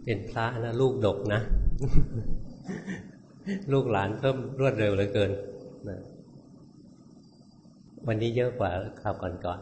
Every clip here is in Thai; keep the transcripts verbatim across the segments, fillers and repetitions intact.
เป็นพระนะลูกดกนะ ลูกหลานเพิ่มรวดเร็วเหลือเกินนะวันนี้เยอะกว่าคราวก่อน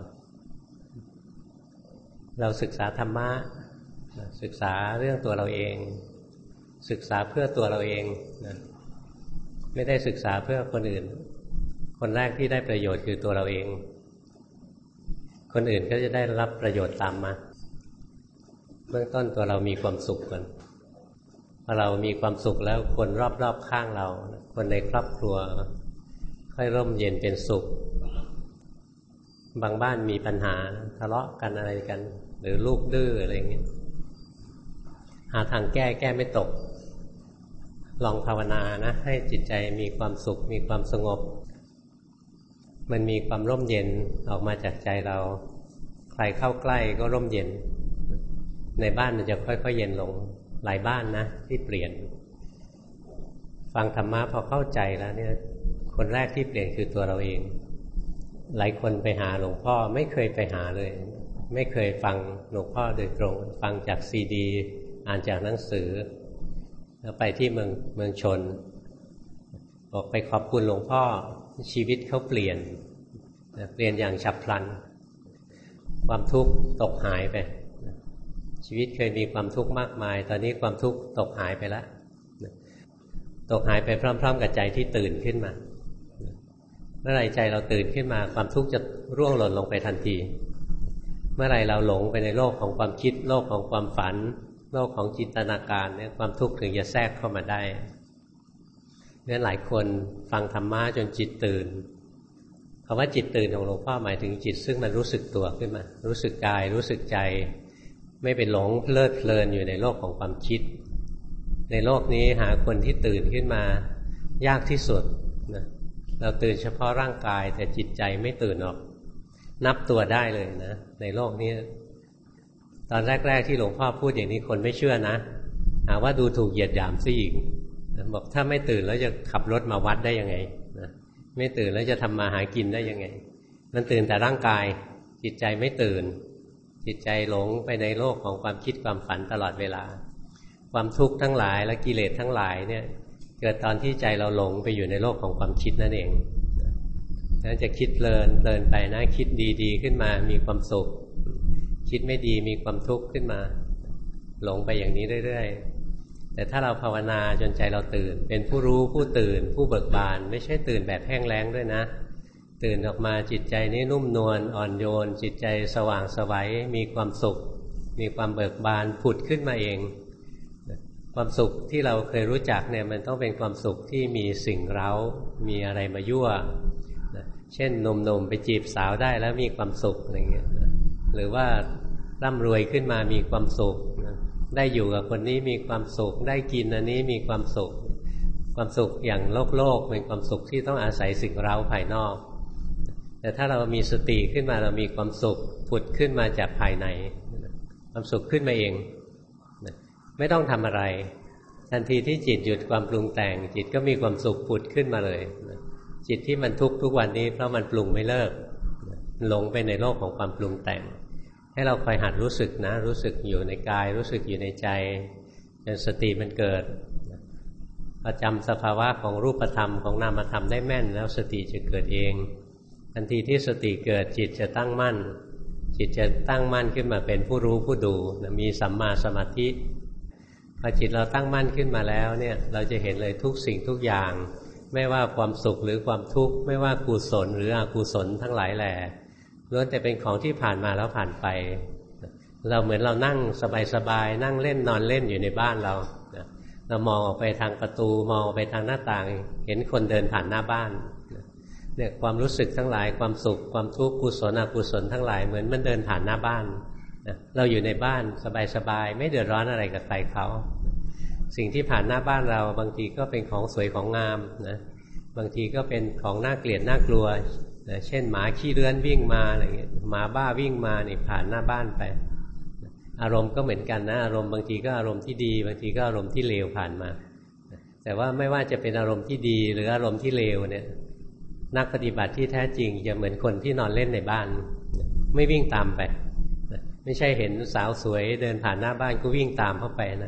ๆเราศึกษาธรรมะศึกษาเรื่องตัวเราเองศึกษาเพื่อตัวเราเองนะไม่ได้ศึกษาเพื่อคนอื่นคนแรกที่ได้ประโยชน์คือตัวเราเองคนอื่นก็จะได้รับประโยชน์ตามมาเบื้องต้นตัวเรามีความสุขก่อนพอเรามีความสุขแล้วคนรอบๆข้างเราคนในครอบครัวค่อยร่มเย็นเป็นสุขบางบ้านมีปัญหาทะเลาะกันอะไรกันหรือลูกดื้ออะไรอย่างเงี้ยหาทางแก้แก้ไม่ตกลองภาวนานะให้จิตใจมีความสุขมีความสงบมันมีความร่มเย็นออกมาจากใจเราใครเข้าใกล้ก็ร่มเย็นในบ้านมันจะค่อยๆเย็นลงหลายบ้านนะที่เปลี่ยนฟังธรรมะพอเข้าใจแล้วเนี่ยคนแรกที่เปลี่ยนคือตัวเราเองหลายคนไปหาหลวงพ่อไม่เคยไปหาเลยไม่เคยฟังหลวงพ่อโดยตรงฟังจากซีดีอ่านจากหนังสือแล้วไปที่เมืองเมืองชนบอกไปขอบคุณหลวงพ่อชีวิตเขาเปลี่ยนเปลี่ยนอย่างฉับพลันความทุกข์ตกหายไปชีวิตเคยมีความทุกข์มากมายตอนนี้ความทุกข์ตกหายไปแล้วตกหายไปพร้อมๆกับใจที่ตื่นขึ้นมาเมื่อไรใจเราตื่นขึ้นมาความทุกข์จะร่วงหล่นลงไปทันทีเมื่อไรเราหลงไปในโลกของความคิดโลกของความฝันโลกของจินตนาการเนี่ยความทุกข์ถึงจะแทรกเข้ามาได้เนี่ยหลายคนฟังธรรมะจนจิตตื่นคำว่าจิตตื่นของหลวงพ่อหมายถึงจิตซึ่งมันรู้สึกตัวขึ้นมารู้สึกกายรู้สึกใจไม่ไปหลงเพลิดเพลินอยู่ในโลกของความคิดในโลกนี้หาคนที่ตื่นขึ้นมายากที่สุดนะเราตื่นเฉพาะร่างกายแต่จิตใจไม่ตื่นหรอกนับตัวได้เลยนะในโลกนี้ตอนแรกๆที่หลวงพ่อพูดอย่างนี้คนไม่เชื่อนะหาว่าดูถูกเหยียดหยามซะอีกบอกถ้าไม่ตื่นแล้วจะขับรถมาวัดได้ยังไงนะไม่ตื่นแล้วจะทำมาหากินได้ยังไงมันตื่นแต่ร่างกายจิตใจไม่ตื่นจิตใจหลงไปในโลกของความคิดความฝันตลอดเวลาความทุกข์ทั้งหลายและกิเลสทั้งหลายเนี่ยเกิดตอนที่ใจเราหลงไปอยู่ในโลกของความคิดนั่นเองนั้นจะคิดเพลินเพลินไปนะคิดดีๆขึ้นมามีความสุขคิดไม่ดีมีความทุกข์ขึ้นมาหลงไปอย่างนี้เรื่อยๆแต่ถ้าเราภาวนาจนใจเราตื่นเป็นผู้รู้ผู้ตื่นผู้เบิกบานไม่ใช่ตื่นแบบแห้งแล้งด้วยนะตื่นออกมาจิตใจนี้นุ่มนวลอ่อนโยนจิตใจสว่างไสวมีความสุขมีความเบิกบานผุดขึ้นมาเองความสุขที่เราเคยรู้จักเนี่ยมันต้องเป็นความสุขที่มีสิ่งเร้ามีอะไรมายั่วเช่นหนุ่มๆไปจีบสาวได้แล้วมีความสุขอะไรเงี้ยหรือว่าร่ำรวยขึ้นมามีความสุขได้อยู่กับคนนี้มีความสุขได้กินอันนี้มีความสุขความสุขอย่างโลกโลกเป็นความสุขที่ต้องอาศัยสิ่งเร้าภายนอกแต่ถ้าเรามีสติขึ้นมาเรามีความสุขผุดขึ้นมาจากภายในความสุขขึ้นมาเองไม่ต้องทำอะไรทันทีที่จิตหยุดความปรุงแต่งจิตก็มีความสุขผุดขึ้นมาเลยจิตที่มันทุกข์ทุกวันนี้เพราะมันปรุงไม่เลิกหลงไปในโลกของความปรุงแต่งให้เราคอยหัดรู้สึกนะรู้สึกอยู่ในกายรู้สึกอยู่ในใจจนสติมันเกิดพอจำสภาวะของรูปธรรมของนามธรรมได้แม่นแล้วสติจะเกิดเองทันทีที่สติเกิดจิตจะตั้งมั่นจิตจะตั้งมั่นขึ้นมาเป็นผู้รู้ผู้ดูมีสัมมาสมาธิพอจิตเราตั้งมั่นขึ้นมาแล้วเนี่ยเราจะเห็นเลยทุกสิ่งทุกอย่างไม่ว่าความสุขหรือความทุกข์ไม่ว่ากุศลหรืออกุศลทั้งหลายแหล่ล้วนแต่เป็นของที่ผ่านมาแล้วผ่านไปเราเหมือนเรานั่งสบายๆนั่งเล่นนอนเล่นอยู่ในบ้านเราเรามองออกไปทางประตูมองออกไปทางหน้าต่างเห็นคนเดินผ่านหน้าบ้านเนี่ยความรู้สึกทั้งหลายความสุขความทุกข์กุศลอกุศลทั้งหลายเหมือนมันเดินผ่านหน้าบ้านเราอยู่ในบ้านสบายๆไม่เดือดร้อนอะไรกับใครเขาสิ่งที่ผ่านหน้าบ้านเราบางทีก็เป็นของสวยของงามนะบางทีก็เป็นของน่าเกลียดน่ากลัวนะเช่นหมาขี้เลื้อนวิ่งมาอะไรเงี้ยหมาบ้าวิ่งมานี่ผ่านหน้าบ้านไปอารมณ์ก็เหมือนกันนะอารมณ์บางทีก็อารมณ์ที่ดีบางทีก็อารมณ์ที่เลวผ่านมาแต่ว่าไม่ว่าจะเป็นอารมณ์ที่ดีหรืออารมณ์ที่เลวเนี่ยนักปฏิบัติที่แท้จริงจะเหมือนคนที่นอนเล่นในบ้านไม่วิ่งตามไปไม่ใช่เห็นสาวสวยเดินผ่านหน้าบ้านก็วิ่งตามเข้าไปนะ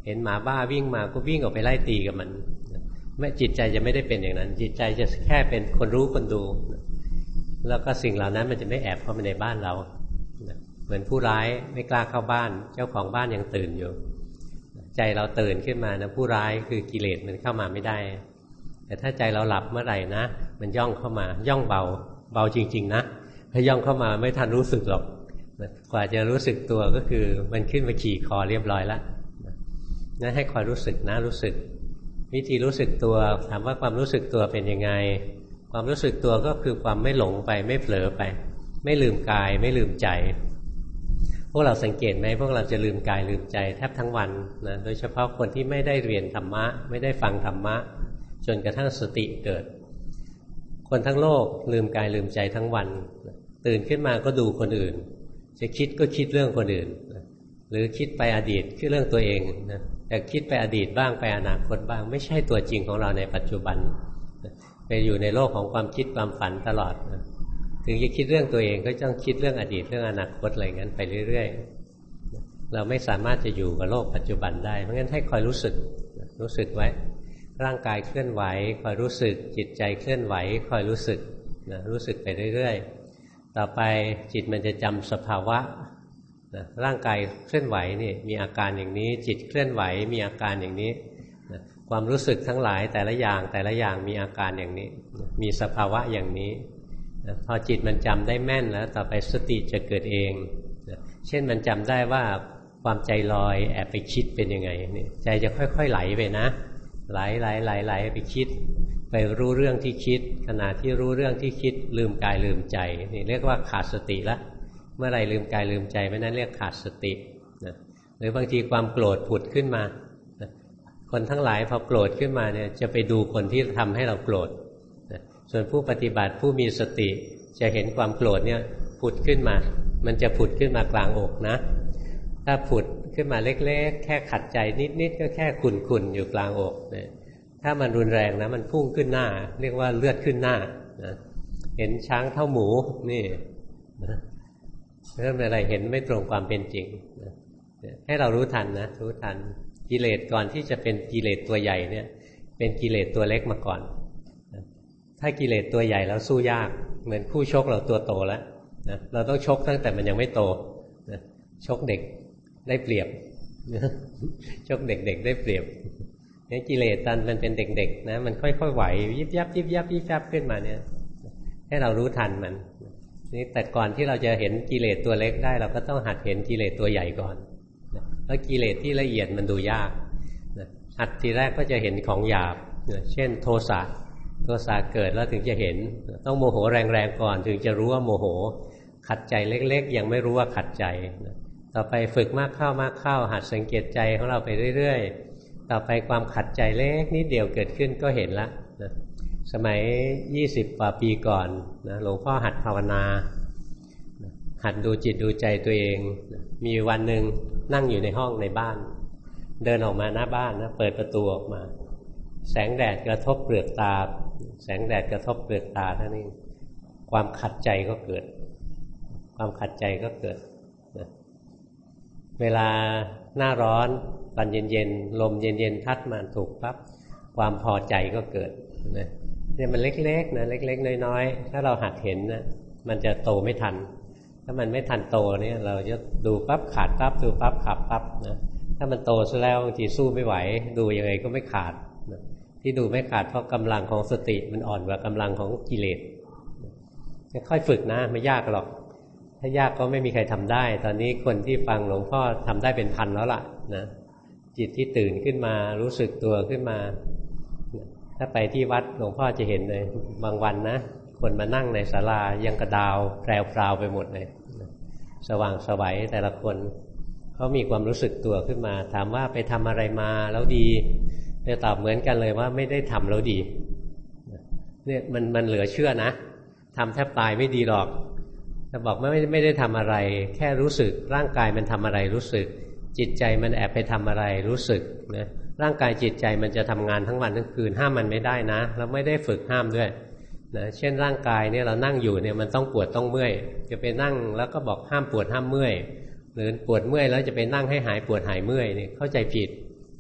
เห็นหมาบ้าวิ่งมาก็วิ่งออกไปไล่ตีกับมันไม่จิตใจจะไม่ได้เป็นอย่างนั้นจิตใจจะแค่เป็นคนรู้คนดูแล้วก็สิ่งเหล่านั้นมันจะไม่แอบเข้ามาในบ้านเราเหมือนผู้ร้ายไม่กล้าเข้าบ้านเจ้าของบ้านยังตื่นอยู่ใจเราตื่นขึ้นมานะผู้ร้ายคือกิเลสมันเข้ามาไม่ได้แต่ถ้าใจเราหลับเมื่อไหร่นะมันย่องเข้ามาย่องเบาเบาจริงๆนะถ้าย่องเข้ามาไม่ทันรู้สึกหรอกกว่าจะรู้สึกตัวก็คือมันขึ้นมาขี่คอเรียบร้อยแล้วนั่นให้คอยรู้สึกนะรู้สึกวิธีรู้สึกตัวถามว่าความรู้สึกตัวเป็นยังไงความรู้สึกตัวก็คือความไม่หลงไปไม่เผลอไปไม่ลืมกายไม่ลืมใจพวกเราสังเกตไหมพวกเราจะลืมกายลืมใจแทบทั้งวันนะโดยเฉพาะคนที่ไม่ได้เรียนธรรมะไม่ได้ฟังธรรมะจนกระทั่งสติเกิดคนทั้งโลกลืมกายลืมใจทั้งวันตื่นขึ้นมาก็ดูคนอื่นจะคิดก็คิดเรื่องคนอื่นหรือคิดไปอดีตคือเรื่องตัวเองนะแต่คิดไปอดีตบ้างไปอนาคตบ้างไม่ใช่ตัวจริงของเราในปัจจุบันไปอยู่ในโลกของความคิดความฝันตลอดนะถึงจะคิดเรื่องตัวเองก็ต้องคิดเรื่องอดีตเรื่องอนาคตอะไรงั้นไปเรื่อยๆเราไม่สามารถจะอยู่กับโลกปัจจุบันได้เพราะงั้นให้คอยรู้สึกรู้สึกไว้ร่างกายเคลื่อนไหวคอยรู้สึกจิตใจเคลื่อนไหวคอยรู้สึกนะรู้สึกไปเรื่อยๆต่อไปจิตมันจะจำสภาวะนะร่างกายเคลื่อนไหวนี่มีอาการอย่างนี้จิตเคลื่อนไหวมีอาการอย่างนี้นะความรู้สึกทั้งหลายแต่ละอย่างแต่ละอย่างมีอาการอย่างนี้มีสภาวะอย่างนี้นะพอจิตมันจำได้แม่นแล้วต่อไปสติจะเกิดเองนะเช่นมันจำได้ว่าความใจลอยแอบไปคิดเป็นยังไงนี่ใจจะค่อยๆไหลไปนะไหลไหลไหลไหลไปคิดไปรู้เรื่องที่คิดขณะที่รู้เรื่องที่คิดลืมกายลืมใจนี่เรียกว่าขาดสติละเมื่อไรลืมกายลืมใจไม่นั้นเรียกขาดสตินะหรือบางทีความโกรธผุดขึ้นมานะคนทั้งหลายพอโกรธขึ้นมาเนี่ยจะไปดูคนที่ทำให้เราโกรธนะส่วนผู้ปฏิบัติผู้มีสติจะเห็นความโกรธเนี่ยผุดขึ้นมามันจะผุดขึ้นมากลางอกนะถ้าผุดขึ้นมาเล็กๆแค่ขัดใจนิดๆก็แค่ขุ่นๆอยู่กลางอกนะถ้ามันรุนแรงนะมันพุ่งขึ้นหน้าเรียกว่าเลือดขึ้นหน้านะเห็นช้างเท่าหมูนี่นะเรื่องอะไรเห็นไม่ตรงความเป็นจริงนะให้เรารู้ทันนะรู้ทันกิเลสก่อนที่จะเป็นกิเลสตัวใหญ่เนี่ยเป็นกิเลสตัวเล็กมาก่อนนะถ้ากิเลสตัวใหญ่แล้วสู้ยากเหมือนคู่ชกเราตัวโตแล้วนะเราต้องชกตั้งแต่มันยังไม่โตนะชกเด็กได้เปรียบชกเด็กๆได้เปรียบนี่กิเลสตอนมันเป็นเด็กๆนะมันค่อยๆไหวยิบยับยิบยับยิบยับขึ้นมาเนี่ยให้เรารู้ทันมันนี่แต่ก่อนที่เราจะเห็นกิเลสตัวเล็กได้เราก็ต้องหัดเห็นกิเลสตัวใหญ่ก่อนแล้วกิเลสที่ละเอียดมันดูยากหัดทีแรกก็จะเห็นของหยาบเช่นโทสะโทสะเกิดแล้วถึงจะเห็นต้องโมโหแรงๆก่อนถึงจะรู้ว่าโมโหขัดใจเล็กๆยังไม่รู้ว่าขัดใจต่อไปฝึกมากเข้ามากเข้าหัดสังเกตใจของเราไปเรื่อยๆต่อไปความขัดใจเล็กนิดเดียวเกิดขึ้นก็เห็นละนะสมัยยี่สิบกว่าปีก่อนนะหลวงพ่อหัดภาวนาหัดดูจิตดูใจตัวเองมีวันหนึ่งนั่งอยู่ในห้องในบ้านเดินออกมาหน้าบ้านนะเปิดประตูออกมาแสงแดดกระทบเปลือกตาแสงแดดกระทบเปลือกตาท่านี้ความขัดใจก็เกิดความขัดใจก็เกิดนะเวลาหน้าร้อนตอนเย็นๆลมเย็นๆพัดมาถูกปั๊บความพอใจก็เกิดนะเนี่ยมันเล็กๆนะเล็กๆน้อยๆถ้าเราหัดเห็นนะมันจะโตไม่ทันถ้ามันไม่ทันโตเนี่ยเราจะดูปั๊บขาดปั๊บดูปั๊บขาดปั๊บนะถ้ามันโตซะแล้วบางทีสู้ไม่ไหวดูยังไงก็ไม่ขาดนะที่ดูไม่ขาดเพราะกำลังของสติมันอ่อนกว่ากำลังของกิเลสค่อยฝึกนะไม่ยากหรอกถ้ายากก็ไม่มีใครทำได้ตอนนี้คนที่ฟังหลวงพ่อทำได้เป็นพันแล้วล่ะนะจิตที่ตื่นขึ้นมารู้สึกตัวขึ้นมาถ้าไปที่วัดหลวงพ่อจะเห็นเลยบางวันนะคนมานั่งในศาลายังกระดาวแพรวๆไปหมดเลยสว่างไสวแต่ละคนเขามีความรู้สึกตัวขึ้นมาถามว่าไปทำอะไรมาแล้วดีจะตอบเหมือนกันเลยว่าไม่ได้ทำแล้วดีเนี่ยมันมันเหลือเชื่อนะทำแทบตายไม่ดีหรอกแต่บอกไม่ไม่ได้ทำอะไรแค่รู้สึกร่างกายมันทำอะไรรู้สึกจิตใจมันแอบไปทำอะไรรู้สึกนะร่างกายจิตใจมันจะทำงานทั้งวันทั้งคืนห้ามมันไม่ได้นะเราไม่ได้ฝึกห้ามด้วยนะเช่นร่างกายเนี่ยเรานั่งอยู่เนี่ยมันต้องปวดต้องเมื่อยจะไปนั่งแล้วก็บอกห้ามปวดห้ามเมื่อยหรือปวดเมื่อยแล้วจะไปนั่งให้หายปวดหายเมื่อยนี่เข้าใจผิด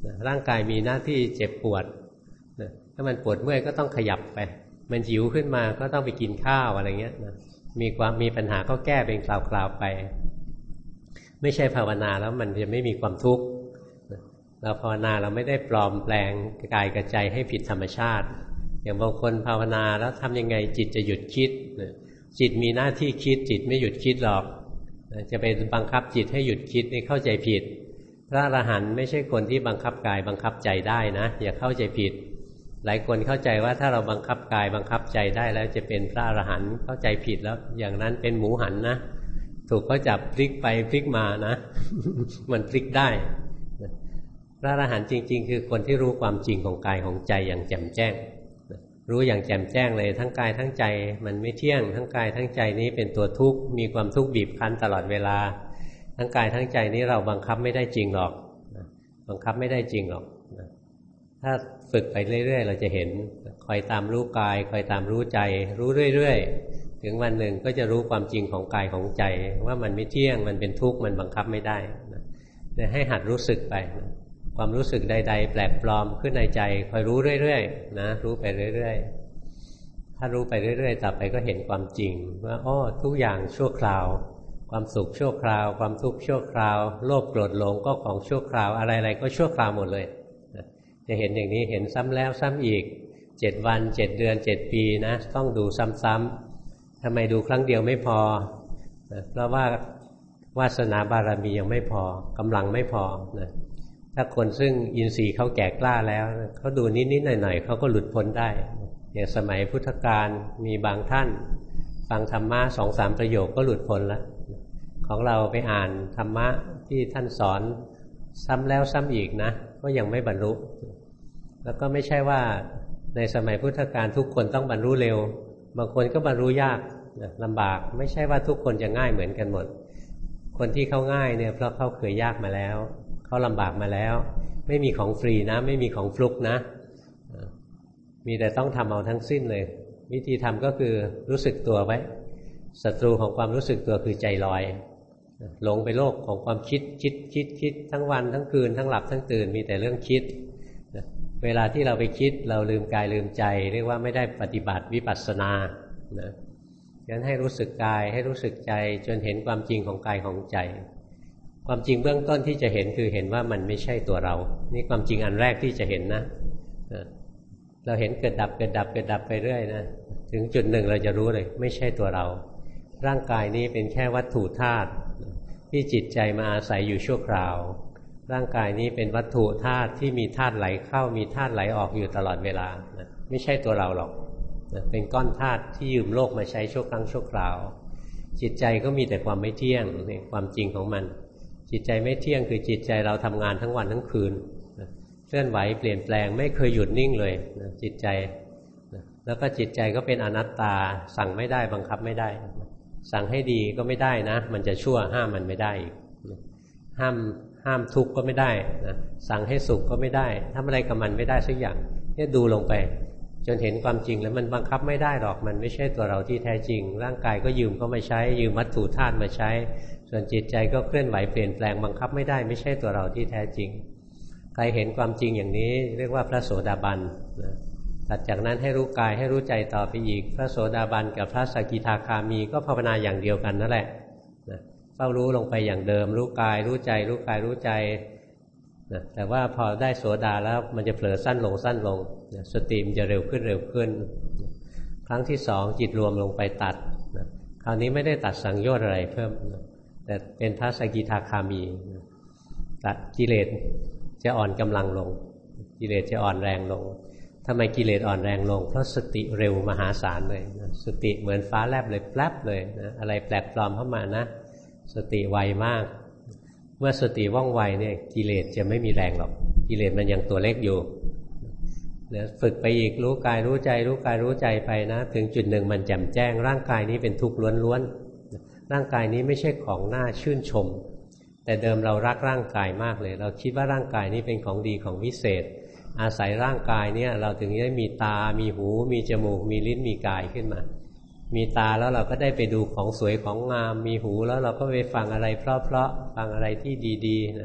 ร่างกายมีหน้าที่เจ็บปวดถ้ามันปวดเมื่อยก็ต้องขยับไปมันหิวขึ้นมาก็ต้องไปกินข้าวอะไรเงี้ยมีความมีปัญหาก็แก้เป็นคราวๆไปไม่ใช่ภาวนาแล้วมันจะไม่มีความทุกข์เราภาวนาเราไม่ได้ปลอมแปลงกายกับใจให้ผิดธรรมชาติอย่างบางคนภาวนาแล้วทำยังไงจิตจะหยุดคิดจิตมีหน้าที่คิดจิตไม่หยุดคิดหรอกจะไปบังคับจิตให้หยุดคิดนี่เข้าใจผิดพระอรหันต์ไม่ใช่คนที่บังคับกายบังคับใจได้นะอย่าเข้าใจผิดหลายคนเข้าใจว่าถ้าเราบังคับกายบังคับใจได้แล้วจะเป็นพระอรหันต์เข้าใจผิดแล้วอย่างนั้นเป็นหมูหันนะถูกเขาจับพลิกไปพลิกมานะ มันพลิกได้พระอรหันต์จริงๆคือคนที่รู้ความจริงของกายของใจอย่างแจ่มแจ้งรู้อย่างแจ่มแจ้งเลยทั้งกายทั้งใจมันไม่เที่ยงทั้งกายทั้งใจนี้เป็นตัวทุกข์มีความทุกข์บีบคั้นตลอดเวลาทั้งกายทั้งใจนี้เราบังคับไม่ได้จริงหรอกบังคับไม่ได้จริงหรอกถ้าฝึกไปเรื่อยๆเราจะเห็นคอยตามรู้กายคอยตามรู้ใจรู้เรื่อยๆถึงวันหนึ่งก็จะรู้ความจริงของกายของใจว่ามันไม่เที่ยงมันเป็นทุกข์มันบังคับไม่ได้เนี่ยให้หัดรู้สึกไปความรู้สึกใดๆแปลกปลอมขึ้นในใจคอยรู้เรื่อยๆนะรู้ไปเรื่อยๆถ้ารู้ไปเรื่อยๆต่อไปก็เห็นความจริงว่าอ้อทุกอย่างชั่วคราวความสุขชั่วคราวความทุกข์ชั่วคราวโลภโกรธหลงก็ของชั่วคราวอะไรๆก็ชั่วคราวหมดเลยจะเห็นอย่างนี้เห็นซ้ำแล้วซ้ำอีกเจ็ดวันเจ็ดเดือนเจ็ดปีนะต้องดูซ้ำๆทำไมดูครั้งเดียวไม่พอเพราะว่าวาสนาบารมียังไม่พอกำลังไม่พอนะถ้าคนซึ่งอินทรีย์เขาแก่กล้าแล้วเขาดูนิดๆหน่อยๆเขาก็หลุดพ้นได้อย่างสมัยพุทธกาลมีบางท่านฟังธรรมะสองสามประโยคก็หลุดพ้นแล้วของเราไปอ่านธรรมะที่ท่านสอนซ้ำแล้วซ้ำอีกนะก็ยังไม่บรรลุแล้วก็ไม่ใช่ว่าในสมัยพุทธกาลทุกคนต้องบรรลุเร็วบางคนก็บรรลุยากลำบากไม่ใช่ว่าทุกคนจะง่ายเหมือนกันหมดคนที่เขาง่ายเนี่ยเพราะเขาเคยยากมาแล้วเขาลำบากมาแล้วไม่มีของฟรีนะไม่มีของฟลุกนะมีแต่ต้องทำเอาทั้งสิ้นเลยวิธีทำก็คือรู้สึกตัวไว้ศัตรูของความรู้สึกตัวคือใจลอยหลงไปโลกของความคิดคิดคิดคิดทั้งวันทั้งคืนทั้งหลับทั้งตื่นมีแต่เรื่องคิดเวลาที่เราไปคิดเราลืมกายลืมใจเรียกว่าไม่ได้ปฏิบัติวิปัสสนานะงั้นให้รู้สึกกายให้รู้สึกใจจนเห็นความจริงของกายของใจความจริงเบื้องต้นที่จะเห็นคือเห็นว่ามันไม่ใช่ตัวเรานี่ความจริงอันแรกที่จะเห็นนะเราเห็นเกิดดับเกิดดับเกิดดับไปเรื่อยนะถึงจุดหนึ่งเราจะรู้เลยไม่ใช่ตัวเราร่างกายนี้เป็นแค่วัตถุธาตุที่จิตใจมาอาศัยอยู่ชั่วคราวร่างกายนี้เป็นวัตถุธาตุที่มีธาตุไหลเข้ามีธาตุไหลออกอยู่ตลอดเวลานะไม่ใช่ตัวเราหรอกนะเป็นก้อนธาตุที่ยืมโลกมาใช้ชั่วครั้งชั่วคราวจิตใจก็มีแต่ความไม่เที่ยงนี่ความจริงของมันจิตใจไม่เที่ยงคือจิตใจเราทำงานทั้งวันทั้งคืนนะเคลื่อนไหวเปลี่ยนแปลงไม่เคยหยุดนิ่งเลยนะจิตใจนะแล้วก็จิตใจก็เป็นอนัตตาสั่งไม่ได้บังคับไม่ได้สั่งให้ดีก็ไม่ได้นะมันจะชั่วห้ามมันไม่ได้ห้ามห้ามทุกข์ก็ไม่ได้นะสั่งให้สุขก็ไม่ได้ทำอะไรกับมันไม่ได้สักอย่างเนี่ยดูลงไปจนเห็นความจริงแล้วมันบังคับไม่ได้หรอกมันไม่ใช่ตัวเราที่แท้จริงร่างกายก็ยืมเข้ามาใช้ยืมวัตถุธาตุมาใช้ส่วนจิตใจก็เคลื่อนไหวเปลี่ยนแปลงบังคับไม่ได้ไม่ใช่ตัวเราที่แท้จริงใครเห็นความจริงอย่างนี้เรียกว่าพระโสดาบันนะถัดจากนั้นให้รู้กายให้รู้ใจต่อไปอีกพระโสดาบันกับพระสกิทาคามีก็ภาวนาอย่างเดียวกันนั่นแหละนะเฝ้ารู้ลงไปอย่างเดิมรู้กายรู้ใจรู้กายรู้ใจนะแต่ว่าพอได้โสดาแล้วมันจะเผลอสั้นลงสั้นลงนะสติมันจะเร็วขึ้นเร็วขึ้นครั้งที่สองจิตรวมลงไปตัดนะคราวนี้ไม่ได้ตัดสังโยชน์อะไรเพิ่มนะแต่เป็นพระสกิทาคามีนะตัดกิเลสจะอ่อนกำลังลงกิเลสจะอ่อนแรงลงทำไมกิเลสอ่อนแรงลงเพราะสติเร็วมหาศาลเลยนะสติเหมือนฟ้าแลบเลยแป๊บเลยนะอะไรแปลกปลอมเข้ามานะสติไวมากเมื่อสติว่องไวเนี่ยกิเลสจะไม่มีแรงหรอกกิเลสมันยังตัวเล็กอยู่เนี่ยฝึกไปอีกรู้กายรู้ใจรู้กายรู้ใจไปนะถึงจุดหนึ่งมันแจ่มแจ้งร่างกายนี้เป็นทุกข์ล้วนๆร่างกายนี้ไม่ใช่ของน่าชื่นชมแต่เดิมเรารักร่างกายมากเลยเราคิดว่าร่างกายนี้เป็นของดีของวิเศษอาศัยร่างกายเนี่ยเราถึงได้มีตามีหูมีจมูกมีลิ้นมีกายขึ้นมามีตาแล้วเราก็ได้ไปดูของสวยของงามมีหูแล้วเราก็ไปฟังอะไรเพราะๆฟังอะไรที่ดีๆนะ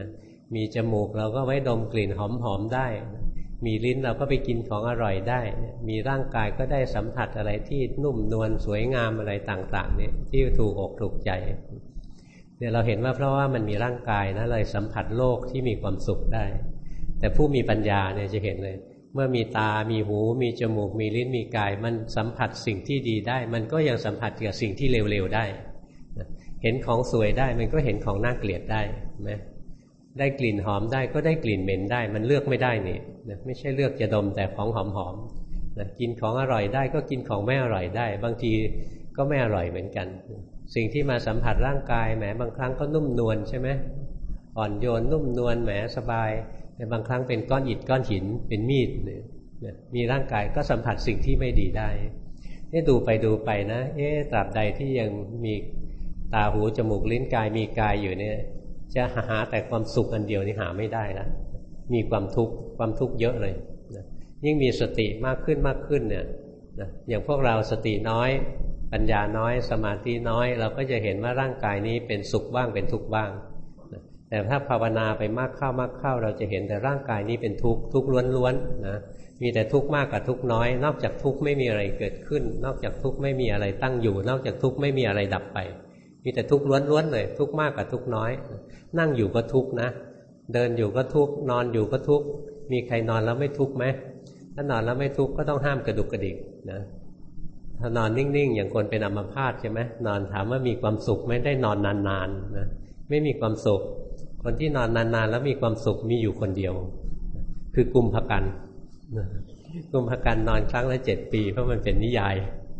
มีจมูกเราก็ไว้ดมกลิ่นหอมๆได้มีลิ้นเราก็ไปกินของอร่อยได้มีร่างกายก็ได้สัมผัสอะไรที่นุ่มนวลสวยงามอะไรต่างๆเนี่ยที่ถูกอกถูกใจเนี่ยเราเห็นว่าเพราะว่ามันมีร่างกายนะเลยสัมผัสโลกที่มีความสุขได้แต่ผู้มีปัญญาเนี่ยจะเห็นเลยเมื่อมีตามีหูมีจมูกมีลิ้นมีกายมันสัมผัสสิ่งที่ดีได้มันก็ยังสัมผัสกับสิ่งที่เลวๆได้เห็นของสวยได้มันก็เห็นของน่าเกลียดได้ไหมได้กลิ่นหอมได้ก็ได้กลิ่นเหม็นได้มันเลือกไม่ได้นี่นะไม่ใช่เลือกจะดมแต่ของหอมๆนะกินของอร่อยได้ก็กินของไม่อร่อยได้บางทีก็ไม่อร่อยเหมือนกันสิ่งที่มาสัมผัสร่างกายแหมบางครั้งก็นุ่มนวลใช่ไหมอ่อนโยนนุ่มนวลแหมสบายแต่บางครั้งเป็นก้อนอิฐก้อนหินเป็นมีดเนี่ยมีร่างกายก็สัมผัสสิ่งที่ไม่ดีได้นี่ดูไปดูไปนะเอ๊ะตราบใดที่ยังมีตาหูจมูกลิ้นกายมีกายอยู่เนี่ยจะหาแต่ความสุขอันเดียวนี่หาไม่ได้แล้วมีความทุกข์ความทุกข์เยอะเลยนะยิ่งมีสติมากขึ้นมากขึ้นเนี่ยนะอย่างพวกเราสติน้อยปัญญาน้อยสมาธิน้อยเราก็จะเห็นว่าร่างกายนี้เป็นสุขบ้างเป็นทุกข์บ้างนะแต่ถ้าภาวนาไปมากเข้ามากเข้าเราจะเห็นแต่ร่างกายนี้เป็นทุกข์ทุกข์ล้วนๆนะมีแต่ทุกข์มากกับทุกข์น้อยนอกจากทุกข์ไม่มีอะไรเกิดขึ้นนอกจากทุกข์ไม่มีอะไรตั้งอยู่นอกจากทุกข์ไม่มีอะไรดับไปมีแต่ทุกข์ล้วนๆเลยทุกข์มากกับทุกข์น้อยนั่งอยู่ก็ทุกข์นะเดินอยู่ก็ทุกข์นอนอยู่ก็ทุกข์มีใครนอนแล้วไม่ทุกข์ไหมถ้านอนแล้วไม่ทุกข์ก็ต้องห้ามกระดุกกระดิกนะถ้านอนนิ่งๆอย่างคนเป็นอัมพาตใช่ไหมนอนถามว่ามีความสุขไหมได้นอนนานๆนะไม่มีความสุขคนที่นอนนานๆแล้วมีความสุขมีอยู่คนเดียวคือกุมภกันกุมภกันนอนครั้งละเจ็ดปีเพราะมันเป็นนิยาย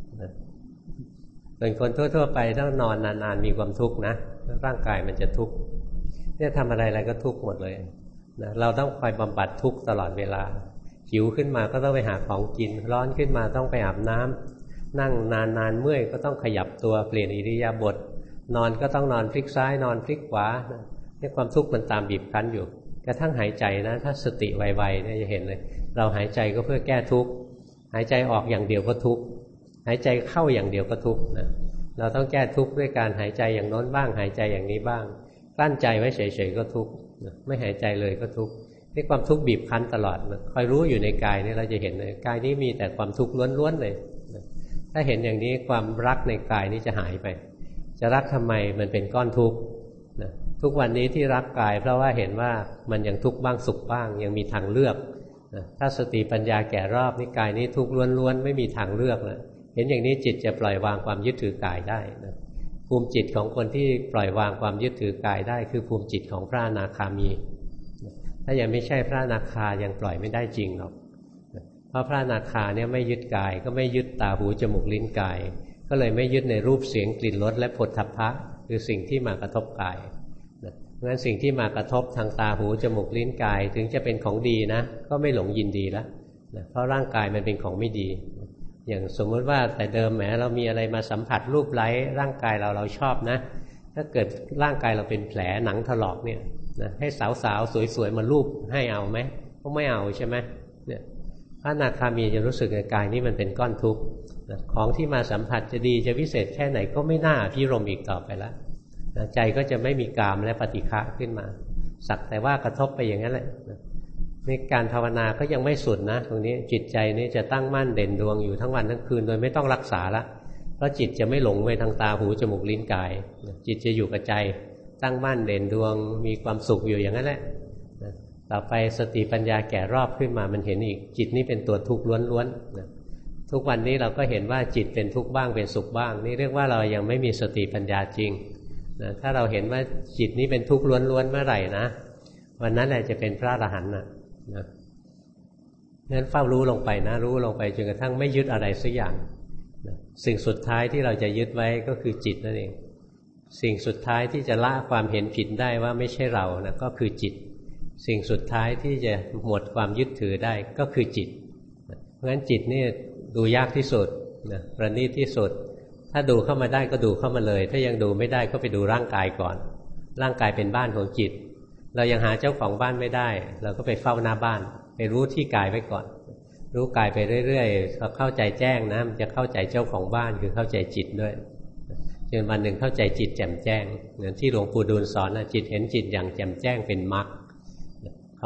ส่วนคนทั่วๆไปถ้านอนนานๆมีความทุกข์นะร่างกายมันจะทุกข์เนี่ยทำอะไรอะไรก็ทุกข์หมดเลยนะเราต้องคอยบำบัดทุกข์ตลอดเวลาหิวขึ้นมาก็ต้องไปหาของกินร้อนขึ้นมาต้องไปอาบน้ำนั่งนานๆเมื่อยก็ต้องขยับตัวเปลี่ยนอิริยาบถนอนก็ต้องนอนพลิกซ้ายนอนพลิกขวาเนี่ยความทุกข์มันตามบีบคั้นอยู่กระทั่งหายใจนะถ้าสติไวๆเนี่ยจะเห็นเลยเราหายใจก็เพื่อแก้ทุกข์หายใจออกอย่างเดียวก็ทุกข์หายใจเข้าอย่างเดียวก็ทุกข์นะเราต้องแก้ทุกข์ด้วยการหายใจอย่างโน้นบ้างหายใจอย่างนี้บ้างกลั้นใจไว้เฉยๆก็ทุกข์ไม่หายใจเลยก็ทุกข์นี่ความทุกข์บีบคั้นตลอดคอยรู้อยู่ในกายนี่เราจะเห็นเลยกายนี้มีแต่ความทุกข์ล้วนๆเลยถ้าเห็นอย่างนี้ความรักในกายนี้จะหายไปจะรักทำไมมันเป็นก้อนทุกข์ทุกวันนี้ที่รักกายเพราะว่าเห็นว่ามันยังทุกข์บ้างสุขบ้างยังมีทางเลือกถ้าสติปัญญาแก่รอบนี่กายนี้ทุกข์ล้วนๆไม่มีทางเลือกแล้วเห็นอย่างนี้จิตจะปล่อยวางความยึดถือกายได้นะภูมิจิตของคนที่ปล่อยวางความยึดถือกายได้คือภูมิจิตของพระอนาคามีถ้ายังไม่ใช่พระอนาคายังปล่อยไม่ได้จริงหรอกเพราะพระอนาคาเนี่ยไม่ยึดกายก็ไม่ยึดตาหูจมูกลิ้นกายก็เลยไม่ยึดในรูปเสียงกลิ่นรสและโผฏฐัพพะคือสิ่งที่มากระทบกายเพราะฉะนั้นสิ่งที่มากระทบทางตาหูจมูกลิ้นกายถึงจะเป็นของดีนะก็ไม่หลงยินดีแล้วเพราะร่างกายมันเป็นของไม่ดีอย่างสมมติว่าแต่เดิมแหมเรามีอะไรมาสัมผัสรูปไร้ร่างกายเราเราชอบนะถ้าเกิดร่างกายเราเป็นแผลหนังถลอกเนี่ยนะให้สาวๆสวยๆมารูปให้เอาไหมก็ไม่เอาใช่ไหมเนี่ยพระอนาคามีจะรู้สึกในกายนี้มันเป็นก้อนทุกข์ของที่มาสัมผัสจะดีจะวิเศษแค่ไหนก็ไม่น่าพิรมอีกต่อไปแล้วใจก็จะไม่มีกามและปฏิฆะขึ้นมาสักแต่ว่ากระทบไปอย่างนั้นแหละในการภาวนาก็ยังไม่สุดนะตรงนี้จิตใจนี้จะตั้งมั่นเด่นดวงอยู่ทั้งวันทั้งคืนโดยไม่ต้องรักษาละเพราะจิตจะไม่หลงไปทางตาหูจมูกลิ้นกายจิตจะอยู่กับใจตั้งมั่นเด่นดวงมีความสุขอยู่อย่างนั้นแหละต่อไปสติปัญญาแก่รอบขึ้นมามันเห็นอีกจิตนี้เป็นตัวทุกข์ล้วนๆทุกวันนี้เราก็เห็นว่าจิตเป็นทุกข์บ้างเป็นสุขบ้างนี่เรียกว่าเรายังไม่มีสติปัญญาจริงนะถ้าเราเห็นว่าจิตนี้เป็นทุกข์ล้วนๆเมื่อไหร่นะวันนั้นแหละจะเป็นพระอรหันต์นะนะงั้นเฝ้ารู้ลงไปนะรู้ลงไปจนกระทั่งไม่ยึดอะไรสักอย่างนะสิ่งสุดท้ายที่เราจะยึดไว้ก็คือจิตนั่นเองสิ่งสุดท้ายที่จะละความเห็นผิดได้ว่าไม่ใช่เรานะก็คือจิตสิ่งสุดท้ายที่จะหมดความยึดถือได้ก็คือจิตเพราะฉะนั้นจิตนี่ดูยากที่สุดนะประณีตที่สุดถ้าดูเข้ามาได้ก็ดูเข้ามาเลยถ้ายังดูไม่ได้ก็ไปดูร่างกายก่อนร่างกายเป็นบ้านของจิตเรายังหาเจ้าของบ้านไม่ได้เราก็ไปเฝ้าหน้าบ้านไปรู้ที่กายไว้ก่อนรู้กายไปเรื่อยๆพอเข้าใจแจ้งนะมันจะเข้าใจเจ้าของบ้านคือเข้าใจจิตด้วยจนวันหนึ่งเข้าใจจิตแจ่มแจ้งเหมือนที่หลวงปู่ดูลสอนนะจิตเห็นจิตอย่างแจ่มแจ้งเป็นมรรค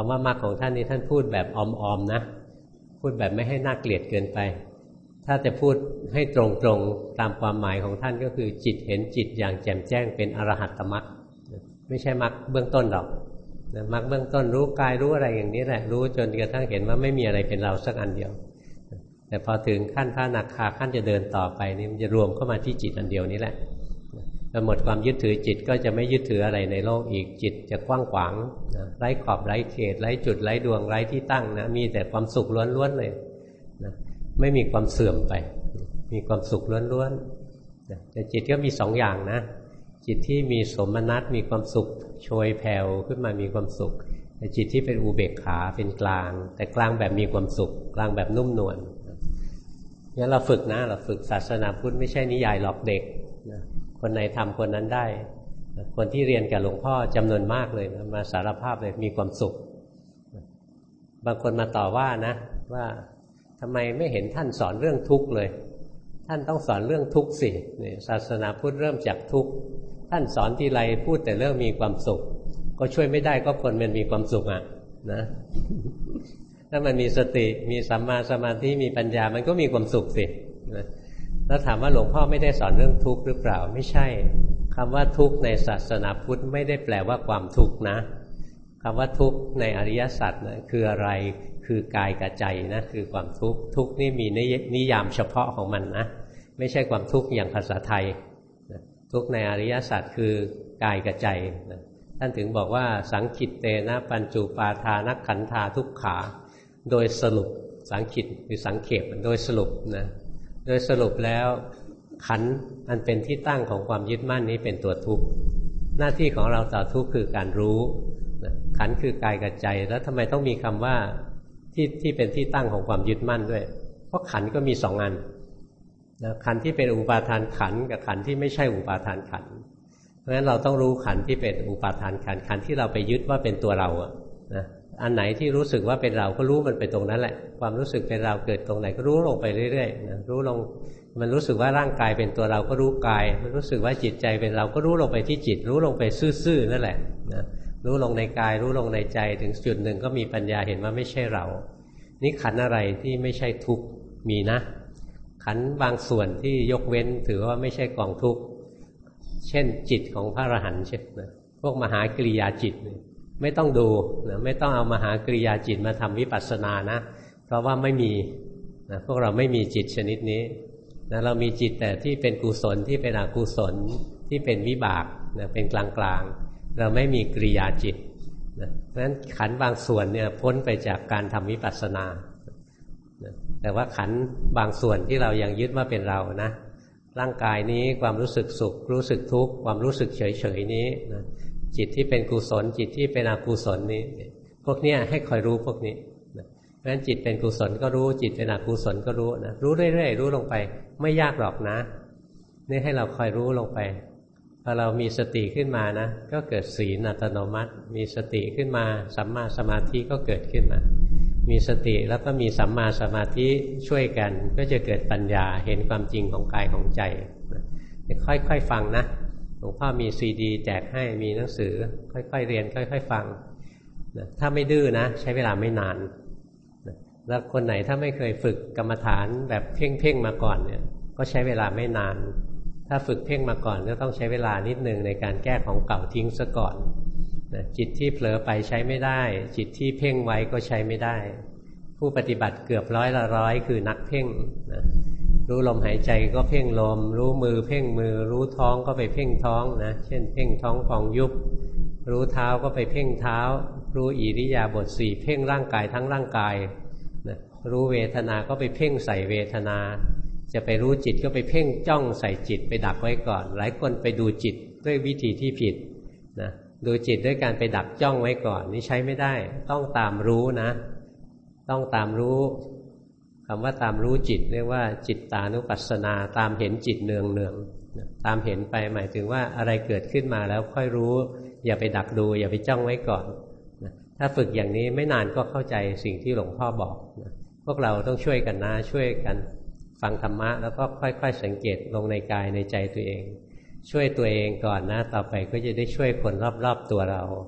คำว่ามรรคของท่านนี้ท่านพูดแบบออมๆนะพูดแบบไม่ให้น่าเกลียดเกินไปถ้าจะพูดให้ตรงๆตามความหมายของท่านก็คือจิตเห็นจิตอย่างแจ่มแจ้งเป็นอรหัตตมรรคไม่ใช่มรรคเบื้องต้นหรอกมรรคเบื้องต้นรู้กายรู้อะไรอย่างนี้แหละรู้จนกระทั่งเห็นว่าไม่มีอะไรเป็นเราสักอันเดียวแต่พอถึงขั้นพระอนาคาขั้นจะเดินต่อไปนี่มันจะรวมเข้ามาที่จิตอันเดียวนี้แหละพอหมดความยึดถือจิตก็จะไม่ยึดถืออะไรในโลกอีกจิตจะกว้างขวางไร้ขอบไร้เขตไร้จุดไร้ดวงไร้ที่ตั้งนะมีแต่ความสุขล้วนๆเลยนะไม่มีความเสื่อมไปมีความสุขล้วนๆนะแต่จิตก็มีสองอย่างนะจิตที่มีสมนัตมีความสุขโชยแผ่วขึ้นมามีความสุขแต่จิตที่เป็นอุเบกขาเป็นกลางแต่กลางแบบมีความสุขกลางแบบนุ่มนวลงั้นเราฝึกนะเราฝึกศาสนาพุทธไม่ใช่นิยายหลอกเด็กนะคนไหนทำคนนั้นได้คนที่เรียนกับหลวงพ่อจำนวนมากเลยนะมาสารภาพเลยมีความสุขบางคนมาต่อว่านะว่าทำไมไม่เห็นท่านสอนเรื่องทุกข์เลยท่านต้องสอนเรื่องทุกข์สิศาสนาพุทธเริ่มจากทุกข์ท่านสอนทีไรพูดแต่เรื่องมีความสุขก็ช่วยไม่ได้ก็คนมันมีความสุขอ่ะนะถ้ามันมีสติมีสัมมาสมาธิมีปัญญามันก็มีความสุขสินะแล้วถามว่าหลวงพ่อไม่ได้สอนเรื่องทุกข์หรือเปล่าไม่ใช่คำว่าทุกข์ในศาสนาพุทธไม่ได้แปลว่าความทุกข์นะคำว่าทุกข์ในอริยสัจนะคืออะไรคือกายกับใจนะคือความทุกข์ทุกข์นี่มีนิยามเฉพาะของมันนะไม่ใช่ความทุกข์อย่างภาษาไทยทุกข์ในอริยสัจคือกายกับใจท่านถึงบอกว่าสังคิตเตนะปัญจุปาทานขันธาทุกขาโดยสรุปสังคิตหรือสังเขปโดยสรุปนะโดยสรุปแล้วขันธ์อันเป็นที่ตั้งของความยึดมั่นนี้เป็นตัวทุกข์หน้าที่ของเราต่อทุกข์คือการรู้ขันธ์คือกายกับใจแล้วทำไมต้องมีคำว่าที่ที่เป็นที่ตั้งของความยึดมั่นด้วยเพราะขันธ์ก็มีสองอันนะขันธ์ที่เป็นอุปาทานขันธ์กับขันธ์ที่ไม่ใช่อุปาทานขันธ์เพราะฉะนั้นเราต้องรู้ขันธ์ที่เป็นอุปาทานขันธ์ขันธ์ที่เราไปยึดว่าเป็นตัวเราอะนะอันไหนที่รู้สึกว่าเป็นเราก็รู้มันไปตรงนั้นแหละความรู้สึกเป็นเราเกิดตรงไหนก็รู้ลงไปเรื่อยๆนะรู้ลงมันรู้สึกว่าร่างกายเป็นตัวเราก็รู้กายมันรู้สึกว่าจิตใจเป็นเราก็รู้ลงไปที่จิตรู้ลงไปซื่อๆนั่นแหละนะรู้ลงในกายรู้ลงในใจถึงจุดหนึ่งก็มีปัญญาเห็นว่าไม่ใช่เรานี่ขันธ์อะไรที่ไม่ใช่ทุกข์มีนะขันธ์บางส่วนที่ยกเว้นถือว่าไม่ใช่กองทุกข์เช่นจิตของพระอรหันต์เช่นนะพวกมหากริยาจิตไม่ต้องดูนะไม่ต้องเอามหากริยาจิตมาทำวิปัสสนานะเพราะว่าไม่มีนะพวกเราไม่มีจิตชนิดนี้นะเรามีจิตแต่ที่เป็นกุศลที่เป็นอกุศลที่เป็นวิบากนะเป็นกลางๆเราไม่มีกริยาจิตนะเพราะฉะนั้นขันธ์บางส่วนเนี่ยพ้นไปจากการทำวิปัสสนานะแต่ว่าขันธ์บางส่วนที่เรายังยึดว่าเป็นเรานะร่างกายนี้ความรู้สึกสุขรู้สึกทุกข์ความรู้สึกเฉยๆนี้นะจิตที่เป็นกุศลจิตที่เป็นอกุศลนี้พวกนี้ให้คอยรู้พวกนี้เพราะฉะนั้นจิตเป็นกุศลก็รู้จิตเป็นอกุศลก็รู้นะรู้เรื่อยๆรู้ลงไปไม่ยากหรอกนะนี่ให้เราคอยรู้ลงไปพอเรามีสติขึ้นมานะก็เกิดศีลอัตโนมัติมีสติขึ้นมาสัมมาสมาธิก็เกิดขึ้นมามีสติแล้วก็มีสัมมาสมาธิช่วยกันก็จะเกิดปัญญาเห็นความจริงของกายของใจค่อยๆฟังนะหลวงพ่อมีซีดีแจกให้มีหนังสือค่อยๆเรียนค่อยๆฟังนะถ้าไม่ดื้อนะใช้เวลาไม่นานนะแล้วคนไหนถ้าไม่เคยฝึกกรรมฐานแบบเพ่งๆมาก่อนเนี่ยก็ใช้เวลาไม่นานถ้าฝึกเพ่งมาก่อนก็ต้องใช้เวลานิดนึงในการแก้ของเก่าทิ้งซะก่อนนะจิตที่เผลอไปใช้ไม่ได้จิตที่เพ่งไว้ก็ใช้ไม่ได้ผู้ปฏิบัติเกือบร้อยละร้อยคือนักเพ่งนะรู้ลมหายใจก็เพ่งลมรู้มือเพ่งมือรู้ท้องก็ไปเพ่งท้องนะเช่นเพ่งท้องพองยุบรู้เท้าก็ไปเพ่งเท้ารู้อิริยาบถสี่เพ่งร่างกายทั้งร่างกายนะรู้เวทนาก็ไปเพ่งใส่เวทนาจะไปรู้จิตก็ไปเพ่งจ้องใส่จิตไปดักไว้ก่อนหลายคนไปดูจิตด้วยวิธีที่ผิดนะดูจิตด้วยการไปดักจ้องไว้ก่อนนี่ใช้ไม่ได้ต้องตามรู้นะต้องตามรู้คำว่าตามรู้จิตเรียกว่าจิตตานุปัสสนาตามเห็นจิตเนืองเนืองตามเห็นไปหมายถึงว่าอะไรเกิดขึ้นมาแล้วค่อยรู้อย่าไปดักดูอย่าไปจ้องไว้ก่อนถ้าฝึกอย่างนี้ไม่นานก็เข้าใจสิ่งที่หลวงพ่อบอกพวกเราต้องช่วยกันนะช่วยกันฟังธรรมะแล้วก็ค่อยๆสังเกตลงในกายในใจตัวเองช่วยตัวเองก่อนนะต่อไปก็จะได้ช่วยคนรอบๆตัวเรา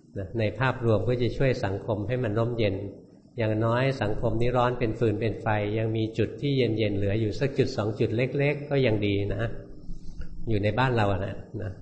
ในภาพรวมก็จะช่วยสังคมให้มันร่มเย็นอย่างน้อยสังคมนี้ร้อนเป็นฟืนเป็นไฟยังมีจุดที่เย็นๆเหลืออยู่สักจุดสองจุดเล็กๆก็ยังดีนะอยู่ในบ้านเราอะนะนะ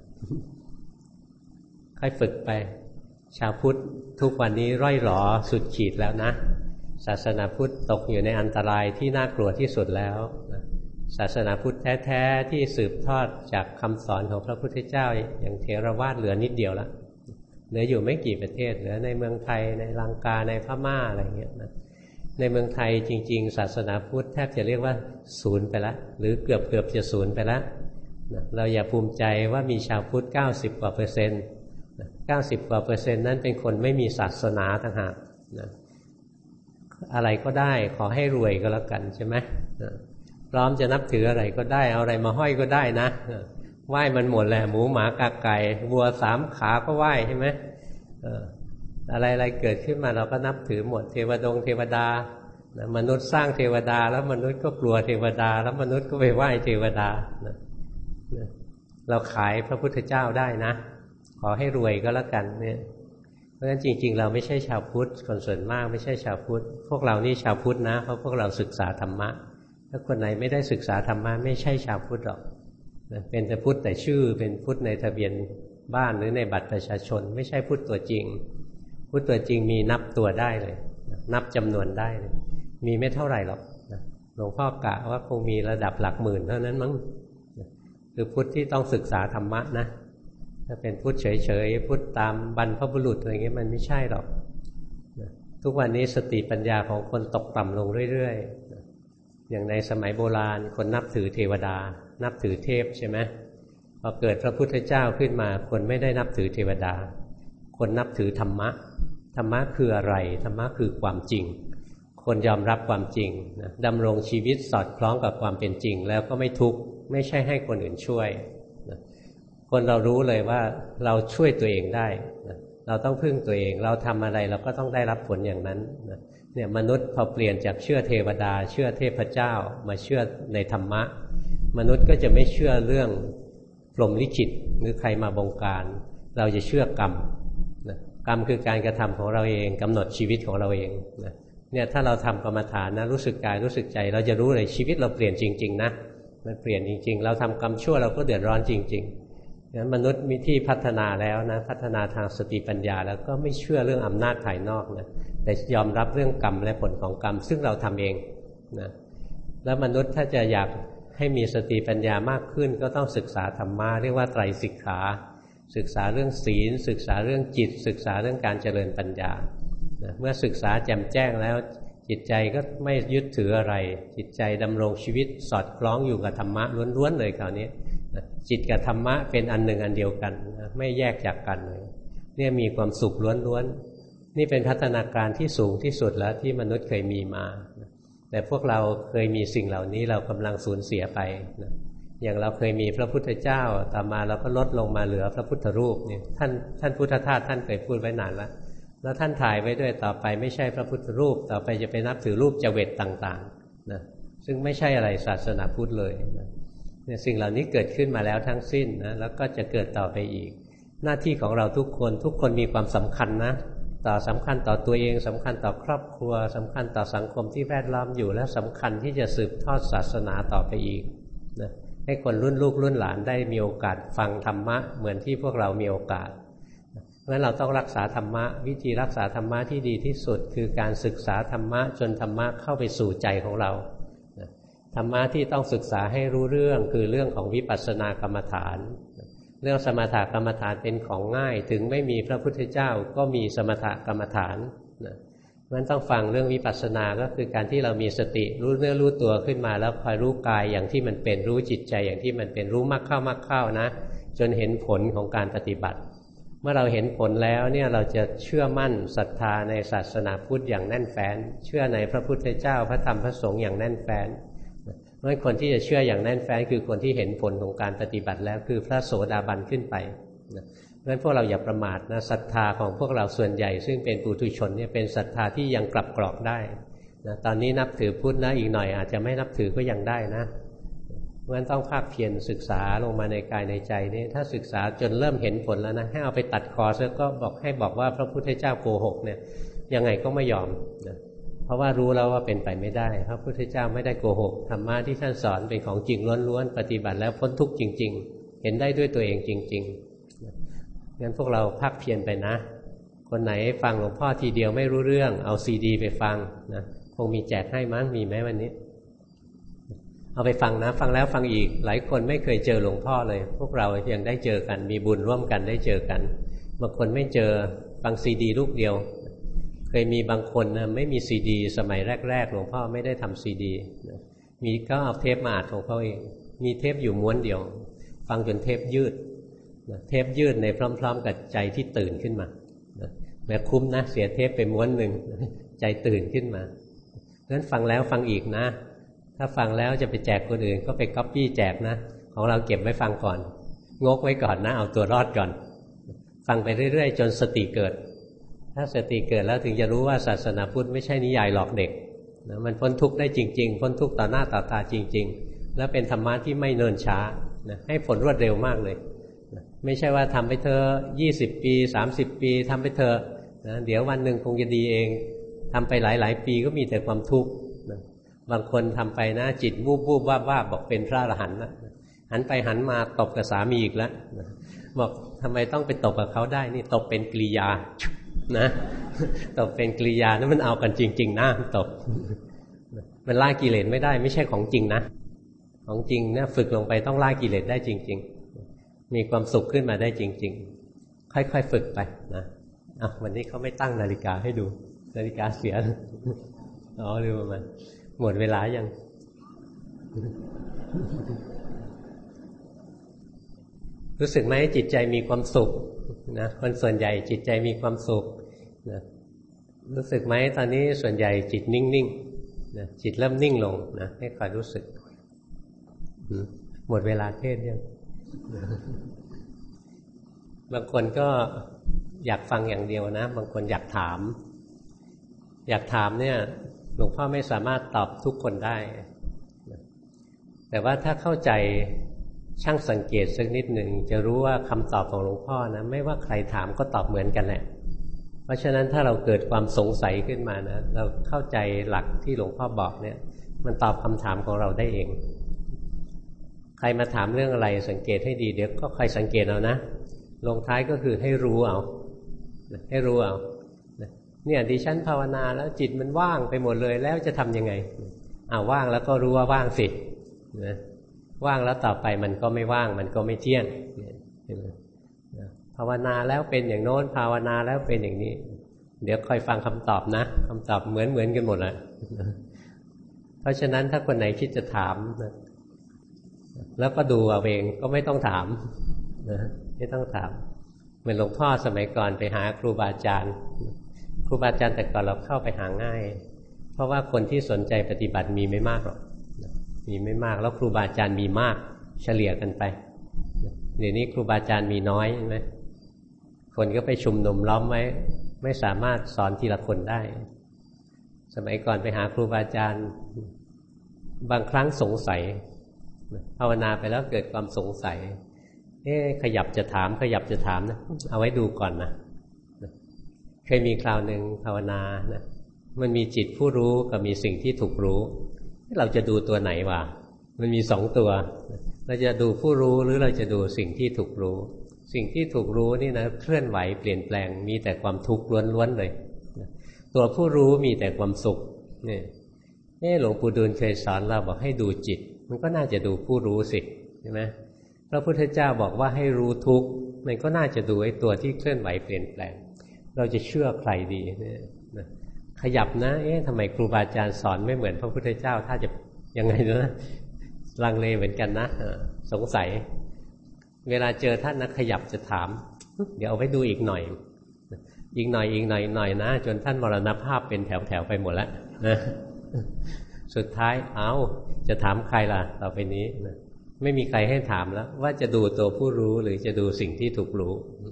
ค่อยฝึกไปชาวพุทธทุกวันนี้ร่อยหรอสุดขีดแล้วนะศาสนาพุทธตกอยู่ในอันตรายที่น่ากลัวที่สุดแล้วศาสนาพุทธแท้ๆที่สืบทอดจากคำสอนของพระพุทธเจ้าอย่างเถรวาทเหลือนิดเดียวละเหลืออยู่ไม่กี่ประเทศเหลือในเมืองไทยในลังกาในพม่าอะไรเงี้ยนะในเมืองไทยจริงๆศาสนาพุทธแทบจะเรียกว่าศูนย์ไปแล้วหรือเกือบเกือบจะศูนย์ไปแล้วเราอย่าภูมิใจว่ามีชาวพุทธเก้าสิบกว่าเปอร์เซ็นต์เก้าสิบกว่าเปอร์เซ็นต์นั้นเป็นคนไม่มีศาสนาต่างหากนะอะไรก็ได้ขอให้รวยก็แล้วกันใช่ไหมพร้อมจะนับถืออะไรก็ได้เอาอะไรมาห้อยก็ได้นะไหว้มันหมดแหละหมูหมากาไก่วัวสามขาก็ไหว้ใช่ไหมอะไรๆเกิดขึ้นมาเราก็นับถือหมดเทวดงเทวดามนุษย์สร้างเทวดาแล้วมนุษย์ก็กลัวเทวดาแล้วมนุษย์ก็ไปไหว้เทวดาเราขายพระพุทธเจ้าได้นะขอให้รวยก็แล้วกันเนี่ยเพราะฉะนั้นจริงๆเราไม่ใช่ชาวพุทธคนส่วนมากไม่ใช่ชาวพุทธพวกเรานี่ชาวพุทธนะเพราะพวกเราศึกษาธรรมะถ้าคนไหนไม่ได้ศึกษาธรรมะไม่ใช่ชาวพุทธหรอกเป็นแต่พุทธแต่ชื่อเป็นพุทธในทะเบียนบ้านหรือในบัตรประชาชนไม่ใช่พุทธตัวจริงพุทธตัวจริงมีนับตัวได้เลยนับจำนวนได้เลยมีไม่เท่าไหร่หรอกหลวงพ่อกะว่าคงมีระดับหลักหมื่นเท่านั้นมั้งคือพุทธที่ต้องศึกษาธรรมะนะถ้าเป็นพุทธเฉยๆพุทธตามบรรพบุรุษอะไรเงี้ยมันไม่ใช่หรอกทุกวันนี้สติปัญญาของคนตกต่ำลงเรื่อยๆอย่างในสมัยโบราณคนนับถือเทวดานับถือเทพใช่ไหมพอเกิดพระพุทธเจ้าขึ้นมาคนไม่ได้นับถือเทวดาคนนับถือธรรมะธรรมะคืออะไรธรรมะคือความจริงคนยอมรับความจริงนะดำรงชีวิตสอดคล้องกับความเป็นจริงแล้วก็ไม่ทุกข์ไม่ใช่ให้คนอื่นช่วยนะคนเรารู้เลยว่าเราช่วยตัวเองได้นะเราต้องพึ่งตัวเองเราทำอะไรเราก็ต้องได้รับผลอย่างนั้นนะเนี่ยมนุษย์พอเปลี่ยนจากเชื่อเทวดาเชื่อเทพเจ้ามาเชื่อในธรรมะมนุษย์ก็จะไม่เชื่อเรื่องพรหมลิขิตหรือใครมาบงการเราจะเชื่อกรรมนะกรรมคือการกระทำของเราเองกำหนดชีวิตของเราเองนะเนี่ยถ้าเราทำกรรมฐานนะรู้สึกกายรู้สึกใจเราจะรู้เลยชีวิตเราเปลี่ยนจริงๆนะมันเปลี่ยนจริงๆเราทำกรรมชั่วเราก็เดือดร้อนจริงๆงั้นมนุษย์มีที่พัฒนาแล้วนะพัฒนาทางสติปัญญาแล้วก็ไม่เชื่อเรื่องอำนาจภายนอกนะแต่ยอมรับเรื่องกรรมและผลของกรรมซึ่งเราทำเองนะแล้วมนุษย์ถ้าจะอยากให้มีสติปัญญามากขึ้นก็ต้องศึกษาธรรมะเรียกว่าไตรสิกขาศึกษาเรื่องศีลศึกษาเรื่องจิตศึกษาเรื่องการเจริญปัญญานะเมื่อศึกษาแจ่มแจ้งแล้วจิตใจก็ไม่ยึดถืออะไรจิตใจดำรงชีวิตสอดคล้องอยู่กับธรรมะล้วนๆเลยคราวนี้นะจิตกับธรรมะเป็นอันหนึ่งอันเดียวกันนะไม่แยกจากกันเลยเนี่ยมีความสุขล้วนๆนี่เป็นพัฒนาการที่สูงที่สุดแล้วที่มนุษย์เคยมีมาแต่พวกเราเคยมีสิ่งเหล่านี้เรากำลังสูญเสียไปนะอย่างเราเคยมีพระพุทธเจ้าต่อมาเราก็ลดลงมาเหลือพระพุทธรูปเนี่ยท่านท่านพุทธทาสท่านเคยพูดไว้นานแล้วแล้วท่านถ่ายไว้ด้วยต่อไปไม่ใช่พระพุทธรูปต่อไปจะไปนับถือรูปเจวิตต่างๆนะซึ่งไม่ใช่อะไรศาสนาพุทธเลยนะเนี่ยสิ่งเหล่านี้เกิดขึ้นมาแล้วทั้งสิ้นนะแล้วก็จะเกิดต่อไปอีกหน้าที่ของเราทุกคนทุกคนมีความสำคัญนะต่อสำคัญต่อตัวเองสำคัญต่อครอบครัวสำคัญต่อสังคมที่แวดล้อมอยู่และสำคัญที่จะสืบทอดศาสนาต่อไปอีกนะให้คนรุ่นลูกรุ่นหลานได้มีโอกาสฟังธรรมะเหมือนที่พวกเรามีโอกาสเพราะฉะนั้นเราต้องรักษาธรรมะวิธีรักษาธรรมะที่ดีที่สุดคือการศึกษาธรรมะจนธรรมะเข้าไปสู่ใจของเราธรรมะที่ต้องศึกษาให้รู้เรื่องคือเรื่องของวิปัสสนากรรมฐานเรื่องสมถกรรมฐานเป็นของง่ายถึงไม่มีพระพุทธเจ้าก็มีสมถกรรมฐานนะมันต้องฟังเรื่องวิปัสสนาก็คือการที่เรามีสติรู้เนื้อรู้ตัวขึ้นมาแล้วคอยรู้กายอย่างที่มันเป็นรู้จิตใจอย่างที่มันเป็นรู้มากเข้ามากเข้านะจนเห็นผลของการปฏิบัติเมื่อเราเห็นผลแล้วเนี่ยเราจะเชื่อมั่นศรัทธาในศาสนาพุทธอย่างแน่นแฟ้นเชื่อในพระพุทธเจ้าพระธรรมพระสงฆ์อย่างแน่นแฟ้นเพราะฉะนั้นคนที่จะเชื่ออย่างแน่นแฟ้นคือคนที่เห็นผลของการปฏิบัติแล้วคือพระโสดาบันขึ้นไปเพราะฉะนั้นพวกเราอย่าประมาทนะศรัทธาของพวกเราส่วนใหญ่ซึ่งเป็นปุถุชนเนี่ยเป็นศรัทธาที่ยังกลับกรอกได้นะตอนนี้นับถือพุทธนะอีกหน่อยอาจจะไม่นับถือก็ยังได้นะราะฉะนั้นต้องภาคเพียรศึกษาลงมาในกายในใจนี่ถ้าศึกษาจนเริ่มเห็นผลแล้วนะให้เอาไปตัดคอซะก็บอกให้บอกว่าพระพุทธเจ้าโกหกเนี่ยยังไงก็ไม่ยอมนะเพราะว่ารู้แล้วว่าเป็นไปไม่ได้พระพุทธเจ้าไม่ได้โกหกธรรมะที่ท่านสอนเป็นของจริงล้วนๆปฏิบัติแล้วพ้นทุกข์จริงๆเห็นได้ด้วยตัวเองจริงๆงั้นพวกเราภาคเพียรไปนะคนไหนฟังหลวงพ่อทีเดียวไม่รู้เรื่องเอาซีดีไปฟังนะคงมีแจกให้มั้งมีไหมวันนี้เอาไปฟังนะฟังแล้วฟังอีกหลายคนไม่เคยเจอหลวงพ่อเลยพวกเรายังได้เจอกันมีบุญร่วมกันได้เจอกันบางคนไม่เจอฟังซีดีลูกเดียวเคยมีบางคนนะไม่มีซีดีสมัยแรกๆหลวงพ่อไม่ได้ทำซีดีมีก็เอาเทปมาอัดของเขาเองมีเทปอยู่ม้วนเดียวฟังจนเทปยืดเทปยืดในพร้อมๆกับใจที่ตื่นขึ้นมาแม้คุ้มนะเสียเทปไปม้วนหนึ่งใจตื่นขึ้นมางั้นฟังแล้วฟังอีกนะถ้าฟังแล้วจะไปแจกคนอื่นก็ไปก๊อปปี้แจกนะของเราเก็บไว้ฟังก่อนงกไว้ก่อนนะเอาตัวรอดก่อนฟังไปเรื่อยๆจนสติเกิดถ้าสติเกิดแล้วถึงจะรู้ว่าศาสนาพุทธไม่ใช่นิยายหลอกเด็กนะมันพ้นทุกข์ได้จริงๆพ้นทุกข์ต่อหน้าต่อตาจริงๆแล้วเป็นธรรมะที่ไม่เนินช้านะให้ผลรวดเร็วมากเลยนะไม่ใช่ว่าทำไปเธอยี่สิบปีสามสิบปีทำไปเธอนะเดี๋ยววันหนึ่งคงจะดีเองทำไปหลายๆปีก็มีแต่ความทุกข์นะบางคนทำไปนะจิตวูบวูบวาบวาบบอกเป็นพระอรหันต์นะหันไปหันมาตบกับสามีอีกแล้วนะบอกทำไมต้องไปตบกับเขาได้นี่ตบเป็นกริยานะตบเป็นกริยานั้นมันเอากันจริงๆนะตบมันล่ากิเลสไม่ได้ไม่ใช่ของจริงนะของจริงเนี่ยฝึกลงไปต้องล่ากิเลสได้จริงๆมีความสุขขึ้นมาได้จริงๆค่อยๆฝึกไปนะอ่ะวันนี้เขาไม่ตั้งนาฬิกาให้ดูนาฬิกาเสียอ๋อลืมมันหมดเวลายังรู้สึกไหมจิตใจมีความสุขนะคนส่วนใหญ่จิตใจมีความสุขนะรู้สึกไหมตอนนี้ส่วนใหญ่จิตนิ่งๆนะจิตเริ่มนิ่งลงนะให้คอยรู้สึกหมดเวลาเทศยังบางคนก็อยากฟังอย่างเดียวนะบางคนอยากถามอยากถามเนี่ยหลวงพ่อไม่สามารถตอบทุกคนได้แต่ว่าถ้าเข้าใจช่างสังเกตสักนิดหนึ่งจะรู้ว่าคำตอบของหลวงพ่อนะไม่ว่าใครถามก็ตอบเหมือนกันแหละเพราะฉะนั้นถ้าเราเกิดความสงสัยขึ้นมานะเราเข้าใจหลักที่หลวงพ่อบอกเนี่ยมันตอบคำถามของเราได้เองใครมาถามเรื่องอะไรสังเกตให้ดีเดี๋ยวก็คอยสังเกตเอานะลงท้ายก็คือให้รู้เอาให้รู้เอาเนี่ยดิฉันภาวนาแล้วจิตมันว่างไปหมดเลยแล้วจะทำยังไงอ้าวว่างแล้วก็รู้ว่าว่างสินะว่างแล้วต่อไปมันก็ไม่ว่างมันก็ไม่เที่ยงภาวนาแล้วเป็นอย่างโน้นภาวนาแล้วเป็นอย่างนี้เดี๋ยวคอยฟังคำตอบนะคำตอบเหมือนเหมือนกันหมดเลยเพราะฉะนั้นถ้าคนไหนคิดจะถามนะแล้วก็ดูเอาเองก็ไม่ต้องถามนะไม่ต้องถามเหมือนหลวงพ่อสมัยก่อนไปหาครูบาอาจารย์ครูบาอาจารย์แต่ก่อนเราเข้าไปหาง่ายเพราะว่าคนที่สนใจปฏิบัติมีไม่มากหรอกมีไม่มากแล้วครูบาอาจารย์มีมากเฉลี่ยกันไปเดี๋ยวนี้ครูบาอาจารย์มีน้อยใช่ไหมคนก็ไปชุมนุมล้อมไว้ไม่สามารถสอนทีละคนได้สมัยก่อนไปหาครูบาอาจารย์บางครั้งสงสัยภาวนาไปแล้วเกิดความสงสัยเอ๊ะขยับจะถามขยับจะถามนะเอาไว้ดูก่อนนะเคยมีคราวหนึ่งภาวนานะมันมีจิตผู้รู้กับมีสิ่งที่ถูกรู้เราจะดูตัวไหนวะมันมีสองตัวเราจะดูผู้รู้หรือเราจะดูสิ่งที่ถูกรู้สิ่งที่ถูกรู้นี่นะเคลื่อนไหวเปลี่ยนแปลงมีแต่ความทุกข์ล้วนๆเลยตัวผู้รู้มีแต่ความสุขนี่นี่หลวงปู่ดูลเคยสอนเราบอกให้ดูจิตมันก็น่าจะดูผู้รู้สิใช่ไหมพระพุทธเจ้าบอกว่าให้รู้ทุกข์มันก็น่าจะดูไอ้ตัวที่เคลื่อนไหวเปลี่ยนแปลงเราจะเชื่อใครดีเนี่ยขยับนะเอ๊ะทำไมครูบาอาจารย์สอนไม่เหมือนพระพุทธเจ้าถ้าจะยังไงนะลังเลเหมือนกันนะสงสัยเวลาเจอท่านนะขยับจะถามเดี๋ยวเอาไว้ดูอีกหน่อยอีกหน่อยอีกหน่อยหน่อยนะจนท่านมรณภาพเป็นแถวๆไปหมดแล้วนะสุดท้ายเอาจะถามใครล่ะต่อไปนี้นะไม่มีใครให้ถามแล้วว่าจะดูตัวผู้รู้หรือจะดูสิ่งที่ถูกรู้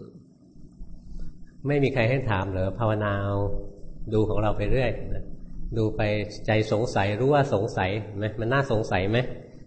ไม่มีใครให้ถามเหรอภาวนาดูของเราไปเรื่อยนะดูไปใจสงสัยรู้ว่าสงสัยไหมมันน่าสงสัยไหม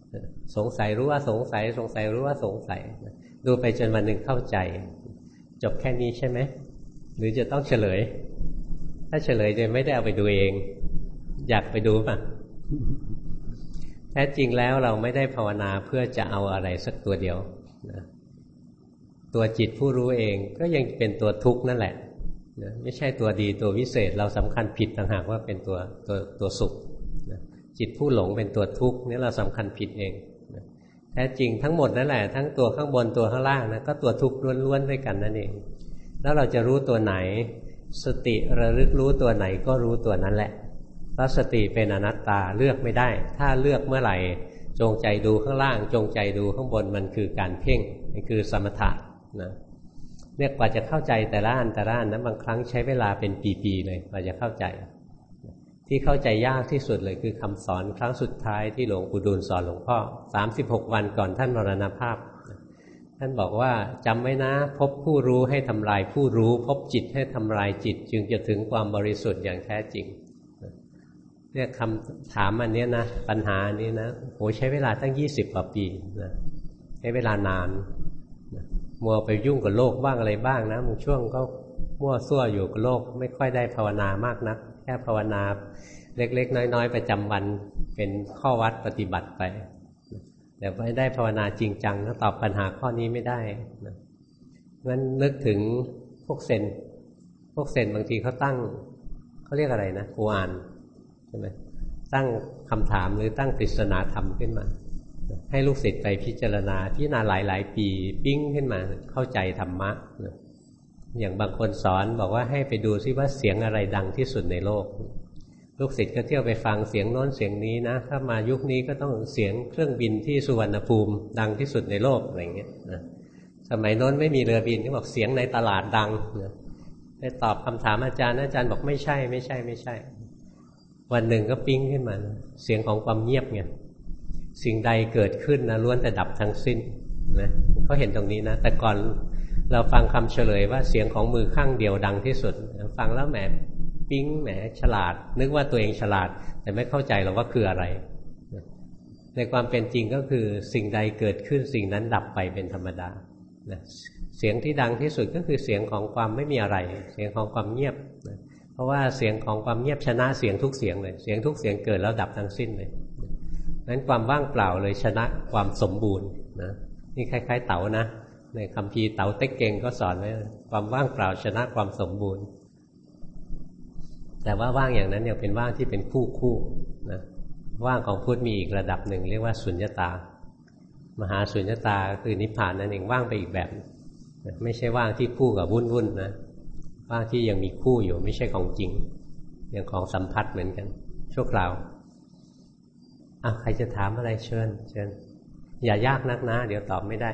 สงสัยรู้ว่าสงสัยสงสัยรู้ว่าสงสัยดูไปจนวันหนึ่งเข้าใจจบแค่นี้ใช่ไหมหรือจะต้องเฉลยถ้าเฉลยจะไม่ได้เอาไปดูเองอยากไปดูป่ะแท้จริงแล้วเราไม่ได้ภาวนาเพื่อจะเอาอะไรสักตัวเดียวนะตัวจิตผู้รู้เองก็ยังเป็นตัวทุกข์นั่นแหละนะไม่ใช่ตัวดีตัววิเศษเราสำคัญผิดต่างหากว่าเป็นตัวตัวตัวสุขนะจิตผู้หลงเป็นตัวทุกข์นี่เราสำคัญผิดเองนะแท้จริงทั้งหมดนั่นแหละทั้งตัวข้างบนตัวข้างล่างนะก็ตัวทุกข์ล้วนๆด้วยกันนั่นเองแล้วเราจะรู้ตัวไหนสติระลึกรู้ตัวไหนก็รู้ตัวนั้นแหละเพราะสติเป็นอนัตตาเลือกไม่ได้ถ้าเลือกเมื่อไหร่จงใจดูข้างล่างจงใจดูข้างบนมันคือการเพ่งมันคือสมถะนะเนี่ยกว่าจะเข้าใจแต่ละอันแต่ละอันนะบางครั้งใช้เวลาเป็นปีๆเลยกว่าจะเข้าใจที่เข้าใจยากที่สุดเลยคือคำสอนครั้งสุดท้ายที่หลวงปู่ดูลสอนหลวงพ่อสามสิบหกวันก่อนท่านมรณภาพท่านบอกว่าจำไว้นะพบผู้รู้ให้ทำลายผู้รู้พบจิตให้ทำลายจิตจึงจะถึงความบริสุทธิ์อย่างแท้จริงเนี่ยคำถามอันนี้นะปัญหาอันนี้นะโหใช้เวลาตั้งยี่สิบกว่าปีนะใช้เวลานานนะมัวไปยุ่งกับโลกบ้างอะไรบ้างนะบางช่วงก็มั่วซั่วอยู่กับโลกไม่ค่อยได้ภาวนามากนักแค่ภาวนาเล็กๆน้อยๆประจำวันเป็นข้อวัดปฏิบัติไปแต่ไม่ได้ภาวนาจริงจังก็ตอบปัญหาข้อนี้ไม่ได้นะงั้นนึกถึงพวกเซนพวกเซนบางทีเขาตั้งเขาเรียกอะไรนะกูอ่านใช่ไหมตั้งคำถามหรือตั้งปริศนาธรรมขึ้นมาให้ลูกศิษย์ไปพิจารณาพิจารณาหลายๆปีปิ้งขึ้นมาเข้าใจธรรมะอย่างบางคนสอนบอกว่าให้ไปดูซิว่าเสียงอะไรดังที่สุดในโลกลูกศิษย์ก็เที่ยวไปฟังเสียงโน้นเสียงนี้นะถ้ามายุคนี้ก็ต้องเสียงเครื่องบินที่สุวรรณภูมิดังที่สุดในโลกอะไรเงี้ยนะสมัยโน้นไม่มีเรือบินก็บอกเสียงในตลาดดังนะได้ตอบคำถามอาจารย์อาจารย์บอกไม่ใช่ไม่ใช่ไม่ใช่วันหนึ่งก็ปิ๊งขึ้นมานะเสียงของความเงียบไงสิ่งใดเกิดขึ้นนะล้วนแต่ดับทั้งสิ้นนะเขาเห็นตรงนี้นะแต่ก่อนเราฟังคำเฉลยว่าเสียงของมือข้างเดียวดังที่สุดฟังแล้วแหมปิ๊งแหมฉลาดนึกว่าตัวเองฉลาดแต่ไม่เข้าใจหรอกว่าคืออะไรในความเป็นจริงก็คือสิ่งใดเกิดขึ้นสิ่งนั้นดับไปเป็นธรรมดาเสียงที่ดังที่สุดก็คือเสียงของความไม่มีอะไรเสียงของความเงียบเพราะว่าเสียงของความเงียบชนะเสียงทุกเสียงเลยเสียงทุกเสียงเกิดแล้วดับทั้งสิ้นเลยนั้นความว่างเปล่าเลยชนะความสมบูรณ์นะนี่คล้ายๆเต๋านะในคัมภีร์เต๋าเต็กเก่งก็สอนไว้ความว่างเปล่าชนะความสมบูรณ์แต่ว่าว่างอย่างนั้นยังเป็นว่างที่เป็นคู่คู่นะว่างของพุทธมีอีกระดับหนึ่งเรียกว่าสุญญตามหาสุญญตาคือนิพพานนั่นเองว่างไปอีกแบบไม่ใช่ว่างที่คู่กับวุ่นวุ่นนะว่างที่ยังมีคู่อยู่ไม่ใช่ของจริงอย่างของสัมผัสเหมือนกันชั่วคราวอ่ะใครจะถามอะไรเชิญเชิญอย่ายากนักนะเดี๋ยวตอบไม่ได้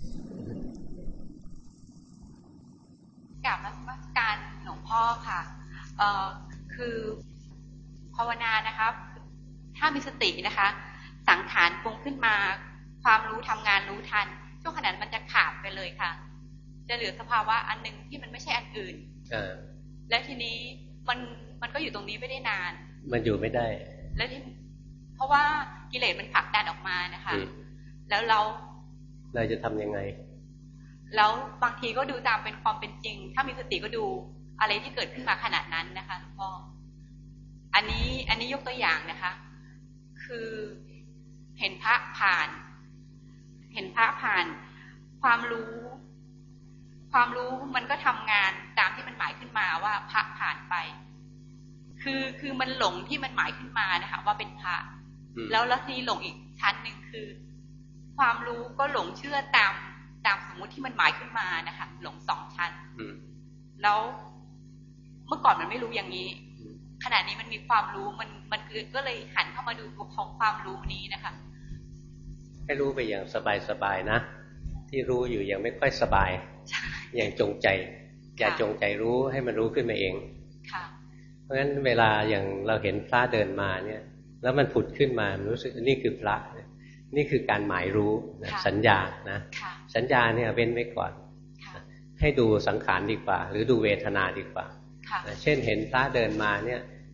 กราบนมัสการหลวงพ่อค่ะเอ่อคือภาวนานะคะถ้ามีสตินะคะสังขารปรุงขึ้นมาความรู้ทำงานรู้ทันช่วงขณะมันจะขาดไปเลยค่ะจะเหลือสภาวะอันหนึ่งที่มันไม่ใช่อันอื่นและทีนี้มันมันก็อยู่ตรงนี้ไม่ได้นานมันอยู่ไม่ได้แล้วที่เพราะว่ากิเลสมันผลักดันออกมานะคะแล้วเราเราจะทำยังไงแล้วบางทีก็ดูตามเป็นความเป็นจริงถ้ามีสติก็ดูอะไรที่เกิดขึ้นมาขนาดนั้นนะคะหลวงพ่ออันนี้อันนี้ยกตัวอย่างนะคะคือเห็นพระผ่านเห็นพระผ่านความรู้ความรู้มันก็ทำงานตามที่มันหมายขึ้นมาว่าพระผ่านไปคือคือมันหลงที่มันหมายขึ้นมานะคะว่าเป็นพระแล้วแล้วทีหลงอีกชั้นหนึ่งคือความรู้ก็หลงเชื่อตามตามสมมุติที่มันหมายขึ้นมานะคะหลงสองชั้นแล้วเมื่อก่อนมันไม่รู้อย่างนี้ขณะนี้มันมีความรู้มันมันคือก็เลยหันเข้ามาดูตัวของความรู้นี้นะคะให้รู้ไปอย่างสบายๆนะที่รู้อยู่ยังไม่ค่อยสบายอย่างจงใจอย่าจงใจรู้ให้มันรู้ขึ้นมาเองเพราะฉะนั้นเวลาอย่างเราเห็นพระเดินมาเนี่ยแล้วมันผุดขึ้นมารู้สึกนี่คือพระนี่คือการหมายรู้สัญญานะสัญญาเนี่ยเว้นไว้ก่อนให้ดูสังขารดีกว่าหรือดูเวทนาดีกว่าเช่นเห็นพระเดินมาเนี่ย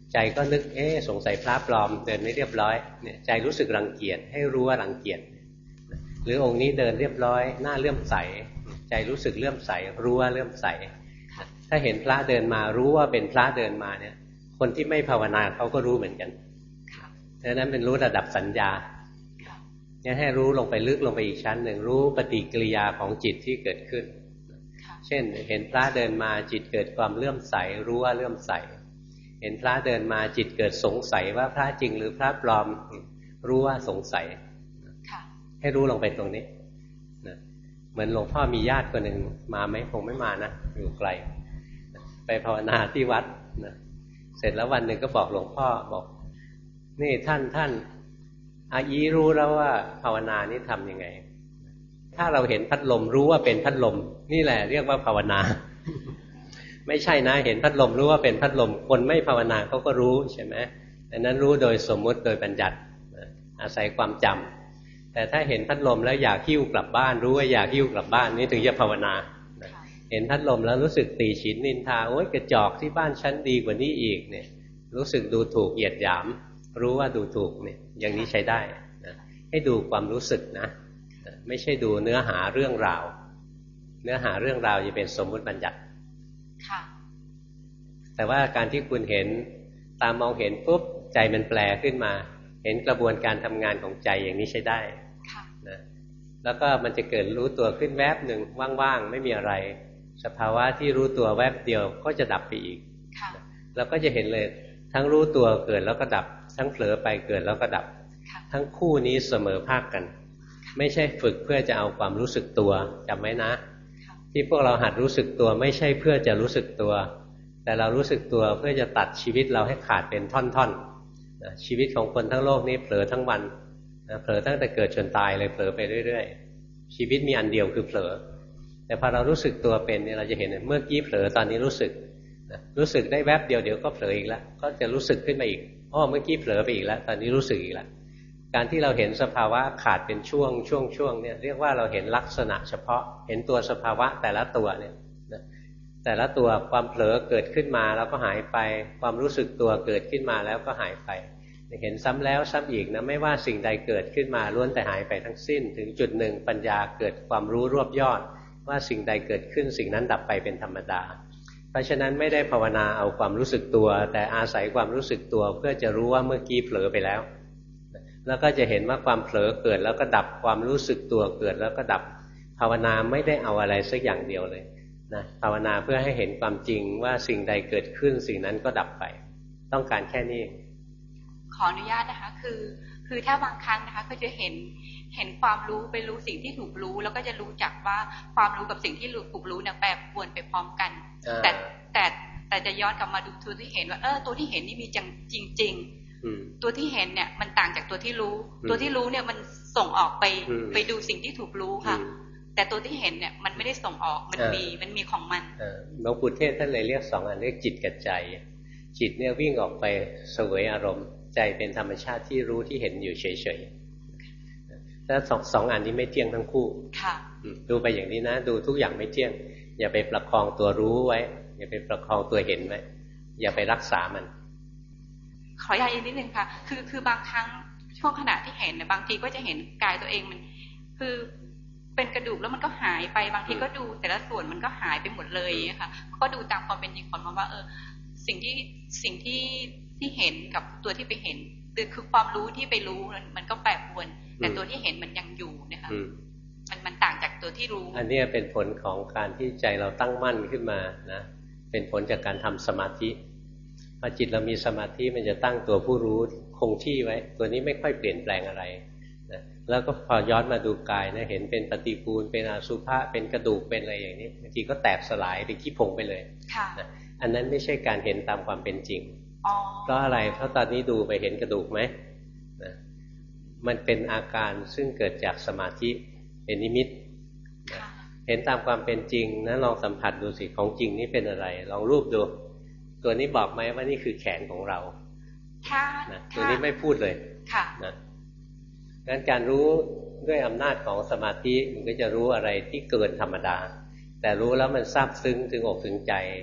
ใจก็นึกเอ๊ะสงสัยพระปลอมเดินไม่เรียบร้อยเนี่ยใจรู้สึกรังเกียจให้รู้ว่ารังเกียจหรือองค์นี้เดินเรียบร้อยหน้าเลื่อมใสใจรู้สึกเลื่อมใสรู้ว่าเลื่อมใสถ้าเห็นพระเดินมารู้ว่าเป็นพระเดินมาเนี่ยคนที่ไม่ภาวนาเขาก็รู้เหมือนกันดังนั้นเป็นรู้ระดับสัญญาเนี่ยให้รู้ลงไปลึกลงไปอีกชั้นหนึ่งรู้ปฏิกิริยาของจิตที่เกิดขึ้นเช่นเห็นพระเดินมาจิตเกิดความเลื่อมใสรู้ว่าเลื่อมใสเห็นพระเดินมาจิตเกิดสงสัยว่าพระจริงหรือพระปลอมรู้ว่าสงสัยให้รู้ลงไปตรงนี้นะเหมือนหลวงพ่อมีญาติคนหนึ่งมาไหมคงไม่มานะอยู่ไกลไปภาวนาที่วัดนะเสร็จแล้ววันหนึ่งก็บอกหลวงพ่อบอกนี่ท่านท่านอายีรู้แล้วว่าภาวนานี่ทำยังไงถ้าเราเห็นพัดลมรู้ว่าเป็นพัดลมนี่แหละเรียกว่าภาวนา ไม่ใช่นะเห็นพัดลมรู้ว่าเป็นพัดลมคนไม่ภาวนาเขาก็รู้ใช่ไหมอันนั้นรู้โดยสมมุติโดยบัญญัติอาศัยความจำแต่ถ้าเห็นพัดลมแล้วอยากหิ้วกลับบ้านรู้ว่าอยากหิ้วกลับบ้านนี่ถึงจะภาวนาเห็นพัดลมแล้วรู้สึกตีฉินนินทาโอ๊ยกระจอกที่บ้านฉันดีกว่านี้อีกเนี่ยรู้สึกดูถูกเหยียดหยามรู้ว่าดูถูกเนี่ยอย่างนี้ใช้ได้นะให้ดูความรู้สึกนะไม่ใช่ดูเนื้อหาเรื่องราวเนื้อหาเรื่องราวจะเป็นสมมุติบัญญัติค่ะแต่ว่าการที่คุณเห็นตามมองเห็นปุ๊บใจมันแปลขึ้นมาเห็นกระบวนการทำงานของใจอย่างนี้ใช้ได้ค่ะนะแล้วก็มันจะเกิดรู้ตัวขึ้นแวบหนึ่งว่างๆไม่มีอะไรสภาวะที่รู้ตัวแวบเดียวก็จะดับไปอีกค่ะแล้วก็จะเห็นเลยทั้งรู้ตัวเกิดแล้วก็ดับทั้งเผลอไปเกิดแล้วก็ดับทั้งคู่นี้เสมอภาคกันไม่ใช่ฝึกเพื่อจะเอาความรู้สึกตัวจำไว้นะที่พวกเราหัดรู้สึกตัวไม่ใช่เพื่อจะรู้สึกตัวแต่เรารู้สึกตัวเพื่อจะตัดชีวิตเราให้ขาดเป็นท่อนๆชีวิตของคนทั้งโลกนี้เผลอทั้งวันเผลอตั้งแต่เกิดจนตายเลยเผลอไปเรื่อยๆชีวิตมีอันเดียวคือเผลอแต่พอเรารู้สึกตัวเป็นเนี่ยเราจะเห็นเมื่อกี้เผลอตอนนี้รู้สึกรู้สึกได้แวบเดียวเดี๋ยวก็เผลออีกแล้วก็จะรู้สึกขึ้นมาอีกอ้อเมื่อกี้เผลอไปอีกแล้วตอนนี้รู้สึกอีกแล้วการที่เราเห็นสภาวะขาดเป็นช่วงช่วงช่วงเนี่ยเรียกว่าเราเห็นลักษณะเฉพาะเห็นตัวสภาวะแต่ละตัวเนี่ยแต่ละตัวความเผลอเกิดขึ้นมาแล้วก็หายไปความรู้สึกตัวเกิดขึ้นมาแล้วก็หายไปเห็นซ้ำแล้วซ้ำอีกนะไม่ว่าสิ่งใดเกิดขึ้นมาล้วนแต่หายไปทั้งสิ้นถึงจุดหนึ่งปัญญาเกิดความรู้รวบยอดว่าสิ่งใดเกิดขึ้นสิ่งนั้นดับไปเป็นธรรมดาเพราะฉะนั้นไม่ได้ภาวนาเอาความรู้สึกตัวแต่อาศัยความรู้สึกตัวเพื่อจะรู้ว่าเมื่อกี้เผลอไปแล้วแล้วก็จะเห็นว่าความเผลอเกิดแล้วก็ดับความรู้สึกตัวเกิดแล้วก็ดับภาวนาไม่ได้เอาอะไรสักอย่างเดียวเลยนะภาวนาเพื่อให้เห็นความจริงว่าสิ่งใดเกิดขึ้นสิ่งนั้นก็ดับไปต้องการแค่นี้ขออนุญาตนะคะคือคือถ้าบางครั้งนะคะก็จะเห็นเห็นความรู้ไปรู้สิ่งที่ถูกรู้แล้วก็จะรู้จักว่าความรู้กับสิ่งที่ถูกรู้เนี่ยแปรปรวนไปพร้อมกันแต่แต่แต่จะย้อนกลับมาดูตัวที่เห็นว่าเออตัวที่เห็นนี่มีจริงจริงตัวที่เห็นเนี่ยมันต่างจากตัวที่รู้ตัวที่รู้เนี่ยมันส่งออกไปไปดูสิ่งที่ถูกรู้ค่ะแต่ตัวที่เห็นเนี่ยมันไม่ได้ส่งออกมันมีมันมีของมันหลวงปู่เทศท่านเลยเรียกสองอันเรียกจิตกับใจจิตเนี่ยวิ่งออกไปเสวยอารมณ์ใจเป็นธรรมชาติที่รู้ที่เห็นอยู่เฉยๆแล้วสองสองอันนี้ไม่เที่ยงทั้งคู่ดูไปอย่างนี้นะดูทุกอย่างไม่เที่ยงอย่าไปประคองตัวรู้ไว้อย่าไปประคองตัวเห็นไว้อย่าไปรักษามันขออนุญาตอีกนิดนึงค่ะคือคือบางครั้งช่วงขณะที่เห็นเนี่ยบางทีก็จะเห็นกายตัวเองมันคือเป็นกระดูกแล้วมันก็หายไปบางทีก็ดูแต่ละส่วนมันก็หายไปหมดเลยค่ะก็ดูตามความเป็นจริงของมันว่าเออสิ่งที่สิ่งที่ที่เห็นกับตัวที่ไปเห็นคือความรู้ที่ไปรู้มันก็แปรปรวนแต่ตัวที่เห็นมันยังอยู่นะคะมันมันต่างจากตัวที่รู้อันนี้เป็นผลของการที่ใจเราตั้งมั่นขึ้นมานะเป็นผลจากการทำสมาธิพอจิตเรามีสมาธิมันจะตั้งตัวผู้รู้คงที่ไว้ตัวนี้ไม่ค่อยเปลี่ยนแปลงอะไรนะแล้วก็พอย้อนมาดูกายนะเห็นเป็นปฏิกูลเป็นอสุภะเป็นกระดูกเป็นอะไรอย่างนี้บางทีก็แตกสลายเป็นขี้ผงไปเลยนะอันนั้นไม่ใช่การเห็นตามความเป็นจริงเพราะอะไรเพราะตอนนี้ดูไปเห็นกระดูกไหมนะมันเป็นอาการซึ่งเกิดจากสมาธิเป็นนิมิตเห็นตามความเป็นจริงนะลองสัมผัสดูสิของจริงนี่เป็นอะไรลองรูปดูตัวนี้บอกไหมว่านี่คือแขนของเรานะตัวนี้ไม่พูดเลยนะงั้นการรู้ด้วยอำนาจของสมาธิมันก็จะรู้อะไรที่เกินธรรมดาแต่รู้แล้วมันซาบซึ้งถึงอกถึงใจ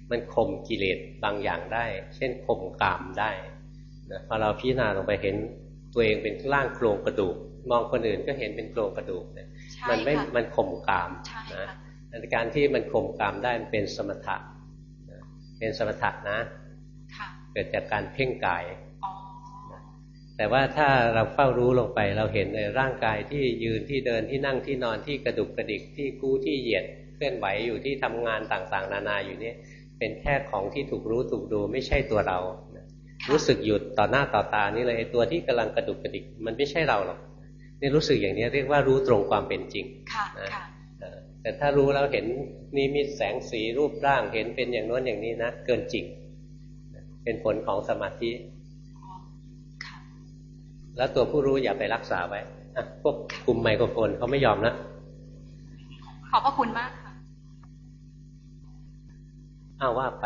มันข่มกิเลสบางอย่างได้เช่นข่มกามได้นะพอเราพิจารณาลงไปเห็นตัวเองเป็นร่างโครงกระดูกมองคนอื่นก็เห็นเป็นโครงกระดูกเนี่ยมันไม่มันข่มกามนะการที่มันข่มกามได้มันเป็นสมถะเป็นสมถะนะเกิดจากการเพ่งกายแต่ว่าถ้าเราเฝ้ารู้ลงไปเราเห็นในร่างกายที่ยืนที่เดินที่นั่งที่นอนที่กระดุกกระดิกที่กู้ที่เหยียดเคลื่อนไหวอยู่ที่ทำงานต่างๆนานาอยู่นี่เป็นแค่ของที่ถูกรู้ถูกดูไม่ใช่ตัวเรารู้สึกหยุดต่อหน้าต่อตานี่เลยตัวที่กำลังกระดุกกระดิกมันไม่ใช่เราหรอกนี่รู้สึกอย่างนี้เรียกว่ารู้ตรงความเป็นจริงนะแต่ถ้ารู้แล้วเห็นนิมิตแสงสีรูปร่างเห็นเป็นอย่างโน้นอย่างนี้นะเกินจริงเป็นผลของสมาธิแล้วตัวผู้รู้อย่าไปรักษาไว้พวกกลุ่มไมโครโฟนเขาไม่ยอมนะขอบพระคุณมากค่ะอ้าวว่าไป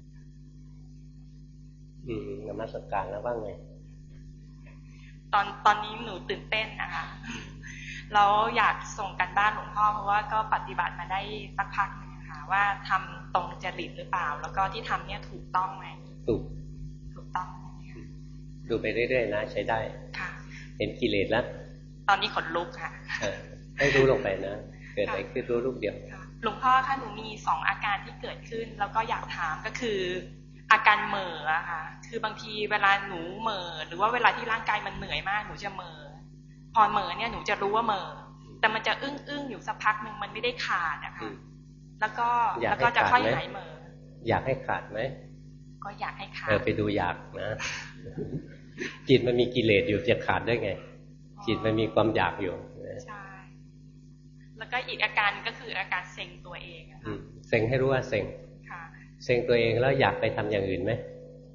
อืมนมัสการแล้วว่าไงตอนตอนนี้หนูตื่นเต้นนะคะแล้วอยากส่งกันบ้านหลวงพ่อเพราะว่าก็ปฏิบัติมาได้สักพักนึงค่ะว่าทำตรงจริตหรือเปล่าแล้วก็ที่ทำเนี่ยถูกต้องไหมถูกถูกต้องดูไปเรื่อยๆนะใช้ได้ค่ะเห็นกิเลสแล้วตอนนี้ขนลุกค่ะให้รู้ลงไปนะเกิดอะไรขึ้นรู้ลูกเดียวหลวงพ่อคะหนูมีสองอาการที่เกิดขึ้นแล้วก็อยากถามก็คืออาการเหม่ออะค่ะคือบางทีเวลาหนูเหม่อหรือว่าเวลาที่ร่างกายมันเหนื่อยมากหนูจะเหม่อพอเหม่อเนี่ยหนูจะรู้ว่าเหม่อแต่มันจะอึ้งอึ้งอยู่สักพักหนึ่งมันไม่ได้ขาดนะคะแล้วก็แล้วก็จะค่อยหายเหม่ออยากให้ขาดไหมก็อยากให้ขาดเออไปดูอยากนะจิตมันมีกิเลสอยู่จะขาดได้ไงจิตมันมีความอยากอยู่ใช่แล้วก็อีกอาการก็คืออาการเซ็งตัวเองอืมเซ็งให้รู้ว่าเซ็งเซ็งตัวเองแล้วอยากไปทำอย่างอื่นไหม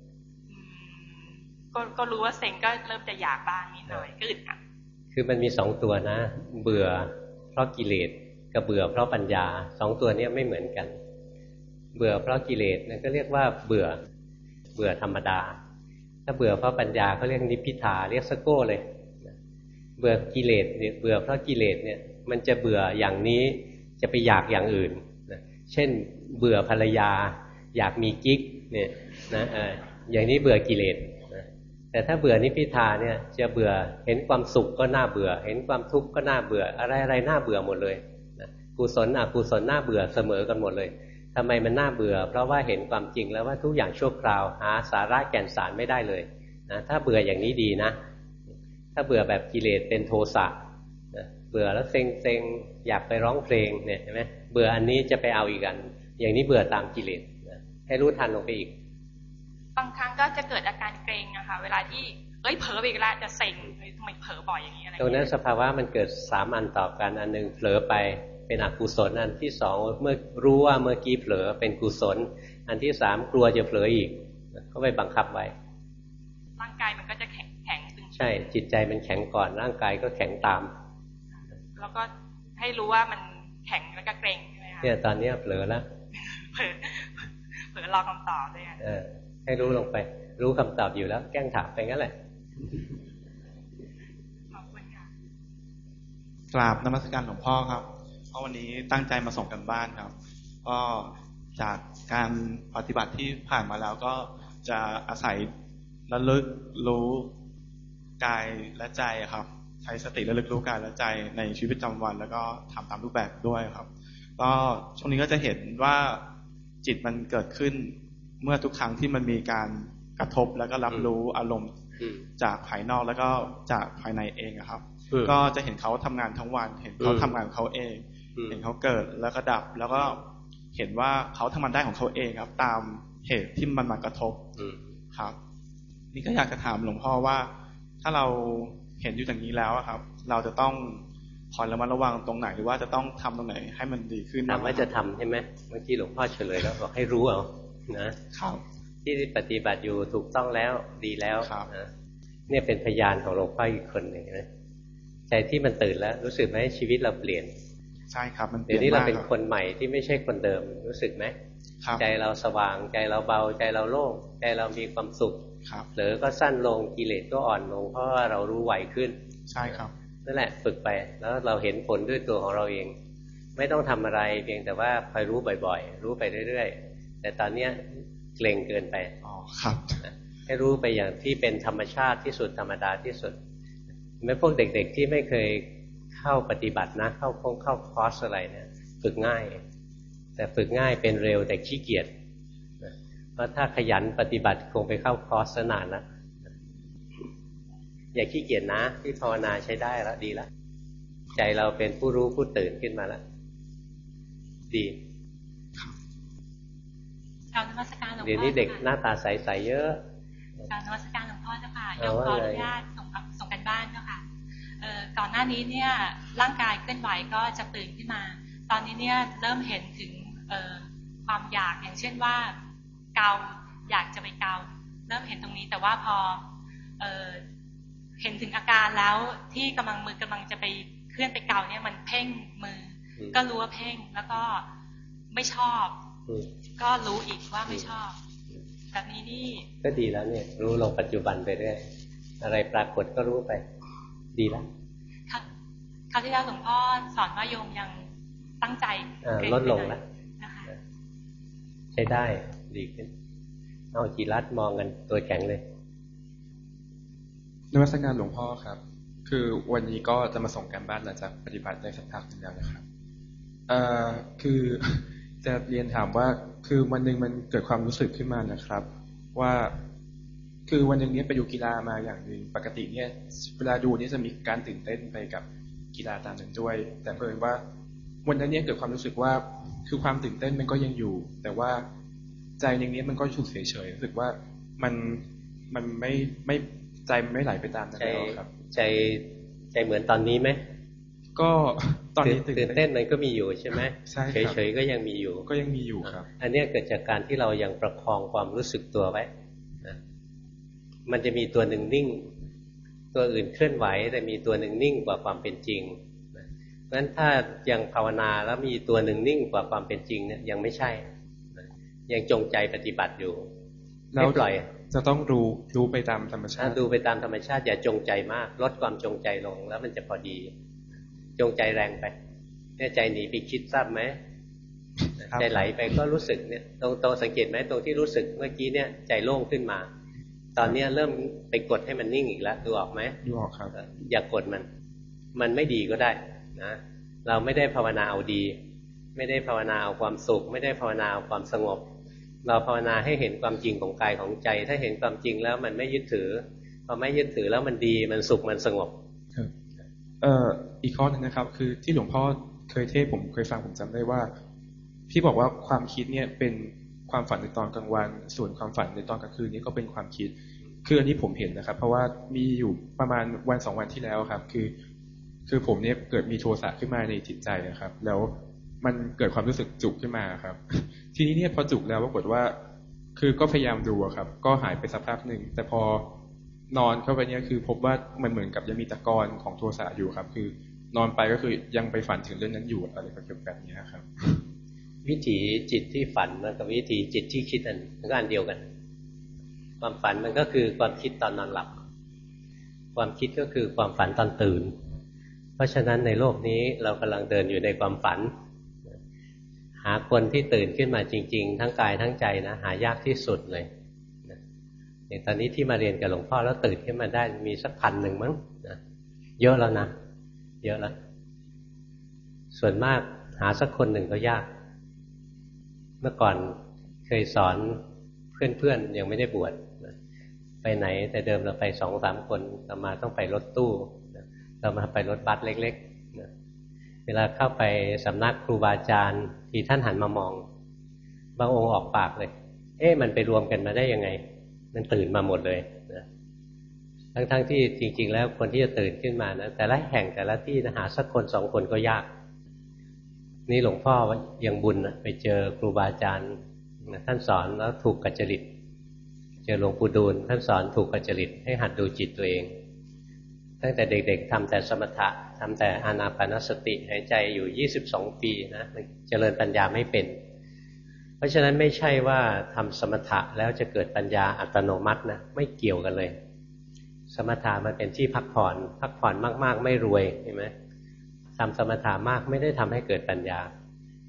ก็ก็รู้ว่าเซ็งก็เริ่มจะอยากบ้างนิดหน่อยก็อึดอัดคือมันมีสองตัวนะเบื่อเพราะกิเลสกับเบื่อเพราะปัญญาสองตัวนี้ไม่เหมือนกันเบื่อเพราะกิเลสนั่นก็เรียกว่าเบื่อเบื่อธรรมดาถ้าเบื่อเพราะปัญญาเขาเรียกนิพพิทาเรียกสโก้เลยเบื่อกิเลสเนี่ยเบื่อเพราะกิเลสเนี่ยมันจะเบื่ออย่างนี้จะไปอยากอย่างอื่นเช่นเบื่อภรรยาอยากมีกิ๊กเนี่ยนะเอออย่างนี้เบื่อกิเลสนะแต่ถ้าเบื่อนิพพิทาเนี่ยจะเบื่อเห็นความสุขก็น่าเบื่อเห็นความทุกข์ก็น่าเบื่ออะไรอะไรน่าเบื่อหมดเลยนะกุศลอกุศลน่าเบื่อเสมอกันหมดเลยทำไมมันน่าเบื่อเพราะว่าเห็นความจริงแล้วว่าทุกอย่างชั่วคราวหาสาระแก่นสารไม่ได้เลยนะถ้าเบื่ออย่างนี้ดีนะถ้าเบื่อแบบกิเลสเป็นโทสะนะเบื่อแล้วเซ็งเซ็งอยากไปร้องเพลงเนี่ยเห็นไหมเบื่ออันนี้จะไปเอาอีกอันอย่างนี้เบื่อตามกิเลสนะให้รู้ทันลงไปอีกบางครั้งก็จะเกิดอาการเกร็งอะค่ะเวลาที่เอ้ยเผลอไปอีกแล้วจะเซ็งทำไมเผลอบ่อยอย่างนี้อะไรตรงนั้นสภาวะมันเกิดสามอันต่อกันอันนึงเผลอไปเป็นอกุศลอันที่สองเมื่อรู้ว่าเมื่อกี้เผลอเป็นกุศลอันที่สามกลัวจะเผลออีกก็ไปบังคับไว้ร่างกายมันก็จะแข็งแข็งตึงใช่จิตใจมันแข็งก่อนร่างกายก็แข็งตามแล้วก็ให้รู้ว่ามันแข็งแล้วก็เกร็งใช่ไหมคะเนี่ยตอนนี้เผลอแล้วเผลอเผลอรอคำตอบด้วยเออให้รู้ลงไปรู้คำตอบอยู่แล้วแกล้งถามไปงั้นแหละขอบคุณค่ะกราบนมัสการหลวงพ่อครับเพราะวันนี้ตั้งใจมาส่งกันบ้านครับก็จากการปฏิบัติที่ผ่านมาแล้วก็จะอาศัยระลึกรู้กายและใจครับใช้สติระลึกรู้กายและใจในชีวิตประจำวันแล้วก็ทำตามรูปแบบด้วยครับก็ช่วงนี้ก็จะเห็นว่าจิตมันเกิดขึ้นเมื่อทุกครั้งที่มันมีการกระทบแล้วก็รับรู้อารมณ์จากภายนอกแล้วก็จากภายในเองครับก็จะเห็นเขาทำงานทั้งวันเห็นเขาทำงานของเขาเองเห็นเขาเกิดแล้วก็ดับแล้วก็เห็นว่าเขาทำมันได้ของเขาเองครับตามเหตุที่มันมากระทบครับนี่ก็อยากจะถามหลวงพ่อว่าถ้าเราเห็นอยู่อย่างนี้แล้วครับเราจะต้องคอยระมัดระวังตรงไหนหรือว่าจะต้องทำตรงไหนให้มันดีขึ้นถามว่าจะทำใช่ไหมเมื่อกี้หลวงพ่อเฉลยแล้วบอกให้รู้เอานะครับที่ปฏิบัติอยู่ถูกต้องแล้วดีแล้วนะเนี่ยเป็นพยานของหลวงพ่ออีกคนหนึ่งนะใจที่มันตื่นแล้วรู้สึกไหมชีวิตเราเปลี่ยนใช่ครับมันเปลี่ยนเดี๋ยวนี้เราเป็นคนใหม่ที่ไม่ใช่คนเดิมรู้สึกไหมใจเราสว่างใจเราเบาใจเราโล่งใจเรามีความสุขหรือก็สั้นลงกิเลสก็อ่อนลงเพราะว่าเรารู้ไหวขึ้นใช่ครับนั่นแหละฝึกไปแล้วเราเห็นผลด้วยตัวของเราเองไม่ต้องทำอะไรเพียงแต่ว่าคอยรู้บ่อยๆรู้ไปเรื่อยๆแต่ตอนเนี้ยเกรงเกินไปอ๋อครับให้รู้ไปอย่างที่เป็นธรรมชาติที่สุดธรรมดาที่สุดไม่พวกเด็กๆที่ไม่เคยเข้าปฏิบัตินะเข้าคงเข้าคอร์สอะไรเนี่ยฝึกง่ายแต่ฝึกง่ายเป็นเร็วแต่ขี้เกียจเพราะถ้าขยันปฏิบัติคงไปเข้าคอร์สนานแล้วอย่าขี้เกียจนะที่ภาวนาใช้ได้แล้วดีแล้วใจเราเป็นผู้รู้ผู้ตื่นขึ้นมาแล้วดีกราบนมัสการหลวงพ่อเดี๋ยวนี้เด็กหน้าตาใสๆเยอะกราบนมัสการหลวงพ่อเจ้าค่ะยกขออนุญาตส่งส่งกันบ้านเจ้าค่ะเอ่อก่อนหน้านี้เนี่ยร่างกายเคลื่อนไหวก็จะตื่นขึ้นมาตอนนี้เนี่ยเริ่มเห็นถึงเอ่อความอยากอย่างเช่นว่าเกาอยากจะไปเกาเริ่มเห็นตรงนี้แต่ว่าพอเอ่อเห็นถึงอาการแล้วที่กำลังมือกำลังจะไปเคลื่อนไปเกาเนี่ยมันเพ่งมือก็รู้ว่าเพ่งแล้วก็ไม่ชอบก็รู้อีกว่าไม่ชอบแบบนี้นี่ก็ดีแล้วเนี่ยรู้ลงปัจจุบันไปเรื่อยอะไรปรากฏก็รู้ไปดีแล้วค่ะคราวที่แล้วหลวงพ่อสอนว่าโยมยังตั้งใจลดลงแล้วนะคะใช้ได้ดีขึ้นเอาจีรัตมองกันตัวแข็งเลยนมัสการหลวงพ่อครับคือวันนี้ก็จะมาส่งการบ้านหลังจากปฏิบัติได้สักพักหนึ่งแล้วนะครับเอ่อคือจะเรียนถามว่าคือวันหนึ่งมันเกิดความรู้สึกขึ้นมานะครับว่าคือวันหนึ่งเนี้ยไปดูกีฬามาอย่างหนึ่งปกติเนี่ยเวลาดูนี่จะมีการตื่นเต้นไปกับกีฬาตามนั้นด้วยแต่เพิ่นว่าวันนั้นเนี่ยเกิดความรู้สึกว่าคือความตื่นเต้นมันก็ยังอยู่แต่ว่าใจในนี้มันก็ถูกเฉยๆรู้สึกว่ามันมันไม่ไม่ใจมันไม่ไหลไปตามนั้นแล้วครับใจใจเหมือนตอนนี้ไหมก็ตอนนี้ตื่นเต้นมันก็มีอยู่ใช่ไหมใช่เฉยๆก็ยังมีอยู่ก็ยังมีอยู่ครับอันนี้เกิดจากการที่เรายังประคองความรู้สึกตัวไว้นะมันจะมีตัวหนึ่งนิ่งตัวอื่นเคลื่อนไหวแต่มีตัวหนึ่งนิ่งกว่าความเป็นจริงนะเพราะฉะนั้นถ้ายังภาวนาแล้วมีตัวหนึ่งนิ่งกว่าความเป็นจริงเนี่ยยังไม่ใช่นะยังจงใจปฏิบัติอยู่ไม่ปล่อยจะต้องรู้รู้ไปตามธรรมชาติดูไปตามธรรมชาติอย่าจงใจมากลดความจงใจลงแล้วมันจะพอดีจงใจแรงไปเนี่ยใจหนีไปคิดทราบไหมใจไหลไปก็รู้สึกเนี่ยตรงตรงสังเกตไหมตรงที่รู้สึกเมื่อกี้เนี่ยใจโล่งขึ้นมาตอนนี้เริ่มไปกดให้มันนิ่งอีกแล้วดูออกไหมดูออกครับอย่ากดมันมันไม่ดีก็ได้นะเราไม่ได้ภาวนาเอาดีไม่ได้ภาวนาเอาความสุขไม่ได้ภาวนาเอาความสงบเราภาวนาให้เห็นความจริงของกายของใจถ้าเห็นความจริงแล้วมันไม่ยึดถือพอไม่ยึดถือแล้วมันดีมันสุขมันสงบเอ่ออีกข้อนึงนะครับคือที่หลวงพ่อเคยเทศผมเคยฟังผมจำได้ว่าพี่บอกว่าความคิดเนี่ยเป็นความฝันในตอนกลางวันส่วนความฝันในตอนกลางคืนนี้ก็เป็นความคิดคืออันนี้ผมเห็นนะครับเพราะว่ามีอยู่ประมาณวันสองวันที่แล้วครับคือคือผมเนี่ยเกิดมีโทสะขึ้นมาในจิตใจนะครับแล้วมันเกิดความรู้สึกจุกขึ้นมาครับทีนี้เนี่ยพอจุกแล้วปรากฏว่าคือก็พยายามดูครับก็หายไปสักพักหนึ่งแต่พอนอนเข้าไปเนี่ยคือพบว่ามันเหมือนกับยังมีตะกอนของโทสะอยู่ครับคือนอนไปก็คือยังไปฝันถึงเรื่องนั้นอยู่อะไรแบบนี้ครับวิถีจิตที่ฝันมันกับวิถีจิตที่คิดอันก็อันเดียวกันความฝันมันก็คือความคิดตอนนอนหลับความคิดก็คือความฝันตอนตื่นเพราะฉะนั้นในโลกนี้เรากำลังเดินอยู่ในความฝันหาคนที่ตื่นขึ้นมาจริงๆทั้งกายทั้งใจนะหายากที่สุดเลยอย่างตอนนี้ที่มาเรียนกับหลวงพ่อแล้วตื่นขึ้นมาได้มีสักพันหนึ่งมั้งนะเยอะแล้วนะเยอะแล้วส่วนมากหาสักคนหนึ่งก็ยากเมื่อก่อนเคยสอนเพื่อนๆยังไม่ได้บวชไปไหนแต่เดิมเราไปสองสามคนเรามาต้องไปรถตู้เรามาไปรถบัสเล็กๆเวลาเข้าไปสำนักครูบาอาจารย์ที่ท่านหันมามองบางองค์ออกปากเลยเอ๊ะมันไปรวมกันมาได้ยังไงมันตื่นมาหมดเลยนะทั้งๆที่จริงๆแล้วคนที่จะตื่นขึ้นมานะแต่ละแห่งแต่ละที่หาสักคนสองคนก็ยากนี่หลวงพ่อยังบุญไปเจอครูบาอาจารย์ท่านสอนแล้วถูกกัจจริตเจอหลวงปู่ดูลท่านสอนถูกกัจจริตให้หัดดูจิตตัวเองตั้งแต่เด็กๆทำแต่สมถะทำแต่อานาปานสติหายใจอยู่ยี่สิบสองปีนะเจริญปัญญาไม่เป็นเพราะฉะนั้นไม่ใช่ว่าทำสมถะแล้วจะเกิดปัญญาอัตโนมัตินะไม่เกี่ยวกันเลยสมถะมันเป็นที่พักผ่อนพักผ่อนมากๆไม่รวยเห็นไหมทำสมถะมากไม่ได้ทำให้เกิดปัญญา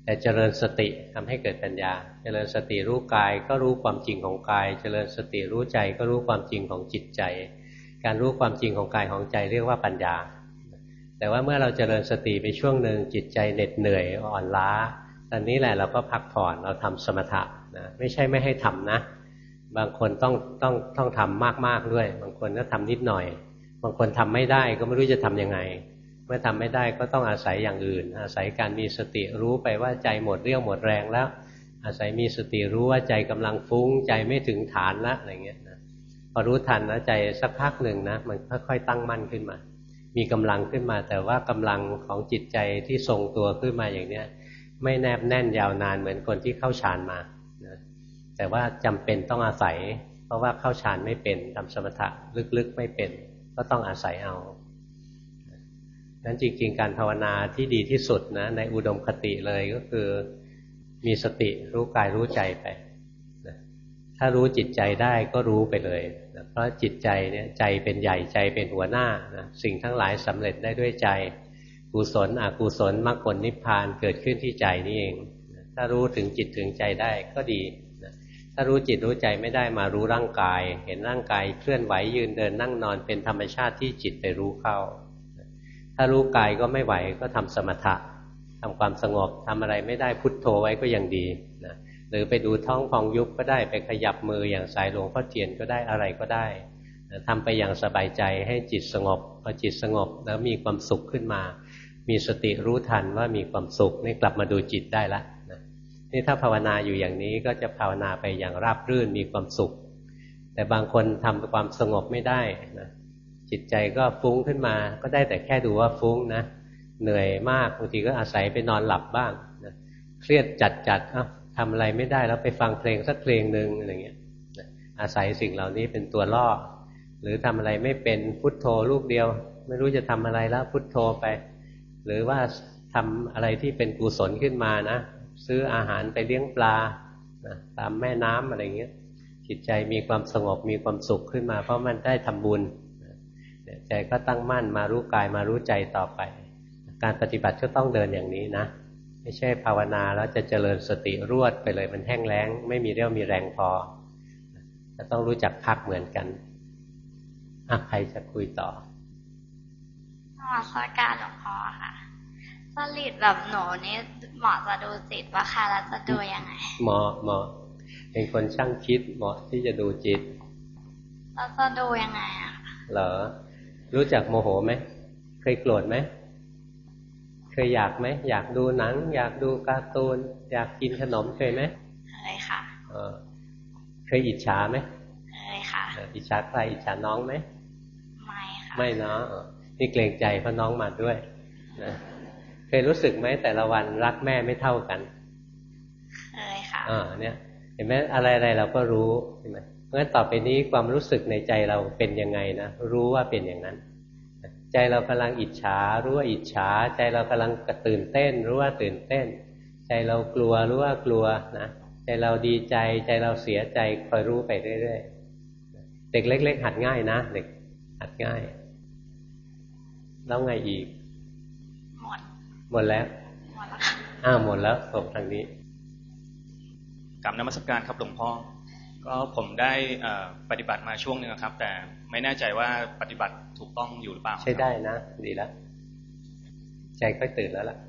แต่เจริญสติทำให้เกิดปัญญาเจริญสติรู้กายก็รู้ความจริงของกายเจริญสติรู้ใจก็รู้ความจริงของจิตใจการรู้ความจริงของกายของใจเรียกว่าปัญญาแต่ว่าเมื่อเราเจริญสติไปช่วงหนึ่งจิตใจเหน็ดเหนื่อยอ่อนล้าตอนนี้แหละเราก็พักผ่อนเราทำสมถะนะไม่ใช่ไม่ให้ทำนะบางคนต้องต้องต้องทำมากๆด้วยบางคนก็ทำนิดหน่อยบางคนทำไม่ได้ก็ไม่รู้จะทำยังไงเมื่อทำไม่ได้ก็ต้องอาศัยอย่างอื่นอาศัยการมีสติรู้ไปว่าใจหมดเรี่ยวหมดแรงแล้วอาศัยมีสติรู้ว่าใจกำลังฟุ้งใจไม่ถึงฐานละอะไรเงี้ยนะพอรู้ทันนะใจสักพักหนึ่งนะมันค่อยๆตั้งมั่นขึ้นมามีกำลังขึ้นมาแต่ว่ากำลังของจิตใจที่ทรงตัวขึ้นมาอย่างเนี้ยไม่แนบแน่นยาวนานเหมือนคนที่เข้าฌานมานะแต่ว่าจำเป็นต้องอาศัยเพราะว่าเข้าฌานไม่เป็นทำสมถะลึกๆไม่เป็นก็ต้องอาศัยเอานั้นจริงๆการภาวนาที่ดีที่สุดนะในอุดมคติเลยก็คือมีสติรู้กายรู้ใจไปนะถ้ารู้จิตใจได้ก็รู้ไปเลยนะเพราะจิตใจเนี่ยใจเป็นใหญ่ใจเป็นหัวหน้านะสิ่งทั้งหลายสำเร็จได้ด้วยใจกุศลอกุศลมรรคผลนิพพานเกิดขึ้นที่ใจนี่เองนะถ้ารู้ถึงจิตถึงใจได้ก็ดีนะถ้ารู้จิตรู้ใจไม่ได้มารู้ร่างกายเห็นร่างกายเคลื่อนไหวยืนเดินนั่งนอนเป็นธรรมชาติที่จิตไปรู้เข้าถ้ารู้กายก็ไม่ไหวก็ทำสมถะทำความสงบทำอะไรไม่ได้พุทโธไว้ก็ยังดีนะหรือไปดูท้องพองยุบก็ได้ไปขยับมืออย่างสายหลวงพ่อเทียนก็ได้อะไรก็ได้นะทำไปอย่างสบายใจให้จิตสงบพอจิตสงบแล้วมีความสุขขึ้นมามีสติรู้ทันว่ามีความสุขนี่กลับมาดูจิตได้ละนะนี่ถ้าภาวนาอยู่อย่างนี้ก็จะภาวนาไปอย่างราบรื่นมีความสุขแต่บางคนทำความสงบไม่ได้นะจิตใจก็ฟุ้งขึ้นมาก็ได้แต่แค่ดูว่าฟุ้งนะเหนื่อยมากบางทีก็อาศัยไปนอนหลับบ้างนะเครียดจัดๆเอ้าทำอะไรไม่ได้แล้วไปฟังเพลงสักเพลงหนึ่งอะไรเงี้ยนะอาศัยสิ่งเหล่านี้เป็นตัวล่อหรือทำอะไรไม่เป็นพุทโธลูกเดียวไม่รู้จะทำอะไรแล้วพุทโธไปหรือว่าทำอะไรที่เป็นกุศลขึ้นมานะซื้ออาหารไปเลี้ยงปลานะตามแม่น้ำอะไรเงี้ยจิตใจมีความสงบมีความสุขขึ้นมาเพราะมันได้ทำบุญใจก็ตั้งมั่นมารู้กายมารู้ใจต่อไปการปฏิบัติก็ต้องเดินอย่างนี้นะไม่ใช่ภาวนาแล้วจะเจริญสติรวดไปเลยมันแห้งแล้งไม่มีเรี่ยวมีแรงพอจะต้องรู้จักพักเหมือนกันอ่ะใครจะคุยต่อนมัสการหลวงพ่อค่ะจริตแบบหนูนี่เหมาะจะดูจิตว่าค่ะแล้วจะดูยังไงเหมาะเหมาะเป็นคนช่างคิดเหมาะที่จะดูจิตแล้วจะดูยังไงอ่ะเหรอรู้จักโมโหไหมเคยโกรธไหมเคยอยากไหมอยากดูหนังอยากดูการ์ตูนอยากกินขนมเคยไหมเคยค่ะเออเคยอิจฉาไหมเคยค่ะอิจฉาใครอิจฉาน้องไหมไม่ค่ะไม่เนาะนี่เกรงใจเพราะน้องมาด้วยนะเคยรู้สึกไหมแต่ละวันรักแม่ไม่เท่ากันเคยค่ะอ่าเนี่ยเห็นไหมอะไรๆเราก็รู้เห็นไหมเพราะฉะนั้นต่อไปนี้ความรู้สึกในใจเราเป็นยังไงนะรู้ว่าเป็นอย่างนั้นใจเรากำลังอิจฉารู้ว่าอิจฉาใจเรากำลังตื่นเต้นรู้ว่าตื่นเต้นใจเรากลัวรู้ว่ากลัวนะใจเราดีใจใจเราเสียใจคอยรู้ไปเรื่อยๆเด็กเล็กๆหัดง่ายนะเด็กหัดง่ายแล้วไงอีกหมดหมดแล้วหมดแล้วอ้าวหมดแล้วส่งทางนี้กราบนมัสการครับหลวงพ่อก็ผมได้ปฏิบัติมาช่วงนึงครับแต่ไม่แน่ใจว่าปฏิบัติถูกต้องอยู่หรือเปล่าใช่ได้นะดีแล้วใจค่อยตื่นแล้วล่ะ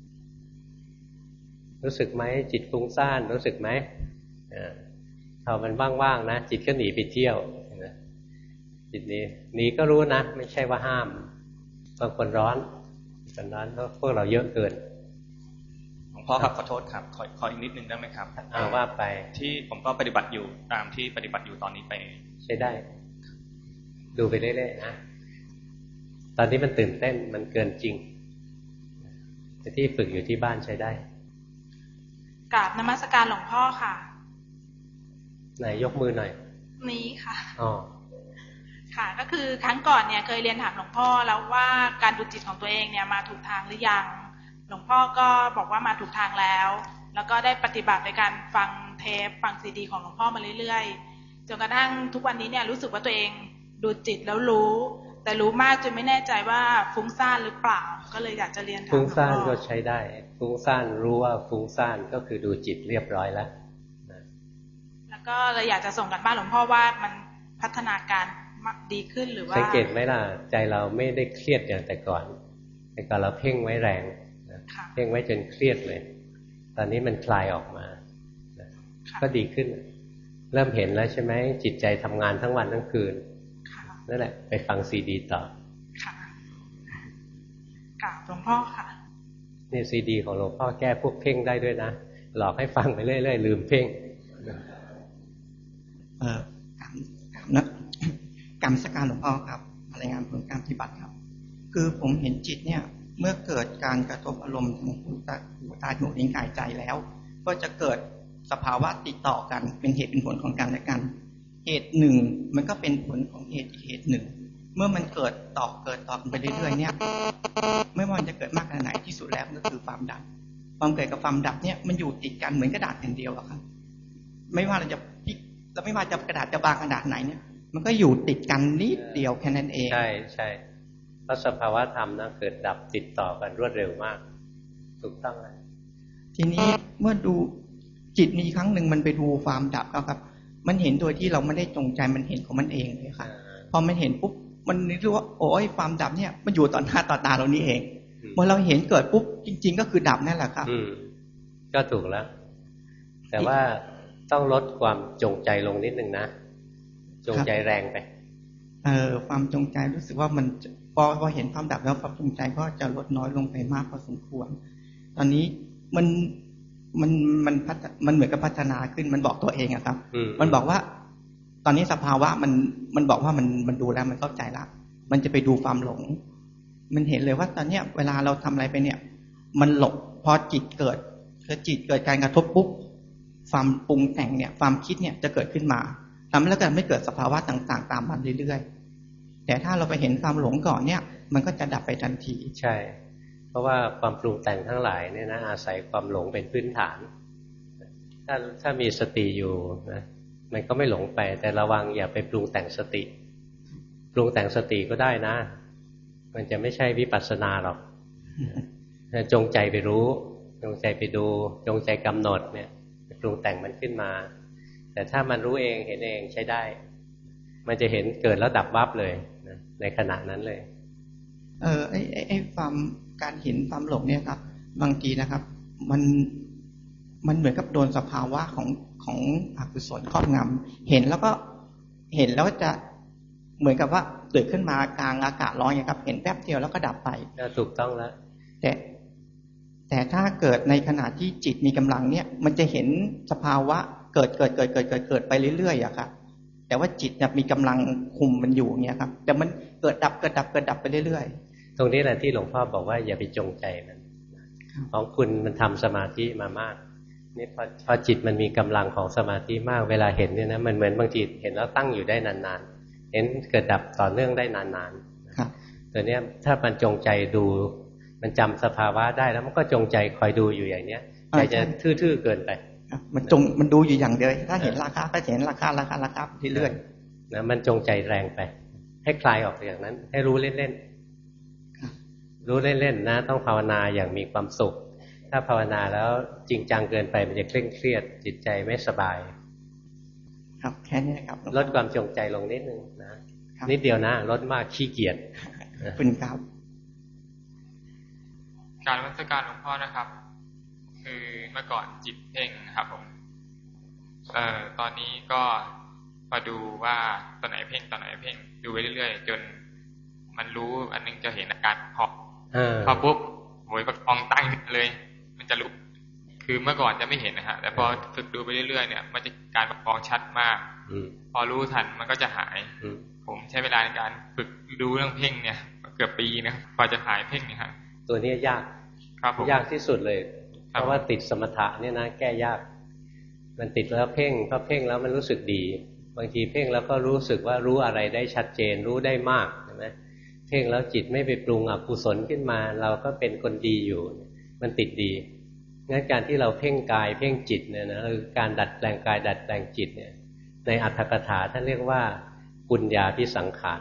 รู้สึกไหมจิตฟุ้งซ่านรู้สึกไหมพอมันว่างๆนะจิตก็หนีไปเที่ยวจิตนี้หนีก็รู้นะไม่ใช่ว่าห้ามบางคนร้อนบางคนร้อนเพราะพวกเราเยอะเกินหลวงพ่อครับขอโทษครับขอขออีกนิดนึงได้ไหมครับอ่าว่าไปที่ผมก็ปฏิบัติอยู่ตามที่ปฏิบัติอยู่ตอนนี้ไปใช่ได้ดูไปเรื่อยๆนะตอนนี้มันตื่นเต้นมันเกินจริงแต่ที่ฝึกอยู่ที่บ้านใช้ได้กราบนมัสการหลวงพ่อค่ะไหนยกมือหน่อยนี้ค่ะอ๋อค่ะก็คือครั้งก่อนเนี่ยเคยเรียนถามหลวงพ่อแล้วว่าการดูจิตของตัวเองเนี่ยมาถูกทางหรือยังหลวงพ่อก็บอกว่ามาถูกทางแล้วแล้วก็ได้ปฏิบัติในการฟังเทปฟังซีดีของหลวงพ่อมาเรื่อยๆจนกระทั่งทุกวันนี้เนี่ยรู้สึกว่าตัวเองดูจิตแล้วรู้แต่รู้มากจนไม่แน่ใจว่าฟุ้งซ่านหรือเปล่าก็เลยอยากจะเรียนถามหลวงพ่อฟุ้งซ่านก็ใช้ได้ฟุ้งซ่านรู้ว่าฟุ้งซ่านก็คือดูจิตเรียบร้อยแล้วแล้วก็เลยอยากจะส่งกันบ้านหลวงพ่อว่ามันพัฒนาการดีขึ้นหรือว่าสังเกตไหมล่ะใจเราไม่ได้เครียดอย่างแต่ก่อนแต่ก่อนเราเพ่งไว้แรงเพ่งไว้จนเครียดเลยตอนนี้มันคลายออกมาก็ดีขึ้นเริ่มเห็นแล้วใช่ไหมจิตใจทำงานทั้งวันทั้งคืนนั่นแหละไปฟังซีดีต่อค่ะกราบหลวงพ่อค่ะนี่ซีดีของหลวงพ่อแก้พวกเพ่งได้ด้วยนะหลอกให้ฟังไปเรื่อยๆลืมเพ่งเออกรรมกรรมนะกรรมสการหลวงพ่อครับรายงานผลการปฏิบัติครับคือผมเห็นจิตเนี่ยเมื่อเกิดการกระทบอารมณ์ทางหูตาหูตาจมูกลิ้นกายใจแล้วก็จะเกิดสภาวะติดต่อกันเป็นเหตุเป็นผลของกันและกันเหตุหนึ่งมันก็เป็นผลของเหตุอีกเหตุหนึ่งเมื่อมันเกิดต่อเกิดต่อกันไปเรื่อยๆเนี่ยไม่ว่ามันจะเกิดมากขนาดไหนที่สุดแล้วก็คือความดับความเกิดกับความดับเนี่ยมันอยู่ติดกันเหมือนกระดาษแผ่นเดียวอะครับไม่ว่าเราจะพลิกเราไม่ว่าจะกระดาษจะบางขนาดไหนเนี่ยมันก็อยู่ติดกันนิดเดียวแค่นั้นเองใช่ใช่เพราะสภาวะธรรมนะเกิดดับติดต่อกันรวดเร็วมากถูกต้องเลยทีนี้เมื่อดูจิตมีครั้งหนึ่งมันไปดูความดับแล้วครับมันเห็นโดยที่เราไม่ได้จงใจมันเห็นของมันเองเลยค่ะพอมันเห็นปุ๊บมันรู้ว่าโอ้ยความดับเนี่ยมันอยู่ต่อหน้าต่อตาเรานี่เองเมื่อเราเห็นเกิดปุ๊บจริงๆก็คือดับนั่นแหละครับก็ถูกแล้วแต่ว่าต้องลดความจงใจลงนิดนึงนะจงใจแรงไปเอ่อความจงใจรู้สึกว่ามันพอพอเห็นความดับแล้วความจงใจก็จะลดน้อยลงไปมากพอสมควรตอนนี้มันมันมันพัฒมันเหมือนกับพัฒนาขึ้นมันบอกตัวเองอะครับมันบอกว่าตอนนี้สภาวะมันมันบอกว่ามันมันดูแล้วมันเข้าใจละมันจะไปดูความหลงมันเห็นเลยว่าตอนเนี้ยเวลาเราทำอะไรไปเนี่ยมันหลงพอจิตเกิดคือจิตเกิดการกระทบปุ๊บความปรุงแต่งเนี่ยความคิดเนี่ยจะเกิดขึ้นมาทำแล้วกันไม่เกิดสภาวะต่างๆตามมาเรื่อยๆแต่ถ้าเราไปเห็นความหลงก่อนเนี่ยมันก็จะดับไปทันทีใช่เพราะว่าความปรุงแต่งทั้งหลายเนี่ยนะอาศัยความหลงเป็นพื้นฐานถ้าถ้ามีสติอยู่นะมันก็ไม่หลงไปแต่ระวังอย่าไปปรุงแต่งสติปรุงแต่งสติก็ได้นะมันจะไม่ใช่วิปัสสนาหรอกจงใจไปรู้จงใจไปดูจงใจกำหนดเนี่ยปรุงแต่งมันขึ้นมาแต่ถ้ามันรู้เองเห็นเองใช้ได้มันจะเห็นเกิดแล้วดับวับเลยนะในขณะนั้นเลยเออไอ้ไอ้ความการเห็นความหลงเนี่ยครับบางทีนะครับมันมันเหมือนกับโดนสภาวะของของอกุศลครอบงำเห็นแล้วก็เห็นแล้วจะเหมือนกับว่าเกิดขึ้นมากลางอากาศร้อนอย่างครับเห็นแป๊บเดียวแล้วก็ดับไปถูกต้องแล้วแต่แต่ถ้าเกิดในขณะที่จิตมีกำลังเนี่ยมันจะเห็นสภาวะเกิดเกิดเกิดเกิดเกิดเกิดไปเรื่อยๆอะครับแต่ว่าจิตเนี่ยมีกำลังคุมมันอยู่เนี่ยครับแต่มันเกิดดับเกิดดับเกิดดับไปเรื่อยๆตรงนี้แหละที่หลวงพ่อบอกว่าอย่าไปจงใจมันของคุณมันทำสมาธิมามากนี่พอพอจิตมันมีกำลังของสมาธิมากเวลาเห็นเนี่ยนะมันเหมือนบางทีเห็นแล้วตั้งอยู่ได้นานๆเห็นเกิดดับต่อเนื่องได้นานๆตัวเนี้ยถ้ามันจงใจดูมันจำสภาวะได้แล้วมันก็จงใจคอยดูอยู่อย่างเนี้ยใจจะทื่อๆเกินไปมันจงมันดูอยู่อย่างเดียวถ้าเห็นราคาก็เห็นราคาราคาราคาเรื่อยๆนะมันจงใจแรงไปให้คลายออกอย่างนั้นให้รู้เล่นๆรู้เล่นๆนะต้องภาวนาอย่างมีความสุขถ้าภาวนาแล้วจริงจังเกินไปมันจะเคร่งเครียดจิตใจไม่สบายครับแค่นี้ครับลดความจงใจลงนิดนึงนะนิดเดียวนะลดมากขี้เกียจเป็นครับการวัฒการหลวงพ่อนะครับคือเมื่อก่อนจิตเพ่งครับผมเอ่อตอนนี้ก็มาดูว่าตอนไหนเพ่งตอนไหนเพ่งดูไปเรื่อยๆจนมันรู้อันนึงจะเห็นอาการพอพอปุ๊บโหยประคองตั้งเลยมันจะลุกคือเมื่อก่อนจะไม่เห็นนะฮะแต่พอฝึกดูไปเรื่อยๆเนี่ยมันจะการประคองชัดมากพอรู้ทันมันก็จะหายผมใช้เวลาในการฝึกดูเรื่องเพ่งเนี่ยเกือบปีนะกว่าจะหายเพ่งเนี่ยฮะตัวนี้ยากยากที่สุดเลยเพราะว่าติดสมถะเนี่ยนะแก้ยากมันติดแล้วเพ่งพอเพ่งแล้วมันรู้สึกดีบางทีเพ่งแล้วก็รู้สึกว่ารู้อะไรได้ชัดเจนรู้ได้มากใช่ไหมเพ่งแล้วจิตไม่ไปปรุงอกุศลขึ้นมาเราก็เป็นคนดีอยู่มันติดดีงั้นการที่เราเพ่งกายเพ่งจิตเนี่ยนะคือการดัดแปลงกายดัดแปลงจิตเนี่ยในอรรถกถาท่านเรียกว่าปุญญาภิสังขาร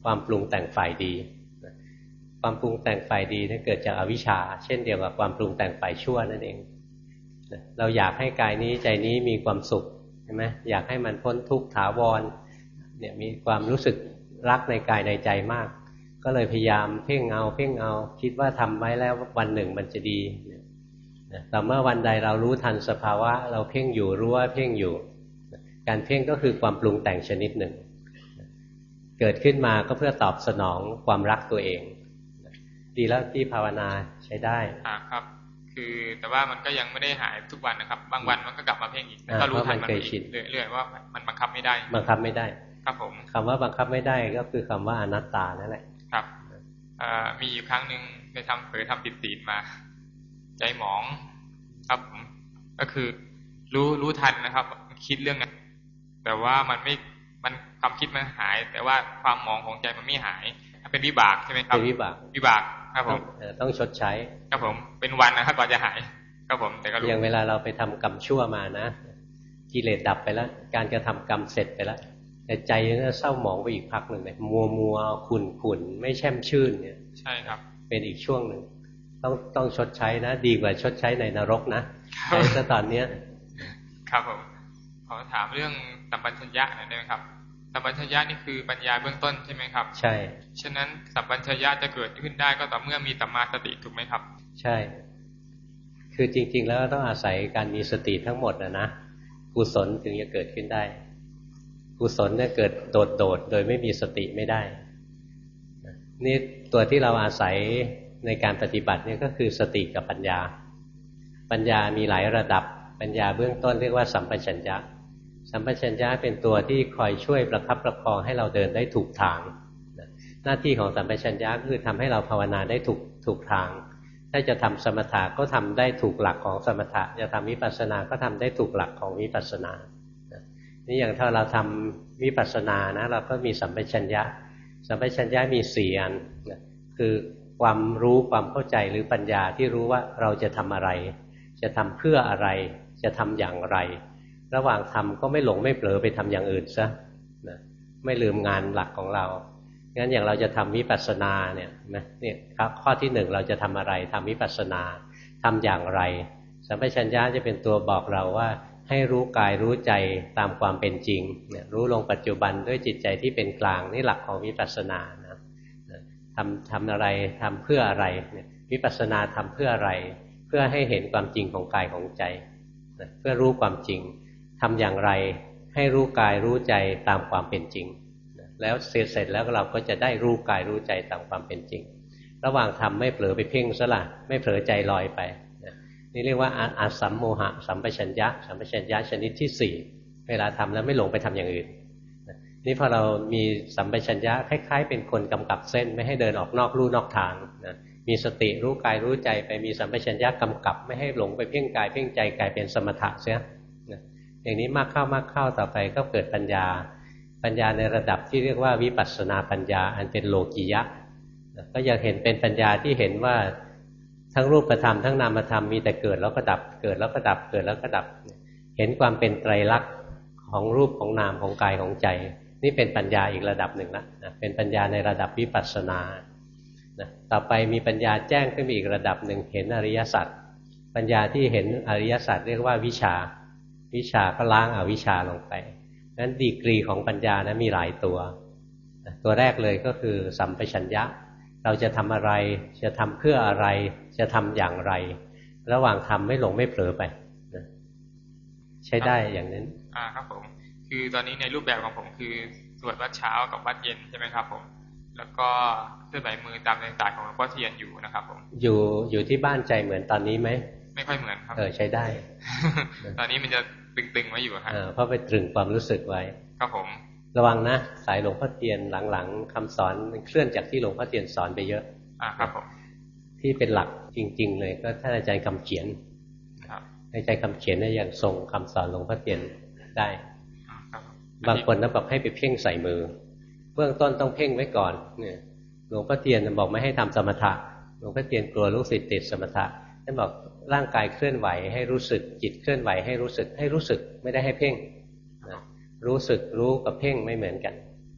ความปรุงแต่งฝ่ายดีความปรุงแต่งฝ่ายดีนี่เกิดจากอวิชชาเช่นเดียวกับความปรุงแต่งฝ่ายชั่วนั่นเองเราอยากให้กายนี้ใจนี้มีความสุขใช่ไหมอยากให้มันพ้นทุกข์ถาวรเนี่ยมีความรู้สึกรักในกายในใจมากก็เลยพยายามเพ่งเอาเพ่งเอาคิดว่าทำไว้แล้ววันหนึ่งมันจะดีแต่เมื่อวันใดเรารู้ทันสภาวะเราเพ่งอยู่รู้ว่าเพ่งอยู่การเพ่งก็คือความปรุงแต่งชนิดหนึ่งเกิดขึ้นมาก็เพื่อตอบสนองความรักตัวเองดีแล้วที่ภาวนาใช้ได้อ่าครับคือแต่ว่ามันก็ยังไม่ได้หายทุกวันนะครับบางวันมันก็กลับมาเพ่งอีกก็รู้ทันมันอีกเรื่อยๆว่ามันบังคับไม่ได้บังคับไม่ได้ครับผมคำว่าบังคับไม่ได้ก็คือคำว่าอนัตตานั่นแหละครับมีอยู่ครั้งหนึ่งไปทำเผยทำผิดศีลมาใจหมองครับผมก็คือรู้รู้ทันนะครับคิดเรื่องนั้นแต่ว่ามันไม่มันความคิดมันหายแต่ว่าความหมองของใจมันไม่หายเป็นวิบากใช่ไหมครับเป็นวิบากวิบากครับผมต้องชดใช้ครับผมเป็นวันนะครับก่อนจะหายครับผมแต่ก็รู้อย่างเวลาเราไปทำกรรมชั่วมานะกิเลสดับไปแล้วการกระทำกรรมเสร็จไปแล้วแต่ใจก็เศร้าหมองไปอีกพักหนึ่งเลยมัวมัวขุ่นขุ่นไม่แช่มชื่นเนี่ยใช่ครับเป็นอีกช่วงหนึ่งต้องต้องชดใช้นะดีกว่าชดใช้ในนรกนะใช้ซะตอนเนี้ยครับผมขอถามเรื่องสัมปชัญญะหน่อยได้ไหมครับสัมปชัญญะนี่คือปัญญาเบื้องต้นใช่ไหมครับใช่ฉะนั้นสัมปชัญญะจะเกิดขึ้นได้ก็ต่อเมื่อมีสัมมาสติถูกไหมครับใช่คือจริงๆแล้วต้องอาศัยการมีสติทั้งหมดนะนะกุศลถึงจะเกิดขึ้นได้กุศลเนี่ยเกิดโดดๆโดยไม่มีสติไม่ได้นี่ตัวที่เราอาศัยในการปฏิบัติเนี่ยก็คือสติกับปัญญาปัญญามีหลายระดับปัญญาเบื้องต้นเรียกว่าสัมปชัญญะสัมปชัญญะเป็นตัวที่คอยช่วยประคับประคองให้เราเดินได้ถูกทางหน้าที่ของสัมปชัญญะคือทำให้เราภาวนาได้ถูกถูกทางถ้าจะทำสมถะก็ทำได้ถูกหลักของสมถะจะทำวิปัสสนาก็ทำได้ถูกหลักของวิปัสสนานี่อย่างถ้าเราทำวิปัสสนานะเราก็มีสัมปชัญญะสัมปชัญญะมีสี่อันคือความรู้ความเข้าใจหรือปัญญาที่รู้ว่าเราจะทำอะไรจะทำเพื่ออะไรจะทำอย่างไรระหว่างทำก็ไม่หลงไม่เผลอไปทำอย่างอื่นซะนะไม่ลืมงานหลักของเรางั้นอย่างเราจะทำวิปัสสนาเนี่ยนะเนี่ยครับข้อที่หนึ่งเราจะทำอะไรทำวิปัสสนาทำอย่างไรสัมปชัญญะจะเป็นตัวบอกเราว่าให้รู้กายรู้ใจตามความเป็นจริงเนี่ยรู้ลงปัจจุบันด้วยจิตใจที่เป็นกลางนี่หลักของวิปัสสนานะทำทำอะไรทำเพื่ออะไรเนี่ยวิปัสสนาทำเพื่ออะไรเพื่อให้เห็นความจริงของกายของใจเพื่อรู้ความจริงทำอย่างไรให้รู้กายรู้ใจตามความเป็นจริงแล้วเสร็จเสร็จแล้วเราก็จะได้รู้กายรู้ใจตามความเป็นจริงระหว่างทำไม่เผลอไปเพ่งซะละไม่เผลอใจลอยไปนี่เรียกว่าอาสัมโมหะสัมปชัญญะสัมปชัญญะชนิดที่สี่เวลาทำแล้วไม่หลงไปทำอย่างอื่นนี่พอเรามีสัมปชัญญะคล้ายๆเป็นคนกำกับเส้นไม่ให้เดินออกนอกลู่นอกทางนะมีสติรู้กายรู้ใจไปมีสัมปชัญญะกำกับไม่ให้หลงไปเพ่งกายเพ่งใจกลายเป็นสมถะเสียอย่างนี้มากเข้ามากเข้าต่อไปก็เกิดปัญญาปัญญาในระดับที่เรียกว่าวิปัสสนาปัญญาอันเป็นโลกิยะก็ยังเห็นเป็นปัญญาที่เห็นว่าทั้งรูปธรรมทั้งนามธรรมมีแต่เกิดแล้วก็ดับเกิดแล้วก็ดับเกิดแล้วก็ดับเห็นความเป็นไตรลักษณ์ของรูปของนามของกายของใจนี่เป็นปัญญาอีกระดับหนึ่งนะเป็นปัญญาในระดับวิปัสสนาต่อไปมีปัญญาแจ้งขึ้นไปอีกระดับหนึ่งเห็นอริยสัจปัญญาที่เห็นอริยสัจเรียกว่าวิชาวิชาก็ล้างอวิชชาลงไปนั้นดีกรีของปัญญานะมีหลายตัวตัวแรกเลยก็คือสัมปชัญญะเราจะทำอะไรจะทำเพื่ออะไรจะทำอย่างไรระหว่างทำไม่หลงไม่เผลอไปใช้ได้อย่างนั้นอ่าครับผมคือตอนนี้ในรูปแบบของผมคือสวดวัดเช้ากับวัดเย็นใช่ไหมครับผมแล้วก็เคลื่อนไหวมือตามในสายของหลวงพ่อเทียนอยู่นะครับผมอยู่อยู่ที่บ้านใจเหมือนตอนนี้ไหมไม่ค่อยเหมือนครับเออใช้ได้ ตอนนี้มันจะตึงๆไว้อยู่ครับเพราะไปตรึงความรู้สึกไว้ครับผมระวังนะสายหลวงพ่อเทียนหลังๆคำสอนมันเคลื่อนจากที่หลวงพ่อเทียนสอนไปเยอะอ่าครับผมที่เป็นหลักจริงๆเลยก็ท่านอาจารย์คำเขียนครับอาจารย์คำเขียนเนี่ยยังทรงคำสอนหลวงพ่อเทียนได้บางคนนะบอกให้ไปเพ่งใส่มือเบื้องต้นต้องเพ่งไว้ก่อนเนี่ยหลวงพ่อเทียนบอกไม่ให้ทำสมถะหลวงพ่อเทียนกลัวลูกศิษย์ติดสมถะท่านบอกร่างกายเคลื่อนไหวให้รู้สึกจิตเคลื่อนไหวให้รู้สึกให้รู้สึกไม่ได้ให้เพ่งนะรู้สึกรู้กับเพ่งไม่เหมือนกันนะ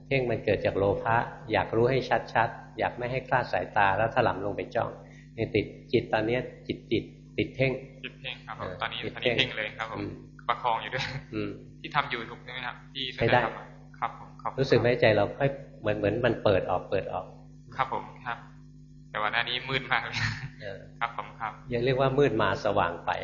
เพ่งมันเกิดจากโลภะอยากรู้ให้ชัดๆอยากไม่ให้คลาดสายตาแล้วถลำลงไปจ้องนี่ติดจิตตอนนี้จิตติดติดเพ่งจิตเพ่งครับตอนนี้ตอนนี้เพ่งเลยครับผมประคองอยู่ด้วยที่ทำอยู่ถูกใช่ไหมครับที่ไม่ได้ครับผมรู้สึกไหมใจเราค่อยเหมือนเหมือนมันเปิดออกเปิดออกครับผมครับแต่ว่าหน้านี้มืดมากเลยครับผมครับยังเรียกว่ามืดมาสว่างไป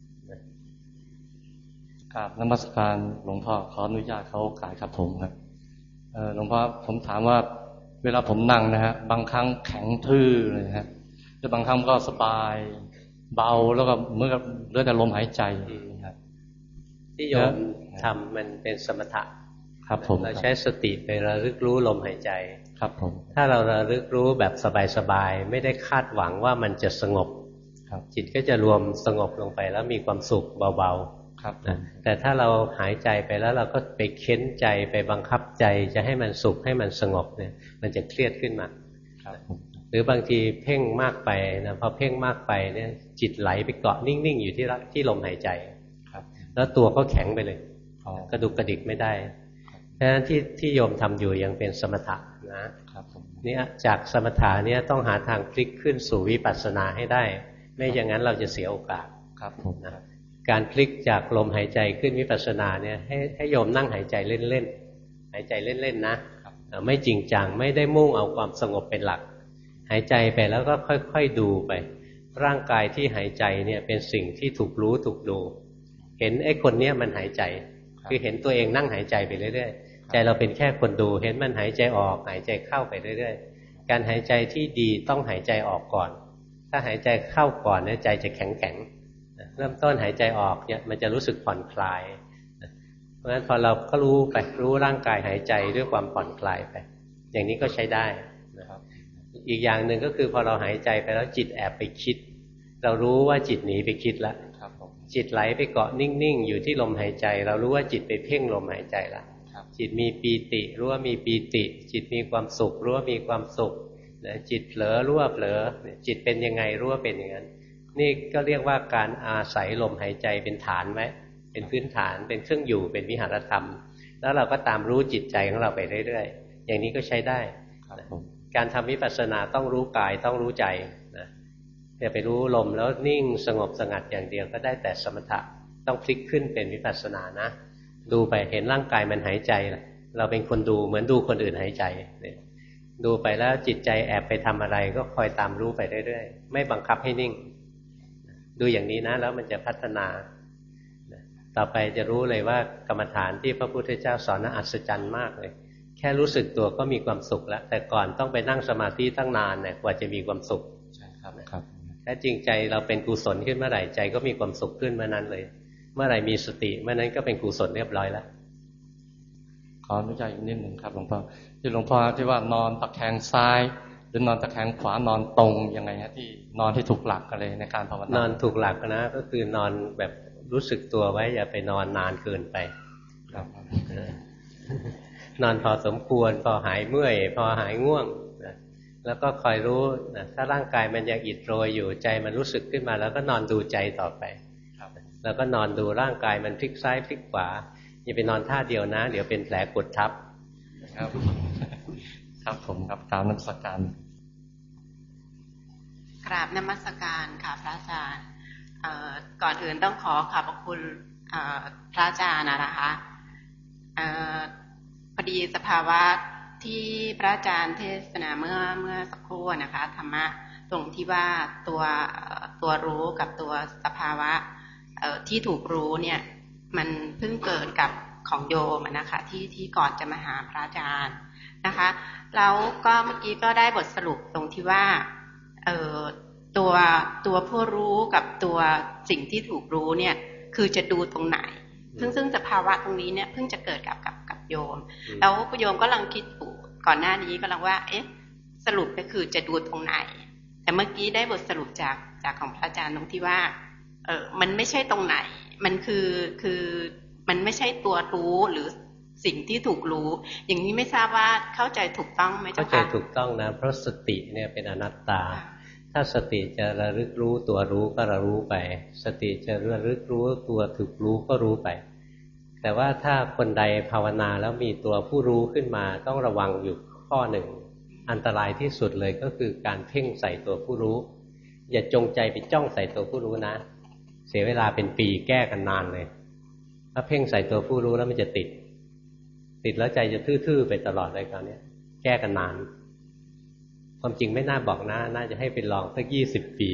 ครับนมัสการหลวงพ่อขออนุญาตเขากายครับผมครับหลวงพ่อผมถามว่าเวลาผมนั่งนะฮะบางครั้งแข็งทื่อเลยฮะแต่บางครั้งก็สบายเบาแล้วก็เมื่อเลือดแต่ลมหายใจครับที่โยมทำมันเป็นสมถะครับผมเราใช้สติไประลึกรู้ลมหายใจครับผมถ้าเราระลึกรู้แบบสบายๆไม่ได้คาดหวังว่ามันจะสงบจิตก็จะรวมสงบลงไปแล้วมีความสุขเบาๆครับแต่ถ้าเราหายใจไปแล้วเราก็ไปเค้นใจไปบังคับใจจะให้มันสุขให้มันสงบเนี่ยมันจะเครียดขึ้นมาหรือบางทีเพ่งมากไปนะพอเพ่งมากไปเนี่ยจิตไหลไปเกาะนิ่งๆอยู่ที่ที่ลมหายใจแล้วตัวก็แข็งไปเลยกระดุกกระดิกไม่ได้เพราะฉะนั้นที่ที่โยมทำอยู่ยังเป็นสมถะนะเนี่ยจากสมถะเนี่ยต้องหาทางพลิกขึ้นสู่วิปัสสนาให้ได้ไม่อย่างนั้นเราจะเสียโอกาสครับผมนะการพลิกจากลมหายใจขึ้นวิปัสสนาเนี่ยให้ให้โยมนั่งหายใจเล่นๆหายใจเล่นๆนะไม่จริงจังไม่ได้มุ่งเอาความสงบเป็นหลักหายใจไปแล้วก็ค่อยๆดูไปร่างกายที่หายใจเนี่ยเป็นสิ่งที่ถูกรู้ถูกดูเห็นไอ้คนเนี้ยมันหายใจคือเห็นตัวเองนั่งหายใจไปเรื่อยๆใจเราเป็นแค่คนดูเห็นมันหายใจออกหายใจเข้าไปเรื่อยๆการหายใจที่ดีต้องหายใจออกก่อนถ้าหายใจเข้าก่อนเนี่ยใจจะแข็งๆเริ่มต้นหายใจออกเนี่ยมันจะรู้สึกผ่อนคลายเพราะฉะนั้นพอเราก็รู้ไปรู้ร่างกายหายใจด้วยความผ่อนคลายไปอย่างนี้ก็ใช้ได้นะครับอีกอย่างหนึ่งก็คือพอเราหายใจไปแล้วจิตแอบไปคิดเรารู้ว่าจิตหนีไปคิดแล้วจิตไหลไปเกาะนิ่งๆอยู่ที่ลมหายใจเรารู้ว่าจิตไปเพ่งลมหายใจละจิตมีปีติรู้ว่ามีปีติจิตมีความสุขรู้ว่ามีความสุขจิตเผลอรู้ว่าเผลอจิตเป็นยังไงรู้ว่าเป็นอย่างนั้นนี่ก็เรียกว่าการอาศัยลมหายใจเป็นฐานไหมเป็นพื้นฐานเป็นเครื่องอยู่เป็นวิหารธรรมแล้วเราก็ตามรู้จิตใจของเราไปเรื่อยๆอย่างนี้ก็ใช้ได้การทำวิปัสสนาต้องรู้กายต้องรู้ใจนะอย่าไปรู้ลมแล้วนิ่งสงบสงัดอย่างเดียวก็ได้แต่สมถะต้องพลิกขึ้นเป็นวิปัสสนานะดูไปเห็นร่างกายมันหายใจเราเป็นคนดูเหมือนดูคนอื่นหายใจดูไปแล้วจิตใจแอบไปทำอะไรก็คอยตามรู้ไปเรื่อยๆไม่บังคับให้นิ่งดูอย่างนี้นะแล้วมันจะพัฒนาต่อไปจะรู้เลยว่ากรรมฐานที่พระพุทธเจ้าสอนน่าอัศจรรย์มากเลยแค่รู้สึกตัวก็มีความสุขแล้วแต่ก่อนต้องไปนั่งสมาธิตั้งนานเนี่ยกว่าจะมีความสุขใช่ครับครับแท้จริงใจเราเป็นกุศลขึ้นเมื่อไหร่ใจก็มีความสุขขึ้นเมื่อนั้นเลยเมื่อไหร่มีสติเมื่อนั้นก็เป็นกุศลเรียบร้อยแล้วขออนุญาตอีกนิดหนึ่งครับหลวงพ่อที่หลวงพ่อที่ว่านอนตะแคงซ้ายหรือนอนตะแคงขวานอนตรงยังไงฮะที่นอนที่ถูกหลักกันเลยในการภาวนานอนถูกหลักนะก็คือนอนแบบรู้สึกตัวไว้อย่าไปนอนนานเกินไปครับนอนพอสมควรพอหายเมื่อยพอหายง่วงนะแล้วก็คอยรู้นะถ้าร่างกายมันยังอิดโรยอยู่ใจมันรู้สึกขึ้นมาแล้วก็นอนดูใจต่อไปแล้วก็นอนดูร่างกายมันพลิกซ้ายพลิกขวาอย่าไปนอนท่าเดียวนะเดี๋ยวเป็นแผลกดทับครับครับผมครับกราบนมัสการกราบนมัสการค่ะพระอาจารย์ก่อนอื่นต้องขอขอบพระคุณพระอาจารย์นะคะพอดีสภาวะที่พระอาจารย์เทศนาเมื่อเมื่อสักครู่นะคะธรรมะตรงที่ว่าตัวตัวรู้กับตัวสภาวะที่ถูกรู้เนี่ยมันเพิ่งเกิดกับของโยมนะคะที่ที่ก่อนจะมาหาพระอาจารย์นะคะแล้วก็เมื่อกี้ก็ได้บทสรุปตรงที่ว่าเอ่อตัวตัวผู้รู้กับตัวสิ่งที่ถูกรู้เนี่ยคือจะดูตรงไหนซึ่งซึ่งสภาวะตรงนี้เนี่ยเพิ่งจะเกิดกับกับกับโยมแล้วโยมก็กำลังคิดอยู่ก่อนหน้านี้ก็กำลังว่าเอ๊ะสรุปก็คือจะดูตรงไหนแต่เมื่อกี้ได้บทสรุปจากจากของพระอาจารย์ตรงที่ว่าเออมันไม่ใช่ตรงไหนมันคือคือมันไม่ใช่ตัวรู้หรือสิ่งที่ถูกรู้อย่างนี้ไม่ทราบว่าเข้าใจถูกต้องไหมเจ้าค่ะเข้าใจถูกต้องนะเพราะสติเนี่ยเป็นอนัตตาถ้าสติจะระลึกรู้ตัวรู้ก็ระรู้ไปสติจะระลึกรู้ตัวถูกรู้ก็รู้ไปแต่ว่าถ้าคนใดภาวนาแล้วมีตัวผู้รู้ขึ้นมาต้องระวังอยู่ข้อหนึ่งอันตรายที่สุดเลยก็คือการเพ่งใส่ตัวผู้รู้อย่าจงใจไปจ้องใส่ตัวผู้รู้นะเสียเวลาเป็นปีแก้กันนานเลยถ้าเพ่งใส่ตัวผู้รู้แล้วมันจะติดติดแล้วใจจะทื่อๆไปตลอดเลยคราวนี้แก้กันนานความจริงไม่น่าบอกนะน่าจะให้ไปลองสักยี่สิบปี